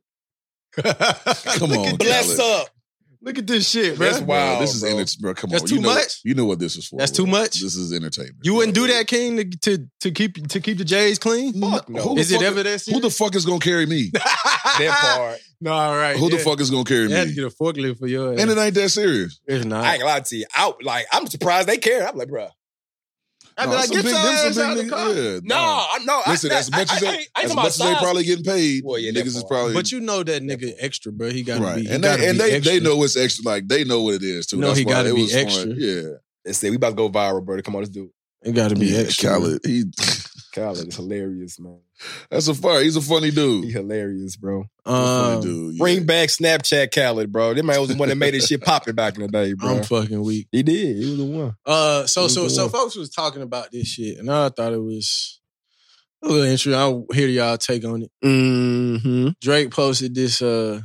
[SPEAKER 8] Come on,
[SPEAKER 1] bless up.
[SPEAKER 2] Look at this shit, bro.
[SPEAKER 1] That's wild.
[SPEAKER 8] This is bro. Come on,
[SPEAKER 2] that's too much.
[SPEAKER 8] You know what this is for.
[SPEAKER 2] That's too much.
[SPEAKER 8] This is entertainment.
[SPEAKER 2] You wouldn't do that, King, to keep the J's clean.
[SPEAKER 1] Fuck no.
[SPEAKER 2] Is it ever that serious?
[SPEAKER 8] Who the fuck is gonna carry me?
[SPEAKER 1] That part.
[SPEAKER 2] No, all right.
[SPEAKER 8] Who the fuck is gonna carry me?
[SPEAKER 2] You had to get a forklift for your ass.
[SPEAKER 8] And it ain't that serious.
[SPEAKER 2] It's not.
[SPEAKER 1] I ain't gonna lie to you. I'm surprised they care. I'm like, bro.
[SPEAKER 2] I'd be like, get your ass out of the car.
[SPEAKER 8] Yeah,
[SPEAKER 1] no.
[SPEAKER 8] Listen, as much as they probably getting paid, well, yeah, niggas is probably.
[SPEAKER 2] But you know that nigga extra, bro. He got to be.
[SPEAKER 8] And they know it's extra. Like they know what it is too.
[SPEAKER 2] No, he got to be extra.
[SPEAKER 8] Yeah.
[SPEAKER 1] They say we about to go viral, bro. Come on, let's do it.
[SPEAKER 2] It got to be extra.
[SPEAKER 8] Khaled,
[SPEAKER 1] is hilarious, man.
[SPEAKER 8] That's a fire. He's a funny dude.
[SPEAKER 1] He's hilarious, bro.
[SPEAKER 8] Funny dude. Yeah.
[SPEAKER 1] Bring back Snapchat Khaled, bro. That man was the one that made this shit popping back in the day, bro.
[SPEAKER 2] I'm fucking weak.
[SPEAKER 1] He did. He was the one.
[SPEAKER 2] So folks was talking about this shit, and I thought it was a little interesting. I'll hear y'all take on it.
[SPEAKER 1] Mm-hmm.
[SPEAKER 2] Drake posted this,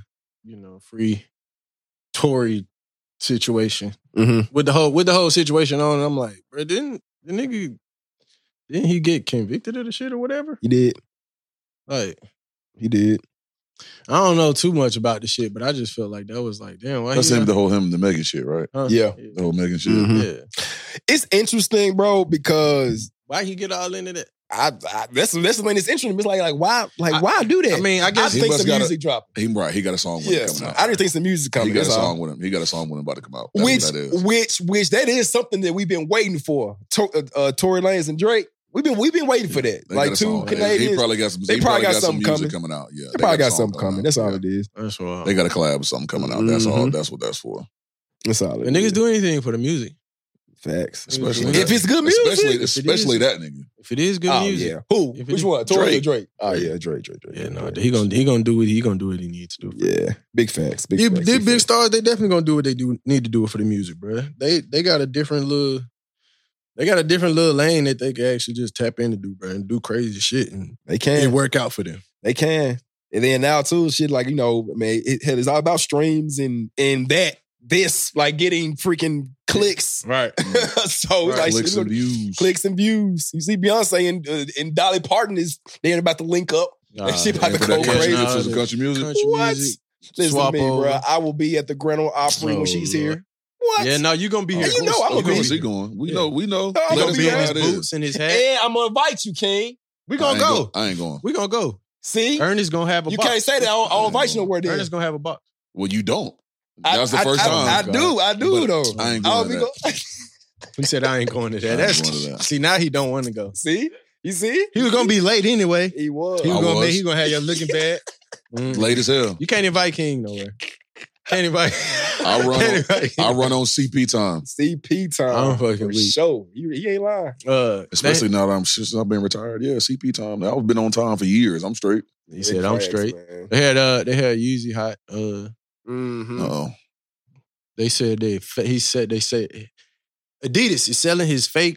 [SPEAKER 2] free Tory situation with the whole situation on. And I'm like, bro, didn't he get convicted of the shit or whatever?
[SPEAKER 1] He did.
[SPEAKER 2] Like,
[SPEAKER 1] he did.
[SPEAKER 2] I don't know too much about the shit, but I just felt like that was like, damn. Why
[SPEAKER 8] that's him, the Megan shit, right?
[SPEAKER 1] Yeah.
[SPEAKER 8] The whole Megan shit.
[SPEAKER 2] Mm-hmm. Yeah.
[SPEAKER 1] It's interesting, bro, because
[SPEAKER 2] why he get all into that?
[SPEAKER 1] That's the thing that's interesting. It's like why do that?
[SPEAKER 2] I mean, I guess
[SPEAKER 1] I think some music dropping.
[SPEAKER 8] He got a song with him coming out.
[SPEAKER 1] I didn't think some music coming.
[SPEAKER 8] He got a song with him. He got a song with him about to come out.
[SPEAKER 1] Which that is something that we've been waiting for. Tory Lanez and Drake. We've been waiting for that.
[SPEAKER 8] They
[SPEAKER 1] like two Canadians.
[SPEAKER 8] He probably got some.
[SPEAKER 1] They probably got something
[SPEAKER 8] coming out. Yeah,
[SPEAKER 1] they probably got something coming. That's all it is.
[SPEAKER 2] That's all.
[SPEAKER 8] They got a collab with something coming out. That's all. That's what that's for.
[SPEAKER 1] That's all.
[SPEAKER 2] And niggas do anything for the music.
[SPEAKER 1] Facts.
[SPEAKER 8] Especially
[SPEAKER 1] if it's good music.
[SPEAKER 8] Especially that nigga.
[SPEAKER 2] If it is good music.
[SPEAKER 1] Yeah. Who? Which one? Tory or Drake? Oh yeah, Drake.
[SPEAKER 2] Yeah, no, he gonna do what he needs to do.
[SPEAKER 1] Yeah. Big facts.
[SPEAKER 2] Big stars, they definitely gonna do what they need to do for the music, bro. They got a different little lane that they can actually just tap into, bro, and do crazy shit, and
[SPEAKER 1] they can.
[SPEAKER 2] It work out for them.
[SPEAKER 1] They can. And then now too, shit like, it's all about streams and this like getting freaking clicks.
[SPEAKER 2] Right.
[SPEAKER 1] So it's like
[SPEAKER 8] clicks and views.
[SPEAKER 1] Clicks and views. You see Beyonce and Dolly Parton they're about to link up. That shit about to go crazy.
[SPEAKER 8] For the country music.
[SPEAKER 1] What? Listen to me,
[SPEAKER 2] over.
[SPEAKER 1] bro. I will be at the Grand Ole Opry when she's here. What?
[SPEAKER 2] Yeah, no, you gonna be here.
[SPEAKER 1] You know I'm gonna be
[SPEAKER 8] going. We know.
[SPEAKER 2] He gonna be in his boots and his hat.
[SPEAKER 1] And I'm gonna invite you, King.
[SPEAKER 2] We gonna go.
[SPEAKER 8] I ain't going.
[SPEAKER 2] We gonna go.
[SPEAKER 1] See?
[SPEAKER 2] Ernest gonna have a box.
[SPEAKER 1] You can't say that. I'll invite you nowhere then.
[SPEAKER 2] Ernest gonna have a box.
[SPEAKER 8] Well, you don't. That was the first time.
[SPEAKER 1] I do though.
[SPEAKER 8] I ain't going to that.
[SPEAKER 2] He said I ain't going to that. See, now he don't want to go.
[SPEAKER 1] See? You see?
[SPEAKER 2] He was gonna be late anyway.
[SPEAKER 1] He was.
[SPEAKER 2] He was gonna have you looking bad.
[SPEAKER 8] Late as hell.
[SPEAKER 2] You can't invite King nowhere. Can't invite.
[SPEAKER 8] I run on CP time.
[SPEAKER 1] CP time.
[SPEAKER 2] I'm fucking weak.
[SPEAKER 1] Show. He ain't lying.
[SPEAKER 8] Especially now that since I've been retired. Yeah, CP time. I've been on time for years. I'm straight.
[SPEAKER 2] He said I'm straight. Man. They had Yeezy hot. They said they say Adidas is selling his fake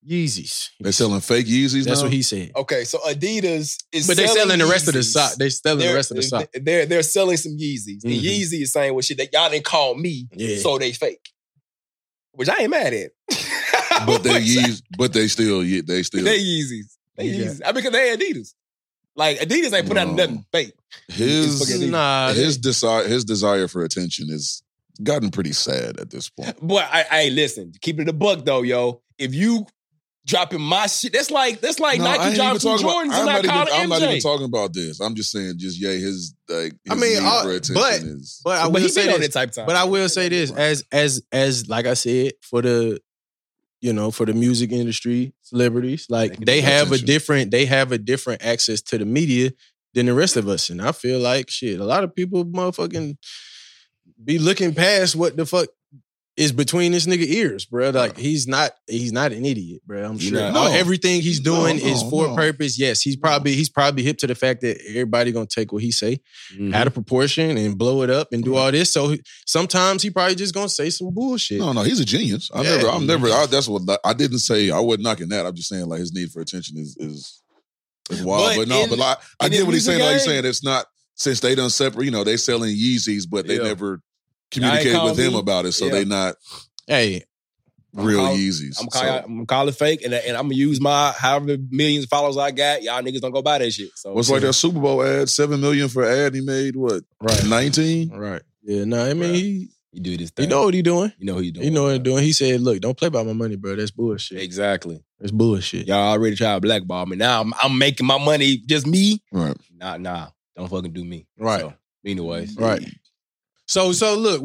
[SPEAKER 2] Yeezys.
[SPEAKER 8] They're selling fake Yeezys.
[SPEAKER 2] That's
[SPEAKER 8] now?
[SPEAKER 2] what he said.
[SPEAKER 1] Okay, so Adidas is,
[SPEAKER 2] but they're selling the rest of the sock. They selling the rest of the sock.
[SPEAKER 1] They're selling some Yeezys, and Yeezy is saying, "Well, shit, that y'all didn't call me, so they fake," which I ain't mad at.
[SPEAKER 8] But they Yeezys. But they still. They
[SPEAKER 1] Yeezys. They Yeezys. I mean, because they Adidas. Like Adidas ain't put out nothing fake.
[SPEAKER 8] His desire for attention has gotten pretty sad at this point.
[SPEAKER 1] Boy, I listen. Keep it a buck though, yo. If you dropping my shit, that's like Nike dropping some Jordans. I'm not even talking about this. I'm just saying, his need for attention is.
[SPEAKER 2] But I will say this. But I will say this, as like I said, for the music industry, celebrities, like they have a different access to the media than the rest of us. And I feel like shit, a lot of people motherfucking be looking past what the fuck is between this nigga ears, bro. Like he's not an idiot, bro. I'm sure everything he's doing is for purpose. Yes, he's probably hip to the fact that everybody gonna take what he say out of proportion and blow it up and do all this. So sometimes he probably just gonna say some bullshit.
[SPEAKER 8] No, he's a genius. That's what I didn't say. I wasn't knocking that. I'm just saying like his need for attention is wild. But I get what he's saying. Like he's saying it's not since they done separate. They selling Yeezys, but they never communicate with him about it, so they not real Yeezys.
[SPEAKER 1] I'm calling it fake, and I'm gonna use my however millions of followers I got. Y'all niggas don't go buy that shit. So
[SPEAKER 8] what's like that Super Bowl ad? $7 million for ad. He made what? Right, 19.
[SPEAKER 2] Right. Yeah. No, I mean
[SPEAKER 1] he do this thing.
[SPEAKER 2] You know what he doing?
[SPEAKER 1] You know what he doing.
[SPEAKER 2] You know what he doing. He said, "Look, don't play by my money, bro. That's bullshit."
[SPEAKER 1] Exactly.
[SPEAKER 2] That's bullshit.
[SPEAKER 1] Y'all already tried to blackball me. Now I'm making my money just me.
[SPEAKER 8] Right.
[SPEAKER 1] Nah. Don't fucking do me.
[SPEAKER 2] Right.
[SPEAKER 1] So, anyways.
[SPEAKER 2] Right. So look,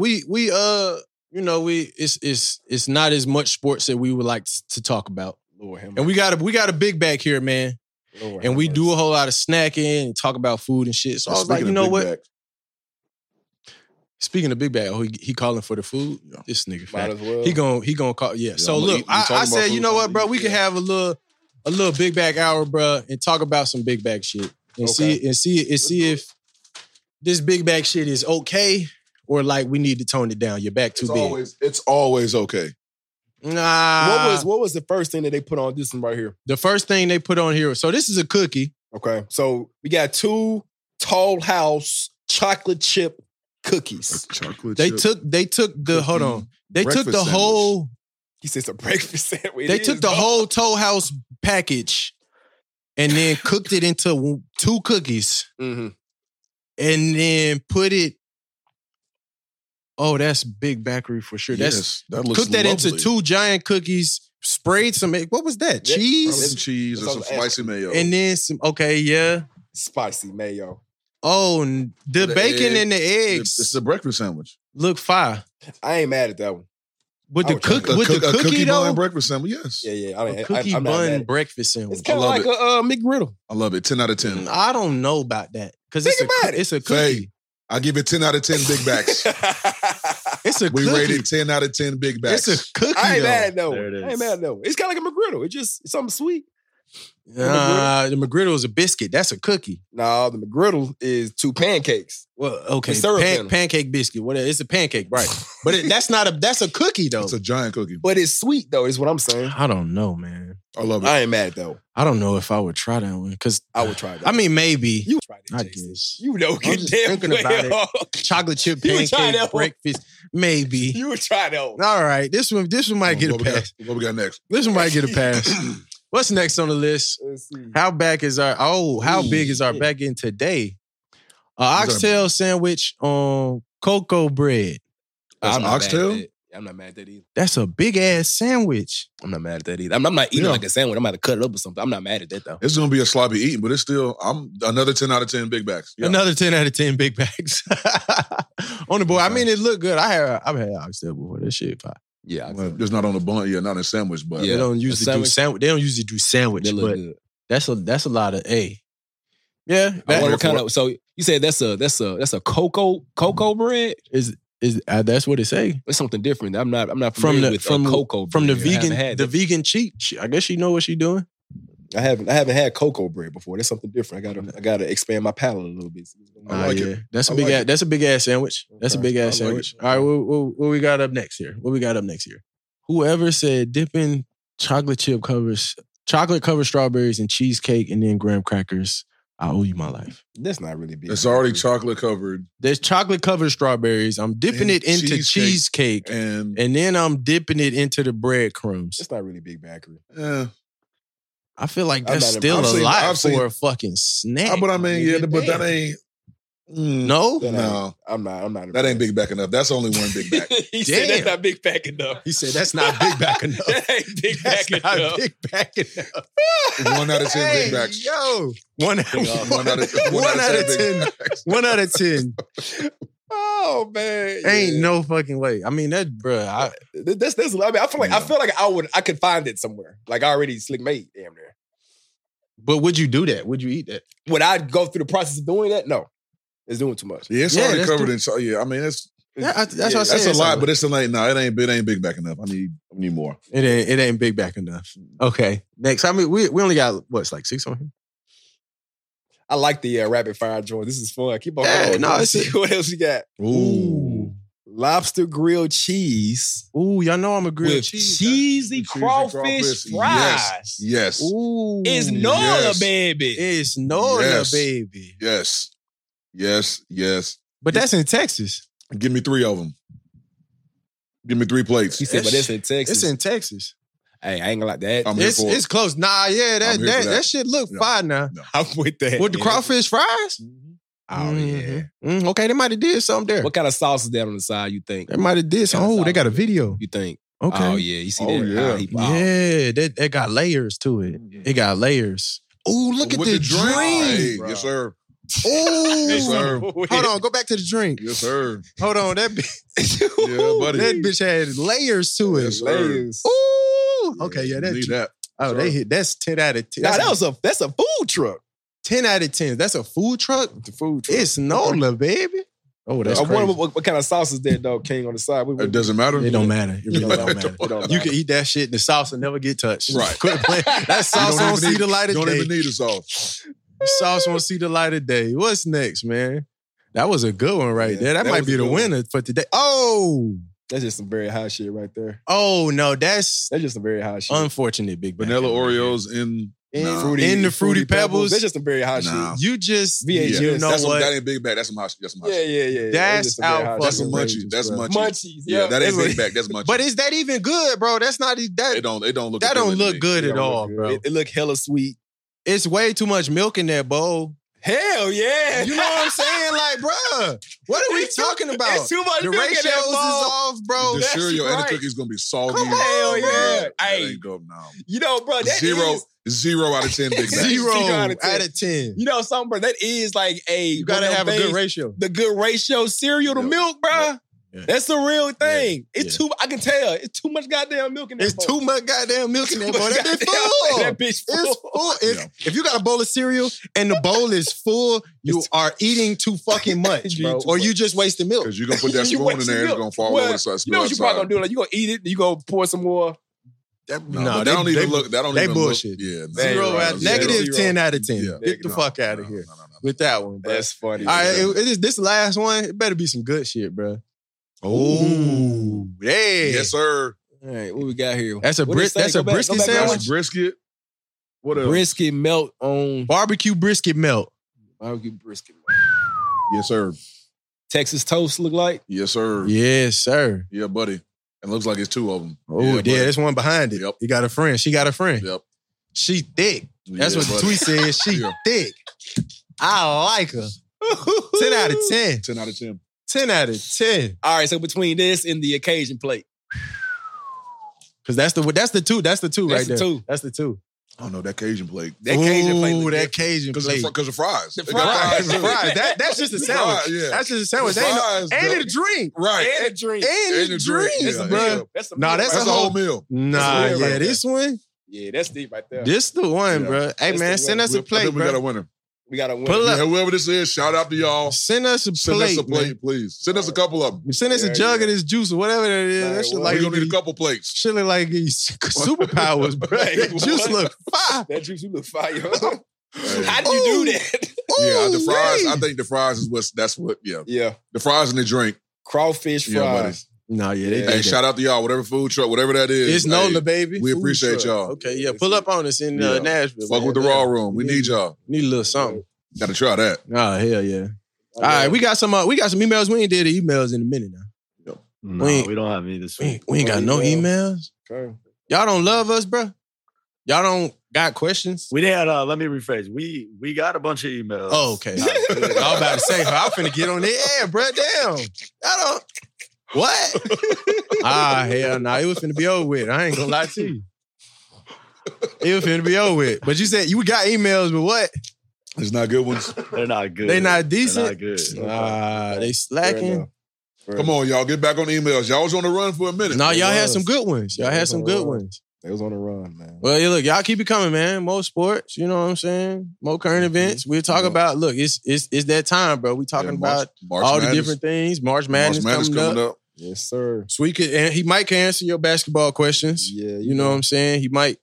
[SPEAKER 2] it's not as much sports that we would like to talk about.
[SPEAKER 1] Lord,
[SPEAKER 2] and we got a big bag here, man.
[SPEAKER 1] Lord,
[SPEAKER 2] and we do a whole lot of snacking and talk about food and shit. So I was like, you know what?
[SPEAKER 8] Bag.
[SPEAKER 2] Speaking of big bag, he calling for the food. Yeah. This nigga,
[SPEAKER 1] might as well.
[SPEAKER 2] He gonna call. Yeah. So look, I said, you know what, bro? We can have a little big bag hour, bro, and talk about some big bag shit and see if this big bag shit is okay. Or like we need to tone it down. Your back too big.
[SPEAKER 8] It's always okay.
[SPEAKER 2] Nah.
[SPEAKER 1] What was the first thing that they put on this one right here?
[SPEAKER 2] The first thing they put on here. So this is a cookie.
[SPEAKER 1] Okay. So we got 2 Toll House chocolate chip cookies.
[SPEAKER 2] They took the hold on. They took the whole.
[SPEAKER 1] He says a breakfast sandwich.
[SPEAKER 2] They took the whole Toll House package and then cooked it into 2 cookies.
[SPEAKER 1] Mm-hmm.
[SPEAKER 2] And then put it. Oh, that's big bakery for sure.
[SPEAKER 8] Yes, that looks
[SPEAKER 2] cooked that
[SPEAKER 8] lovely.
[SPEAKER 2] into 2 giant cookies, sprayed some, what was that? Cheese?
[SPEAKER 8] Some cheese or some spicy mayo.
[SPEAKER 2] And then some,
[SPEAKER 1] spicy mayo.
[SPEAKER 2] Oh, the bacon and the eggs.
[SPEAKER 8] It's a breakfast sandwich.
[SPEAKER 2] Look fire.
[SPEAKER 1] I ain't mad at that one.
[SPEAKER 2] With the cookie though?
[SPEAKER 8] Bun breakfast sandwich, yes.
[SPEAKER 1] Yeah.
[SPEAKER 2] Cookie bun breakfast sandwich.
[SPEAKER 1] It's kind of like a McGriddle.
[SPEAKER 8] I love it. 10 out of 10.
[SPEAKER 2] I don't know about that. Because it's a cookie.
[SPEAKER 8] Hey, I give it 10 out of 10 big backs.
[SPEAKER 2] It's a
[SPEAKER 8] we
[SPEAKER 2] cookie.
[SPEAKER 8] rated 10 out of 10 big backs.
[SPEAKER 2] It's a cookie.
[SPEAKER 1] I ain't mad though. It's kind of like a McGriddle. It's something sweet.
[SPEAKER 2] The McGriddle is a biscuit. That's a cookie.
[SPEAKER 1] No, the McGriddle is 2 pancakes.
[SPEAKER 2] Well, okay, pancake biscuit. Whatever. It's a pancake, right? But that's a cookie though.
[SPEAKER 8] It's a giant cookie.
[SPEAKER 1] But it's sweet though. Is what I'm saying.
[SPEAKER 2] I don't know, man.
[SPEAKER 8] I love it.
[SPEAKER 1] I ain't mad though.
[SPEAKER 2] I don't know if I would try that one because
[SPEAKER 1] I would try that.
[SPEAKER 2] I mean, maybe
[SPEAKER 1] you try it.
[SPEAKER 2] I guess
[SPEAKER 1] you know.
[SPEAKER 2] I'm just thinking about it. Chocolate chip pancake breakfast. Maybe
[SPEAKER 1] you would try that one.
[SPEAKER 2] All right, this one might get a pass.
[SPEAKER 8] What we got next?
[SPEAKER 2] This one might get a pass. What's next on the list?
[SPEAKER 1] Let's see.
[SPEAKER 2] How big is our back end today? Oxtail sandwich on cocoa bread.
[SPEAKER 8] That's oxtail?
[SPEAKER 1] I'm not mad at that either.
[SPEAKER 2] That's a big ass sandwich.
[SPEAKER 1] I'm not mad at that either. I'm not eating like a sandwich. I'm about to cut it up or something. I'm not mad at that though.
[SPEAKER 8] It's gonna be a sloppy eating, but it's still another 10 out of 10 big backs.
[SPEAKER 2] Yeah. Another 10 out of 10 big backs. On the board. I mean, it looked good. I've had oxtail before. This shit fine.
[SPEAKER 1] Yeah,
[SPEAKER 8] well, it's not on the bun. Yeah, not in a sandwich, but
[SPEAKER 2] they don't usually do sandwich. They don't usually do sandwich, but good. That's a lot of Yeah.
[SPEAKER 1] What kind of? So you said that's a cocoa bread?
[SPEAKER 2] Is that's what it say?
[SPEAKER 1] It's something different. I'm not familiar with cocoa bread.
[SPEAKER 2] From the vegan cheat. I guess she know what she doing.
[SPEAKER 1] I haven't had cocoa bread before. That's something different. I gotta expand my palate a little bit.
[SPEAKER 2] That's a big ass sandwich. Okay. That's a big ass sandwich. All right, what we got up next here? Whoever said dipping Chocolate covered strawberries and cheesecake and then graham crackers. I owe you my life.
[SPEAKER 1] That's not really big.
[SPEAKER 8] It's already chocolate covered.
[SPEAKER 2] There's chocolate covered strawberries. I'm dipping it into cheesecake and then I'm dipping it into the breadcrumbs.
[SPEAKER 1] It's not really big bakery.
[SPEAKER 8] Yeah.
[SPEAKER 2] I feel like that's still a lot for a fucking snack.
[SPEAKER 8] But I mean, but that ain't.
[SPEAKER 2] No?
[SPEAKER 8] No.
[SPEAKER 1] I'm not.
[SPEAKER 8] That ain't big back enough. That's only one big back.
[SPEAKER 1] He said that's not big back enough.
[SPEAKER 2] He said that's not big back enough.
[SPEAKER 1] That ain't big back enough.
[SPEAKER 2] Big back enough.
[SPEAKER 8] 1 out of 10 big backs.
[SPEAKER 2] Yo. 1 out of 10. 1 out of 10.
[SPEAKER 1] Oh man,
[SPEAKER 2] ain't no fucking way. I mean, that, bro. I
[SPEAKER 1] mean, I feel like I could find it somewhere. Like I already slick made damn near.
[SPEAKER 2] But would you do that? Would you eat that?
[SPEAKER 1] Would I go through the process of doing that? No, it's doing too much.
[SPEAKER 8] Yeah, it's already covered in. I mean, that's
[SPEAKER 2] what I said.
[SPEAKER 8] That's a lot, but it's like it ain't big back enough. I need more.
[SPEAKER 2] It ain't big back enough. Okay, next. I mean, we only got it's like 6 on here.
[SPEAKER 1] I like the rapid fire joint. This is fun. Keep on going.
[SPEAKER 2] No,
[SPEAKER 1] what else you got?
[SPEAKER 2] Ooh.
[SPEAKER 1] Lobster grilled cheese.
[SPEAKER 2] Ooh, y'all know I'm a grilled cheese.
[SPEAKER 1] Cheesy crawfish fries.
[SPEAKER 8] Yes.
[SPEAKER 2] Ooh.
[SPEAKER 1] It's Nola, baby.
[SPEAKER 2] It's Nola, baby.
[SPEAKER 8] Yes.
[SPEAKER 2] But that's in Texas.
[SPEAKER 8] Give me 3 of them. Give me 3 plates.
[SPEAKER 1] He said, but it's in Texas.
[SPEAKER 2] It's in Texas.
[SPEAKER 1] Hey, I ain't gonna like that.
[SPEAKER 2] It's close. Nah, yeah, that shit look fine now.
[SPEAKER 8] No.
[SPEAKER 1] I'm with that.
[SPEAKER 2] With the crawfish fries?
[SPEAKER 1] Oh, yeah.
[SPEAKER 2] Okay, they might have did something there.
[SPEAKER 1] What kind of sauce is that on the side, you think?
[SPEAKER 2] They might have did something. Oh, they got a video.
[SPEAKER 1] You think?
[SPEAKER 2] Okay.
[SPEAKER 1] Oh, yeah. You see that?
[SPEAKER 2] Yeah, that got layers to it. It got layers. Oh, look at the drink.
[SPEAKER 8] Hey, yes, sir.
[SPEAKER 2] Oh,
[SPEAKER 8] yes, sir.
[SPEAKER 2] Hold on, go back to the drink.
[SPEAKER 8] Yes, sir.
[SPEAKER 2] Hold on, that bitch.
[SPEAKER 8] Yeah, buddy.
[SPEAKER 2] That bitch had layers to it.
[SPEAKER 8] Yes,
[SPEAKER 1] layers.
[SPEAKER 2] Ooh. Okay, yeah,
[SPEAKER 8] that.
[SPEAKER 2] Oh, they hit. That's 10 out of 10.
[SPEAKER 1] Nah, that's a food truck.
[SPEAKER 2] 10 out of 10. That's a food truck?
[SPEAKER 1] The food truck.
[SPEAKER 2] It's Nola, baby. Oh, that's crazy.
[SPEAKER 1] I wonder what kind of sauce is that, though, King, on the side?
[SPEAKER 8] It doesn't matter.
[SPEAKER 2] It don't matter. It really don't matter. You can eat that shit and the sauce will never get touched.
[SPEAKER 8] Right.
[SPEAKER 2] That sauce won't see the light of day.
[SPEAKER 8] You don't even need a sauce.
[SPEAKER 2] The sauce won't see the light of day. What's next, man? That was a good one right there. That might be the winner for today. Oh!
[SPEAKER 1] That's just some very high shit right there.
[SPEAKER 2] Oh, no, that's
[SPEAKER 1] just some very high shit.
[SPEAKER 2] Unfortunate, Big Bang.
[SPEAKER 8] Vanilla Oreos in
[SPEAKER 2] the Fruity Pebbles.
[SPEAKER 1] That's just some very high shit.
[SPEAKER 2] You just,
[SPEAKER 1] VHS.
[SPEAKER 2] you know what?
[SPEAKER 8] That ain't Big Bag. That's some high shit.
[SPEAKER 1] Yeah.
[SPEAKER 2] That's out.
[SPEAKER 8] That's some munchies. That's munchies.
[SPEAKER 1] Munchies.
[SPEAKER 8] Yeah, that ain't Big Bag. That's munchies.
[SPEAKER 2] But is that even good, bro? That's not that.
[SPEAKER 8] It don't look.
[SPEAKER 2] That don't look good at all, bro.
[SPEAKER 1] It look hella sweet.
[SPEAKER 2] It's way too much milk in that bowl.
[SPEAKER 1] Hell yeah.
[SPEAKER 2] You know what I'm saying? Like, bruh, what are we talking about?
[SPEAKER 1] It's too much
[SPEAKER 2] the
[SPEAKER 1] milk
[SPEAKER 2] ratios
[SPEAKER 1] in that bowl.
[SPEAKER 2] is off, bro.
[SPEAKER 8] The cereal and the cookies gonna be salty.
[SPEAKER 2] Come on,
[SPEAKER 1] hell yeah.
[SPEAKER 8] Hey, ain't go now.
[SPEAKER 1] You know, bro, that
[SPEAKER 8] Zero out of 10 Big Bags.
[SPEAKER 2] 0 out of 10.
[SPEAKER 1] You know something, bro? That is like
[SPEAKER 2] you gotta have a good ratio.
[SPEAKER 1] The good ratio cereal to milk, bro. Yeah. That's the real thing. It's too. I can tell. It's too much goddamn milk in that bowl.
[SPEAKER 2] It's too much goddamn milk in that bowl. That bitch full.
[SPEAKER 1] That bitch full.
[SPEAKER 2] It's full. If you got a bowl of cereal and the bowl is full, you are eating too fucking much, bro. Or you just wasting milk.
[SPEAKER 8] Because you're gonna put that spoon in there, it's gonna fall over the side.
[SPEAKER 1] You know what you probably gonna do? Like you gonna eat it, you gonna pour some more.
[SPEAKER 8] No, they don't even look. That don't even
[SPEAKER 2] bullshit.
[SPEAKER 8] Look. Yeah,
[SPEAKER 2] 0 out, negative 10 out of 10.
[SPEAKER 8] Yeah.
[SPEAKER 2] Get the fuck out of here with that one, bro.
[SPEAKER 1] That's funny.
[SPEAKER 2] All right, this last one. It better be some good shit, bro. Oh, yeah.
[SPEAKER 8] Yes, sir.
[SPEAKER 1] All right, what we got here?
[SPEAKER 2] That's a brisket sandwich.
[SPEAKER 8] That's brisket. What else?
[SPEAKER 1] Brisket melt on
[SPEAKER 2] barbecue brisket melt.
[SPEAKER 1] Barbecue brisket melt.
[SPEAKER 8] Yes, sir.
[SPEAKER 1] Texas toast look like?
[SPEAKER 8] Yes, sir.
[SPEAKER 2] Yes, sir.
[SPEAKER 8] Yeah, buddy. It looks like it's 2 of them.
[SPEAKER 2] Oh, yeah, there's one behind it.
[SPEAKER 8] Yep.
[SPEAKER 2] He got a friend. She got a friend.
[SPEAKER 8] Yep.
[SPEAKER 2] She thick. That's what the tweet says. She thick. I like her. 10 out of 10.
[SPEAKER 8] 10 out of 10.
[SPEAKER 2] 10 out of 10.
[SPEAKER 1] All right, so between this and the occasion plate.
[SPEAKER 2] Because that's the two. That's the two right there. That's the two.
[SPEAKER 8] Oh no, that Cajun plate.
[SPEAKER 1] That Cajun plate.
[SPEAKER 2] Ooh, that Cajun plate.
[SPEAKER 8] Because of fries.
[SPEAKER 1] The fries.
[SPEAKER 2] That's just a sandwich.
[SPEAKER 8] Yeah.
[SPEAKER 2] That's just a sandwich. And a drink.
[SPEAKER 8] Right.
[SPEAKER 1] And a drink.
[SPEAKER 2] And a drink.
[SPEAKER 1] That's a
[SPEAKER 2] bro.
[SPEAKER 1] meal. That's
[SPEAKER 8] a whole meal.
[SPEAKER 2] Nah, yeah, this one.
[SPEAKER 1] Yeah, that's deep right there.
[SPEAKER 2] This the one, bro. Hey, man, send us a plate,
[SPEAKER 8] we got a winner.
[SPEAKER 1] We got a winner.
[SPEAKER 8] Yeah, whoever this is, shout out to y'all.
[SPEAKER 2] Send us a plate,
[SPEAKER 8] please. Send us a couple of them.
[SPEAKER 2] Send us a jug of this juice or whatever that is.
[SPEAKER 8] Right,
[SPEAKER 2] that shit
[SPEAKER 8] we're gonna need a couple plates.
[SPEAKER 2] Shit look like these superpowers, bro. That juice look fire.
[SPEAKER 1] That juice look fire. How did you do that?
[SPEAKER 8] Yeah, the fries. I think the fries is Yeah.
[SPEAKER 1] Yeah.
[SPEAKER 8] The fries and the drink.
[SPEAKER 1] Crawfish fries.
[SPEAKER 2] No, yeah, they
[SPEAKER 8] Hey, shout out to y'all, whatever food truck, whatever that is.
[SPEAKER 2] It's Nola, baby.
[SPEAKER 8] We appreciate y'all.
[SPEAKER 2] Okay, yeah, pull up on us in Nashville.
[SPEAKER 8] Fuck with the Raw Room. We need y'all.
[SPEAKER 2] Need a little something.
[SPEAKER 8] Got to try that.
[SPEAKER 2] Oh, hell yeah. All right, we got some emails. We ain't did the emails in a minute now.
[SPEAKER 7] No, we don't have any this week.
[SPEAKER 2] We ain't got no emails.
[SPEAKER 1] Okay.
[SPEAKER 2] Y'all don't love us, bro? Y'all don't got questions?
[SPEAKER 7] We didn't. Let me rephrase. We got a bunch of emails.
[SPEAKER 2] Oh, okay. I was about to say, I'm finna get on the air, bro. Damn. I don't. What? Hell nah. It was finna be over with. I ain't gonna lie to you. It was finna be over with. But you said you got emails, but what?
[SPEAKER 8] It's not good ones.
[SPEAKER 7] They're not good.
[SPEAKER 2] They not decent?
[SPEAKER 7] They're not good.
[SPEAKER 2] They slacking.
[SPEAKER 8] Come on, y'all. Get back on the emails. Y'all was on the run for a minute.
[SPEAKER 2] No, y'all had some good ones. Y'all had some good ones.
[SPEAKER 1] They was on the run, man.
[SPEAKER 2] Well, look, y'all keep it coming, man. More sports, you know what I'm saying? More current events. We'll talk about, look, it's that time, bro. We talking about
[SPEAKER 8] March
[SPEAKER 2] all
[SPEAKER 8] Madness.
[SPEAKER 2] the different things. March Madness coming up.
[SPEAKER 1] Yes, sir.
[SPEAKER 2] So and he might can answer your basketball questions.
[SPEAKER 1] Yeah.
[SPEAKER 2] You know what I'm saying? He might.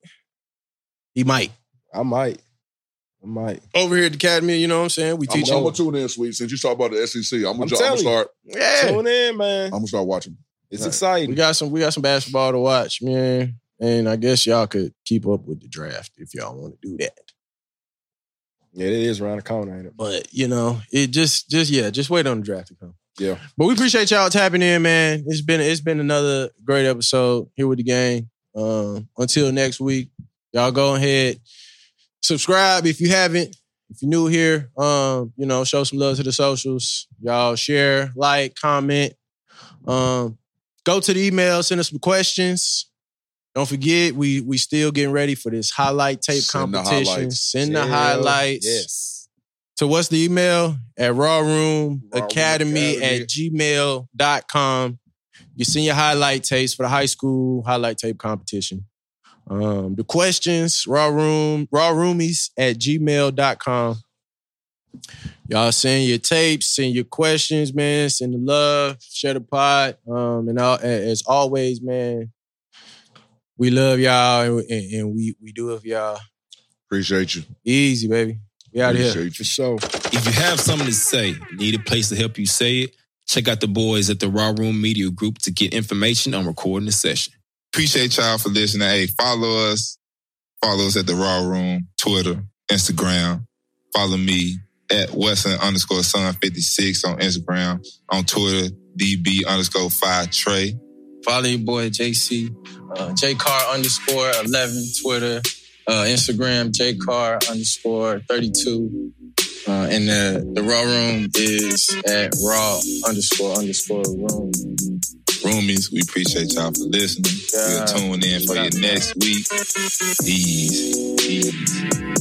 [SPEAKER 1] I might.
[SPEAKER 2] Over here at the Academy, you know what I'm saying? We teach you.
[SPEAKER 8] I'm going to tune in, Sweet. Since you talk about the SEC, I'm going to start.
[SPEAKER 2] Yeah.
[SPEAKER 1] Tune in, man.
[SPEAKER 8] I'm going to start watching.
[SPEAKER 1] It's exciting.
[SPEAKER 2] We got some basketball to watch, man. And I guess y'all could keep up with the draft if y'all want to do that.
[SPEAKER 1] Yeah, it is around the corner, ain't it?
[SPEAKER 2] But, you know, it just wait on the draft to come.
[SPEAKER 1] Yeah.
[SPEAKER 2] But we appreciate y'all tapping in, man. It's been another great episode here with the gang. Until next week, y'all go ahead, subscribe if you haven't. If you're new here, you know, show some love to the socials. Y'all share, like, comment. Go to the email, send us some questions. Don't forget, we still getting ready for this highlight tape competition. Send the highlights.
[SPEAKER 1] Yes.
[SPEAKER 2] So what's the email? At rawroomacademy@gmail.com. You send your highlight tapes for the high school highlight tape competition. The questions, rawroomies@gmail.com. Y'all send your tapes, send your questions, man. Send the love, share the pod. And as always, man, we love y'all and we do it for y'all.
[SPEAKER 8] Appreciate you.
[SPEAKER 2] Easy, baby. We out here.
[SPEAKER 1] For sure.
[SPEAKER 9] If you have something to say, need a place to help you say it, check out the boys at the Raw Room Media Group to get information on recording the session.
[SPEAKER 4] Appreciate y'all for listening. Hey, follow us. Follow us at the Raw Room, Twitter, Instagram. Follow me at Wesson_Son56 on Instagram. On Twitter, DB_5Trey.
[SPEAKER 5] Follow your boy JC, JCar_11, Twitter, Instagram, JCar_32. And the Raw Room is at raw__room.
[SPEAKER 4] Roomies, we appreciate y'all for listening. We'll tune in for your next week. Peace.